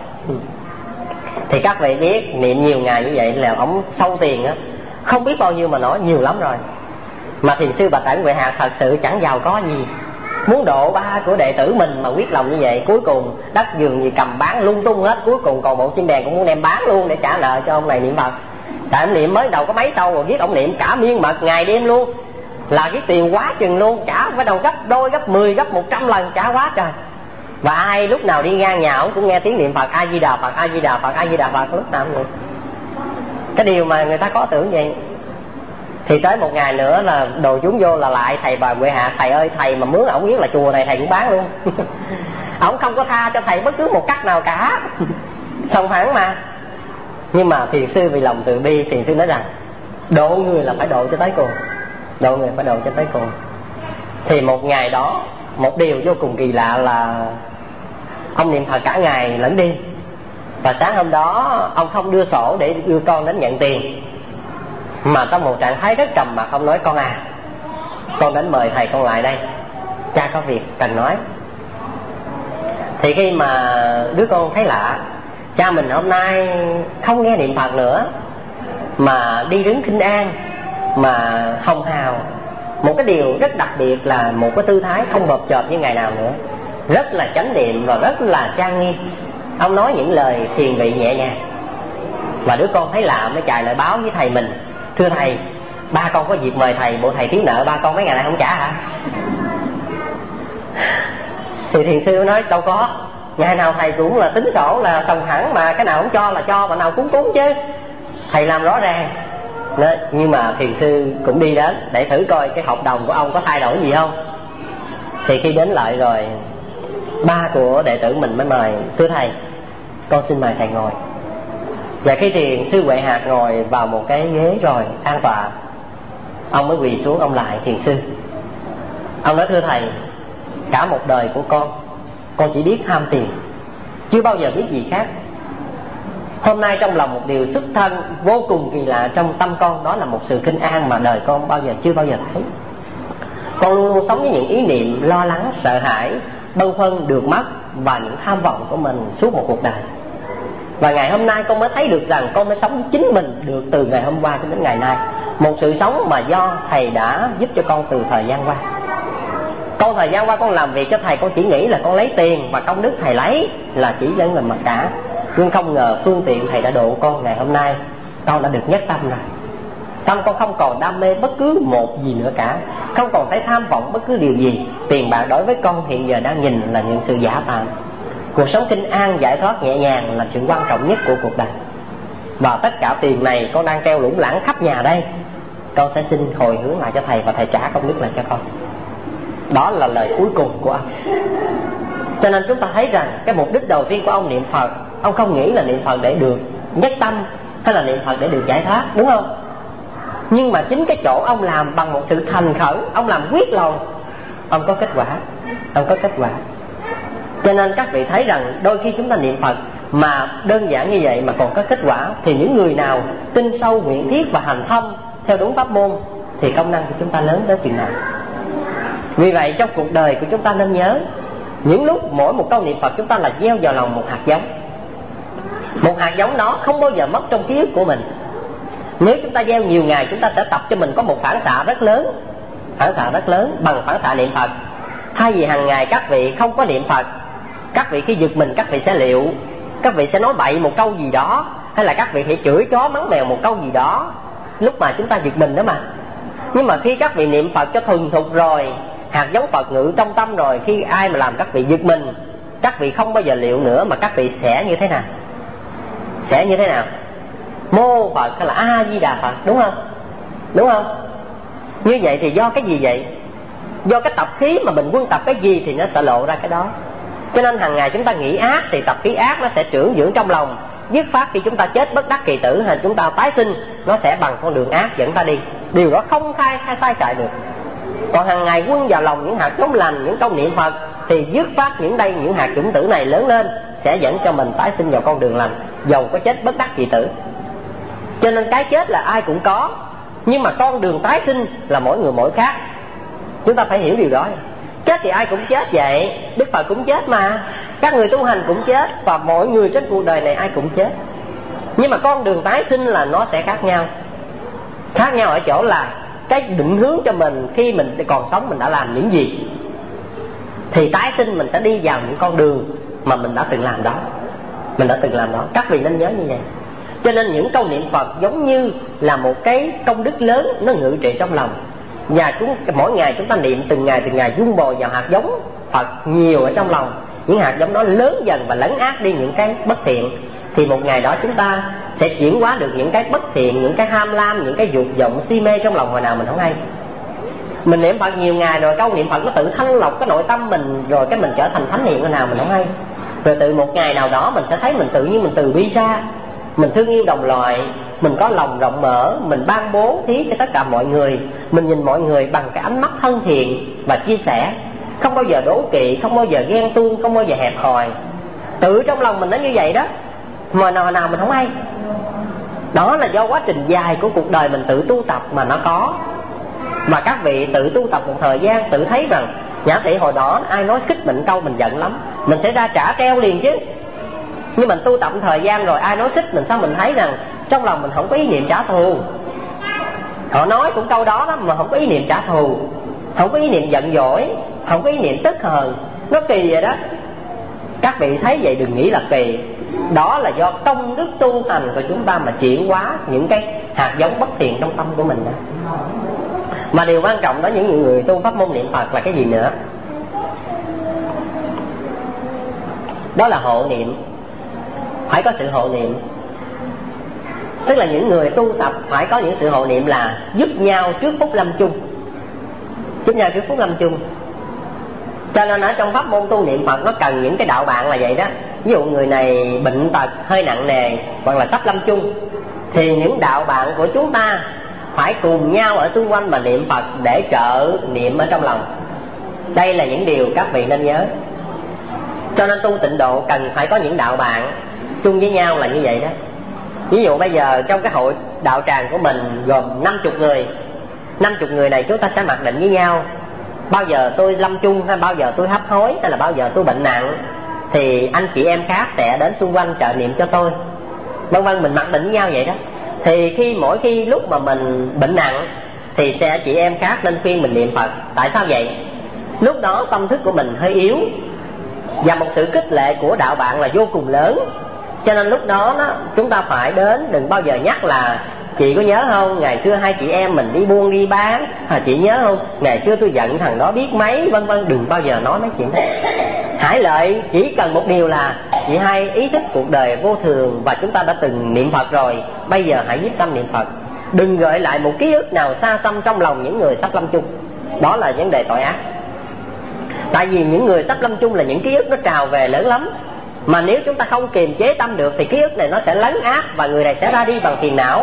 Thì các vị biết niệm nhiều ngày như vậy là ổng sâu tiền á, không biết bao nhiêu mà nói, nhiều lắm rồi. Mà thiền sư Bạch Đẳng Huệ Hạc thật sự chẳng giàu có gì, muốn độ ba của đệ tử mình mà quyết lòng như vậy, cuối cùng đất vườn gì cầm bán lung tung hết, cuối cùng còn bộ chim đèn cũng muốn đem bán luôn để trả nợ cho ông này niệm Phật. Tại ông niệm mới đầu có mấy câu rồi viết ông niệm cả miên mật ngày đêm luôn, là cái tiền quá chừng luôn, trả phải đầu gấp đôi, gấp mười, gấp một trăm lần, trả quá trời. Và ai lúc nào đi ngang nhà ông cũng nghe tiếng niệm Phật A Di Đà Phật, A Di Đà Phật, A Di Đà Phật, lúc nào cũng vậy. Cái điều mà người ta có tưởng vậy. Thì tới một ngày nữa là đồ chúng vô là lại thầy bà Huệ Hạc, thầy ơi thầy mà mướn ổng biết là chùa này thầy cũng bán luôn. Ổng không có tha cho thầy bất cứ một cách nào cả. Xong hẳn mà. Nhưng mà thiền sư vì lòng từ bi, thiền sư nói rằng độ người là phải độ cho tới cùng, độ người phải độ cho tới cùng. Thì một ngày đó, một điều vô cùng kỳ lạ là ông niệm Phật cả ngày lẫn đêm. Và sáng hôm đó ông không đưa sổ để đưa con đến nhận tiền, mà trong một trạng thái rất trầm mặc, ông nói con à, con đến mời thầy con lại đây, cha có việc cần nói. Thì khi mà đứa con thấy lạ, cha mình hôm nay không nghe niệm Phật nữa mà đi đứng khinh an, mà hồng hào, một cái điều rất đặc biệt là một cái tư thái không bợp chợp như ngày nào nữa, rất là chánh niệm và rất là trang nghiêm. Ông nói những lời thiền vị nhẹ nhàng. Và đứa con thấy lạ mới chạy lại báo với thầy mình: thưa thầy, ba con có việc mời thầy, bộ thầy thiếu nợ ba con mấy ngày nay không trả hả? Thì thiền sư nói đâu có, ngày nào thầy cũng là tính sổ là sòng hẳn, mà cái nào không cho là cho, mà nào cúng cúng chứ, thầy làm rõ ràng. Đó, nhưng mà thiền sư cũng đi đến để thử coi cái hợp đồng của ông có thay đổi gì không. Thì khi đến lại rồi, ba của đệ tử mình mới mời: thưa thầy, con xin mời thầy ngồi. Và khi thiền sư Huệ Hạc ngồi vào một cái ghế rồi an tọa, ông mới quỳ xuống, ông lại thiền sư. Ông nói: thưa thầy, cả một đời của con, con chỉ biết tham tiền, chưa bao giờ biết gì khác. Hôm nay trong lòng một điều xuất thân vô cùng kỳ lạ trong tâm con, đó là một sự kinh an mà đời con bao giờ chưa bao giờ thấy. Con luôn luôn sống với những ý niệm lo lắng, sợ hãi, bâng khuâng được mất và những tham vọng của mình suốt một cuộc đời. Và ngày hôm nay con mới thấy được rằng con mới sống với chính mình được từ ngày hôm qua cho đến ngày nay. Một sự sống mà do thầy đã giúp cho con từ thời gian qua. Con thời gian qua con làm việc cho thầy, con chỉ nghĩ là con lấy tiền và công đức thầy lấy là chỉ dẫn mình mà cả. Nhưng không ngờ phương tiện thầy đã độ con ngày hôm nay, con đã được nhất tâm rồi. Tâm con không còn đam mê bất cứ một gì nữa cả, không còn thấy tham vọng bất cứ điều gì. Tiền bạc đối với con hiện giờ đang nhìn là những sự giả tạm. Cuộc sống kinh an, giải thoát nhẹ nhàng là chuyện quan trọng nhất của cuộc đời. Và tất cả tiền này con đang treo lủng lẳng khắp nhà đây, con sẽ xin hồi hướng lại cho thầy và thầy trả công đức lại cho con. Đó là lời cuối cùng của ông. Cho nên chúng ta thấy rằng cái mục đích đầu tiên của ông niệm Phật, ông không nghĩ là niệm Phật để được nhất tâm hay là niệm Phật để được giải thoát, đúng không? Nhưng mà chính cái chỗ ông làm bằng một sự thành khẩn, ông làm quyết lòng, ông có kết quả. Ông có kết quả. Cho nên các vị thấy rằng đôi khi chúng ta niệm Phật mà đơn giản như vậy mà còn có kết quả, thì những người nào tin sâu, nguyện thiết và hành thâm theo đúng pháp môn thì công năng của chúng ta lớn tới chừng nào. Vì vậy trong cuộc đời của chúng ta nên nhớ, những lúc mỗi một câu niệm Phật chúng ta là gieo vào lòng một hạt giống. Một hạt giống đó không bao giờ mất trong ký ức của mình. Nếu chúng ta gieo nhiều ngày, chúng ta sẽ tập cho mình có một phản xạ rất lớn, phản xạ rất lớn bằng phản xạ niệm Phật. Thay vì hàng ngày các vị không có niệm Phật, các vị khi giật mình các vị sẽ liệu, các vị sẽ nói bậy một câu gì đó, hay là các vị sẽ chửi chó mắng mèo một câu gì đó lúc mà chúng ta giật mình đó mà. Nhưng mà khi các vị niệm Phật cho thuần thục rồi, hạt giống Phật ngự trong tâm rồi, khi ai mà làm các vị giật mình, các vị không bao giờ liệu nữa, mà các vị sẽ như thế nào? Sẽ như thế nào? Mô Phật hay là A Di Đà Phật, đúng không? Đúng không? Như vậy thì do cái gì vậy? Do cái tập khí mà mình quân tập cái gì thì nó sẽ lộ ra cái đó. Cho nên hàng ngày chúng ta nghĩ ác thì tập khí ác nó sẽ trưởng dưỡng trong lòng. Dứt phát khi chúng ta chết bất đắc kỳ tử hay chúng ta tái sinh, nó sẽ bằng con đường ác dẫn ta đi. Điều đó không khai khai sai chạy được. Còn hàng ngày quân vào lòng những hạt giống lành, những công niệm Phật, thì dứt phát những đây những hạt chủng tử này lớn lên sẽ dẫn cho mình tái sinh vào con đường lành, dầu có chết bất đắc kỳ tử. Cho nên cái chết là ai cũng có, nhưng mà con đường tái sinh là mỗi người mỗi khác. Chúng ta phải hiểu điều đó. Chết thì ai cũng chết vậy, Đức Phật cũng chết mà, các người tu hành cũng chết, và mọi người trên cuộc đời này ai cũng chết. Nhưng mà con đường tái sinh là nó sẽ khác nhau. Khác nhau ở chỗ là cái định hướng cho mình khi mình còn sống mình đã làm những gì, thì tái sinh mình sẽ đi vào những con đường mà mình đã từng làm đó. Mình đã từng làm đó, các vị nên nhớ như vậy. Cho nên những câu niệm Phật giống như là một cái công đức lớn, nó ngự trị trong lòng. Và chúng, mỗi ngày chúng ta niệm từng ngày từng ngày dung bồi vào hạt giống Phật nhiều ở trong lòng. Những hạt giống đó lớn dần và lấn át đi những cái bất thiện, thì một ngày đó chúng ta sẽ chuyển hóa được những cái bất thiện, những cái ham lam, những cái dục vọng si mê trong lòng hồi nào mình không hay. Mình niệm Phật nhiều ngày rồi, câu niệm Phật nó tự thanh lọc cái nội tâm mình, rồi cái mình trở thành thánh hiền hồi nào mình không hay. Rồi từ một ngày nào đó mình sẽ thấy mình tự nhiên mình từ bi ra, mình thương yêu đồng loại, mình có lòng rộng mở, mình ban bố thí cho tất cả mọi người, mình nhìn mọi người bằng cái ánh mắt thân thiện và chia sẻ, không bao giờ đố kỵ, không bao giờ ghen tuông, không bao giờ hẹp hòi. Tự trong lòng mình nó như vậy đó, mà nào nào mình không hay. Đó là do quá trình dài của cuộc đời mình tự tu tập mà nó có. Mà các vị tự tu tập một thời gian, tự thấy rằng Nhã Tỳ hồi đó ai nói khích mình câu mình giận lắm, mình sẽ ra trả treo liền chứ. Nhưng mình tu tập thời gian rồi, ai nói khích mình sao mình thấy rằng trong lòng mình không có ý niệm trả thù. Họ nói cũng câu đó đó mà không có ý niệm trả thù, không có ý niệm giận dỗi, không có ý niệm tức hờn. Nó kỳ vậy đó. Các vị thấy vậy đừng nghĩ là kỳ. Đó là do công đức tu hành của chúng ta mà chuyển hóa những cái hạt giống bất thiện trong tâm của mình đó. Mà điều quan trọng đó, những người tu pháp môn niệm Phật là cái gì nữa? Đó là hộ niệm. Phải có sự hộ niệm. Tức là những người tu tập phải có những sự hộ niệm là giúp nhau trước phút lâm chung. Giúp nhau trước phút lâm chung. Cho nên ở trong pháp môn tu niệm Phật nó cần những cái đạo bạn là vậy đó. Ví dụ người này bệnh tật hơi nặng nề hoặc là sắp lâm chung, thì những đạo bạn của chúng ta phải cùng nhau ở xung quanh mà niệm Phật để trợ niệm ở trong lòng. Đây là những điều các vị nên nhớ. Cho nên tu tịnh độ cần phải có những đạo bạn chung với nhau là như vậy đó. Ví dụ bây giờ trong cái hội đạo tràng của mình gồm năm mươi người, năm mươi người này chúng ta sẽ mặc định với nhau, bao giờ tôi lâm chung hay bao giờ tôi hấp hối hay là bao giờ tôi bệnh nặng thì anh chị em khác sẽ đến xung quanh trợ niệm cho tôi, vân vân. Mình mặc định với nhau vậy đó. Thì khi mỗi khi lúc mà mình bệnh nặng thì sẽ chị em khác nên khuyên mình niệm Phật. Tại sao vậy? Lúc đó tâm thức của mình hơi yếu và một sự khích lệ của đạo bạn là vô cùng lớn. Cho nên lúc đó, đó chúng ta phải đến, đừng bao giờ nhắc là chị có nhớ không, ngày xưa hai chị em mình đi buôn đi bán, à, chị nhớ không, ngày xưa tôi giận thằng đó biết mấy, vân vân. Đừng bao giờ nói mấy chuyện đó. Hải lợi chỉ cần một điều là chị hai ý thức cuộc đời vô thường và chúng ta đã từng niệm Phật rồi, bây giờ hãy nhiếp tâm niệm Phật. Đừng gợi lại một ký ức nào xa xăm trong lòng những người sắp lâm chung. Đó là vấn đề tội ác. Tại vì những người sắp lâm chung là những ký ức nó trào về lớn lắm, mà nếu chúng ta không kiềm chế tâm được thì ký ức này nó sẽ lấn át và người này sẽ ra đi bằng phiền não.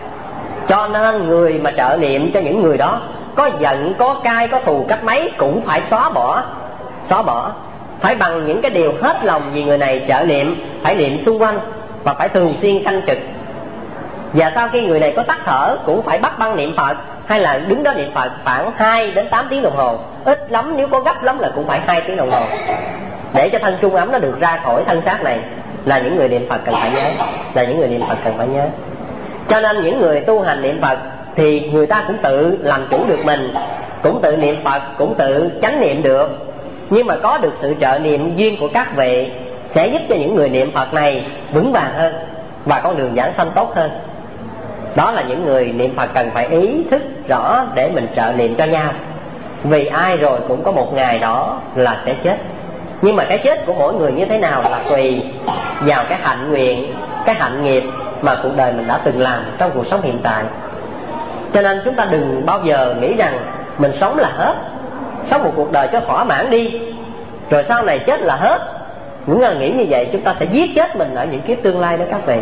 Cho nên người mà trợ niệm cho những người đó, có giận, có cay, có thù cách mấy cũng phải xóa bỏ. Xóa bỏ phải bằng những cái điều hết lòng vì người này trợ niệm, phải niệm xung quanh và phải thường xuyên canh trực. Và sau khi người này có tắt thở cũng phải bắt băng niệm Phật, hay là đứng đó niệm Phật khoảng hai đến tám tiếng đồng hồ. Ít lắm nếu có gấp lắm là cũng phải hai tiếng đồng hồ, để cho thân trung ấm nó được ra khỏi thân xác này. Là những người niệm Phật cần phải nhớ. Là những người niệm Phật cần phải nhớ. Cho nên những người tu hành niệm Phật thì người ta cũng tự làm chủ được mình, cũng tự niệm Phật, cũng tự chánh niệm được. Nhưng mà có được sự trợ niệm duyên của các vị sẽ giúp cho những người niệm Phật này vững vàng hơn và con đường giảng sanh tốt hơn. Đó là những người niệm Phật cần phải ý thức rõ để mình trợ niệm cho nhau. vì ai rồi cũng có một ngày đó là sẽ chết. Nhưng mà cái chết của mỗi người như thế nào là tùy vào cái hạnh nguyện, cái hạnh nghiệp mà cuộc đời mình đã từng làm trong cuộc sống hiện tại. Cho nên chúng ta đừng bao giờ nghĩ rằng mình sống là hết, sống một cuộc đời cho thỏa mãn đi, rồi sau này chết là hết. Những người nghĩ như vậy chúng ta sẽ giết chết mình ở những kiếp tương lai đó các vị.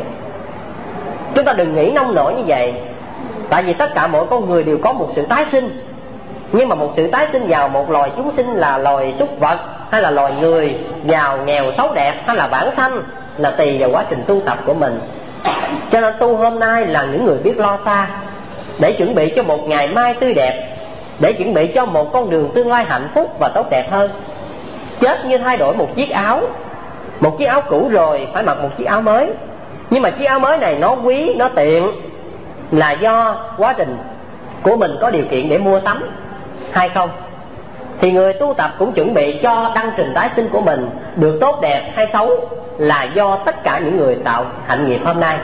Chúng ta đừng nghĩ nông nổi như vậy. Tại vì tất cả mỗi con người đều có một sự tái sinh. Nhưng mà một sự tái sinh vào một loài chúng sinh là loài súc vật, hay là loài người, giàu nghèo xấu đẹp, hay là bản sanh, là tùy vào quá trình tu tập của mình. Cho nên tu hôm nay là những người biết lo xa, để chuẩn bị cho một ngày mai tươi đẹp, để chuẩn bị cho một con đường tương lai hạnh phúc và tốt đẹp hơn. Chết như thay đổi một chiếc áo. Một chiếc áo cũ rồi phải mặc một chiếc áo mới. Nhưng mà chiếc áo mới này nó quý, nó tiện là do quá trình của mình có điều kiện để mua sắm hay không. Thì người tu tập cũng chuẩn bị cho đăng trình tái sinh của mình được tốt đẹp hay xấu là do tất cả những người tạo hạnh nghiệp hôm nay.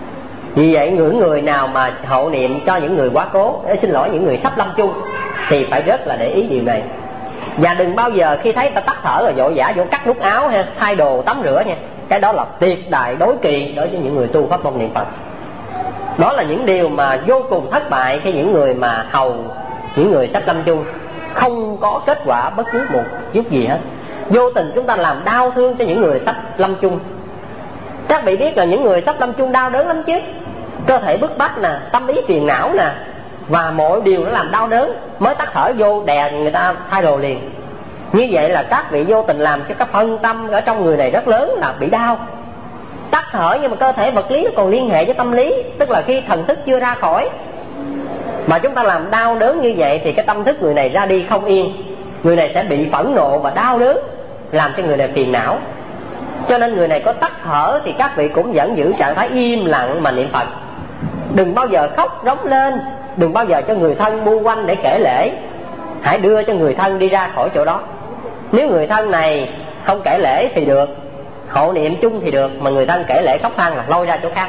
Vì vậy những người nào mà hậu niệm cho những người quá cố, xin lỗi những người sắp lâm chung, thì phải rất là để ý điều này. Và đừng bao giờ khi thấy ta tắt thở rồi vội vã vô cắt nút áo hay thay đồ tắm rửa nha. Cái đó là tuyệt đại đối kỳ đối với những người tu pháp môn niệm Phật. Đó là những điều mà vô cùng thất bại khi những người mà hầu những người sắp lâm chung không có kết quả bất cứ một chút gì hết. Vô tình chúng ta làm đau thương cho những người sắp lâm chung. Các vị biết là những người sắp lâm chung đau đớn lắm chứ. Cơ thể bức bách nè, tâm ý phiền não nè, và mọi điều nó làm đau đớn. Mới tắt thở vô đè người ta thay đồ liền. Như vậy là các vị vô tình làm cho cái phân tâm ở trong người này rất lớn, là bị đau. Tắt thở nhưng mà cơ thể vật lý nó còn liên hệ với tâm lý, tức là khi thần thức chưa ra khỏi. Mà chúng ta làm đau đớn như vậy thì cái tâm thức người này ra đi không yên. Người này sẽ bị phẫn nộ và đau đớn, làm cho người này phiền não. Cho nên người này có tắt thở thì các vị cũng vẫn giữ trạng thái im lặng mà niệm Phật. Đừng bao giờ khóc rống lên, đừng bao giờ cho người thân bu quanh để kể lễ. Hãy đưa cho người thân đi ra khỏi chỗ đó. Nếu người thân này không kể lễ thì được, hộ niệm chung thì được, mà người thân kể lễ khóc than là lôi ra chỗ khác.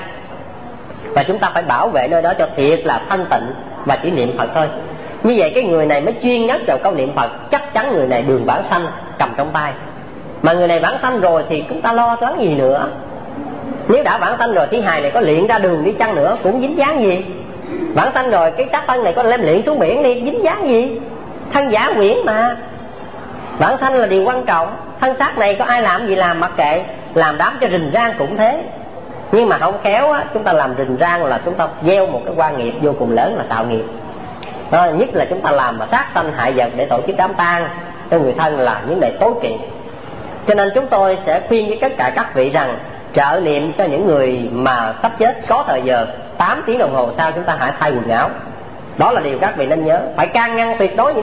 Và chúng ta phải bảo vệ nơi đó cho thiệt là thanh tịnh và chỉ niệm Phật thôi. Như vậy cái người này mới chuyên nhất vào câu niệm Phật. Chắc chắn người này đường vãng sanh cầm trong tay. Mà người này vãng sanh rồi thì chúng ta lo lắng gì nữa. Nếu đã vãng sanh rồi thì hài này có luyện ra đường đi chăng nữa cũng dính dáng gì. Vãng sanh rồi cái xác thân này có đem luyện xuống biển đi dính dáng gì. Thân giả quyển mà. Vãng sanh là điều quan trọng. Thân xác này có ai làm gì làm mặc kệ. Làm đám cho rình rang cũng thế. Nhưng mà không khéo á, chúng ta làm rình rang là chúng ta gieo một cái quan nghiệp vô cùng lớn là tạo nghiệp. Đó, nhất là chúng ta làm mà sát sanh hại vật để tổ chức đám tang cho người thân là những đề tối kỵ. Cho nên chúng tôi sẽ khuyên với tất cả các vị rằng trợ niệm cho những người mà sắp chết có thời giờ, tám tiếng đồng hồ sau chúng ta hãy thay quần áo. Đó là điều các vị nên nhớ. Phải can ngăn tuyệt đối những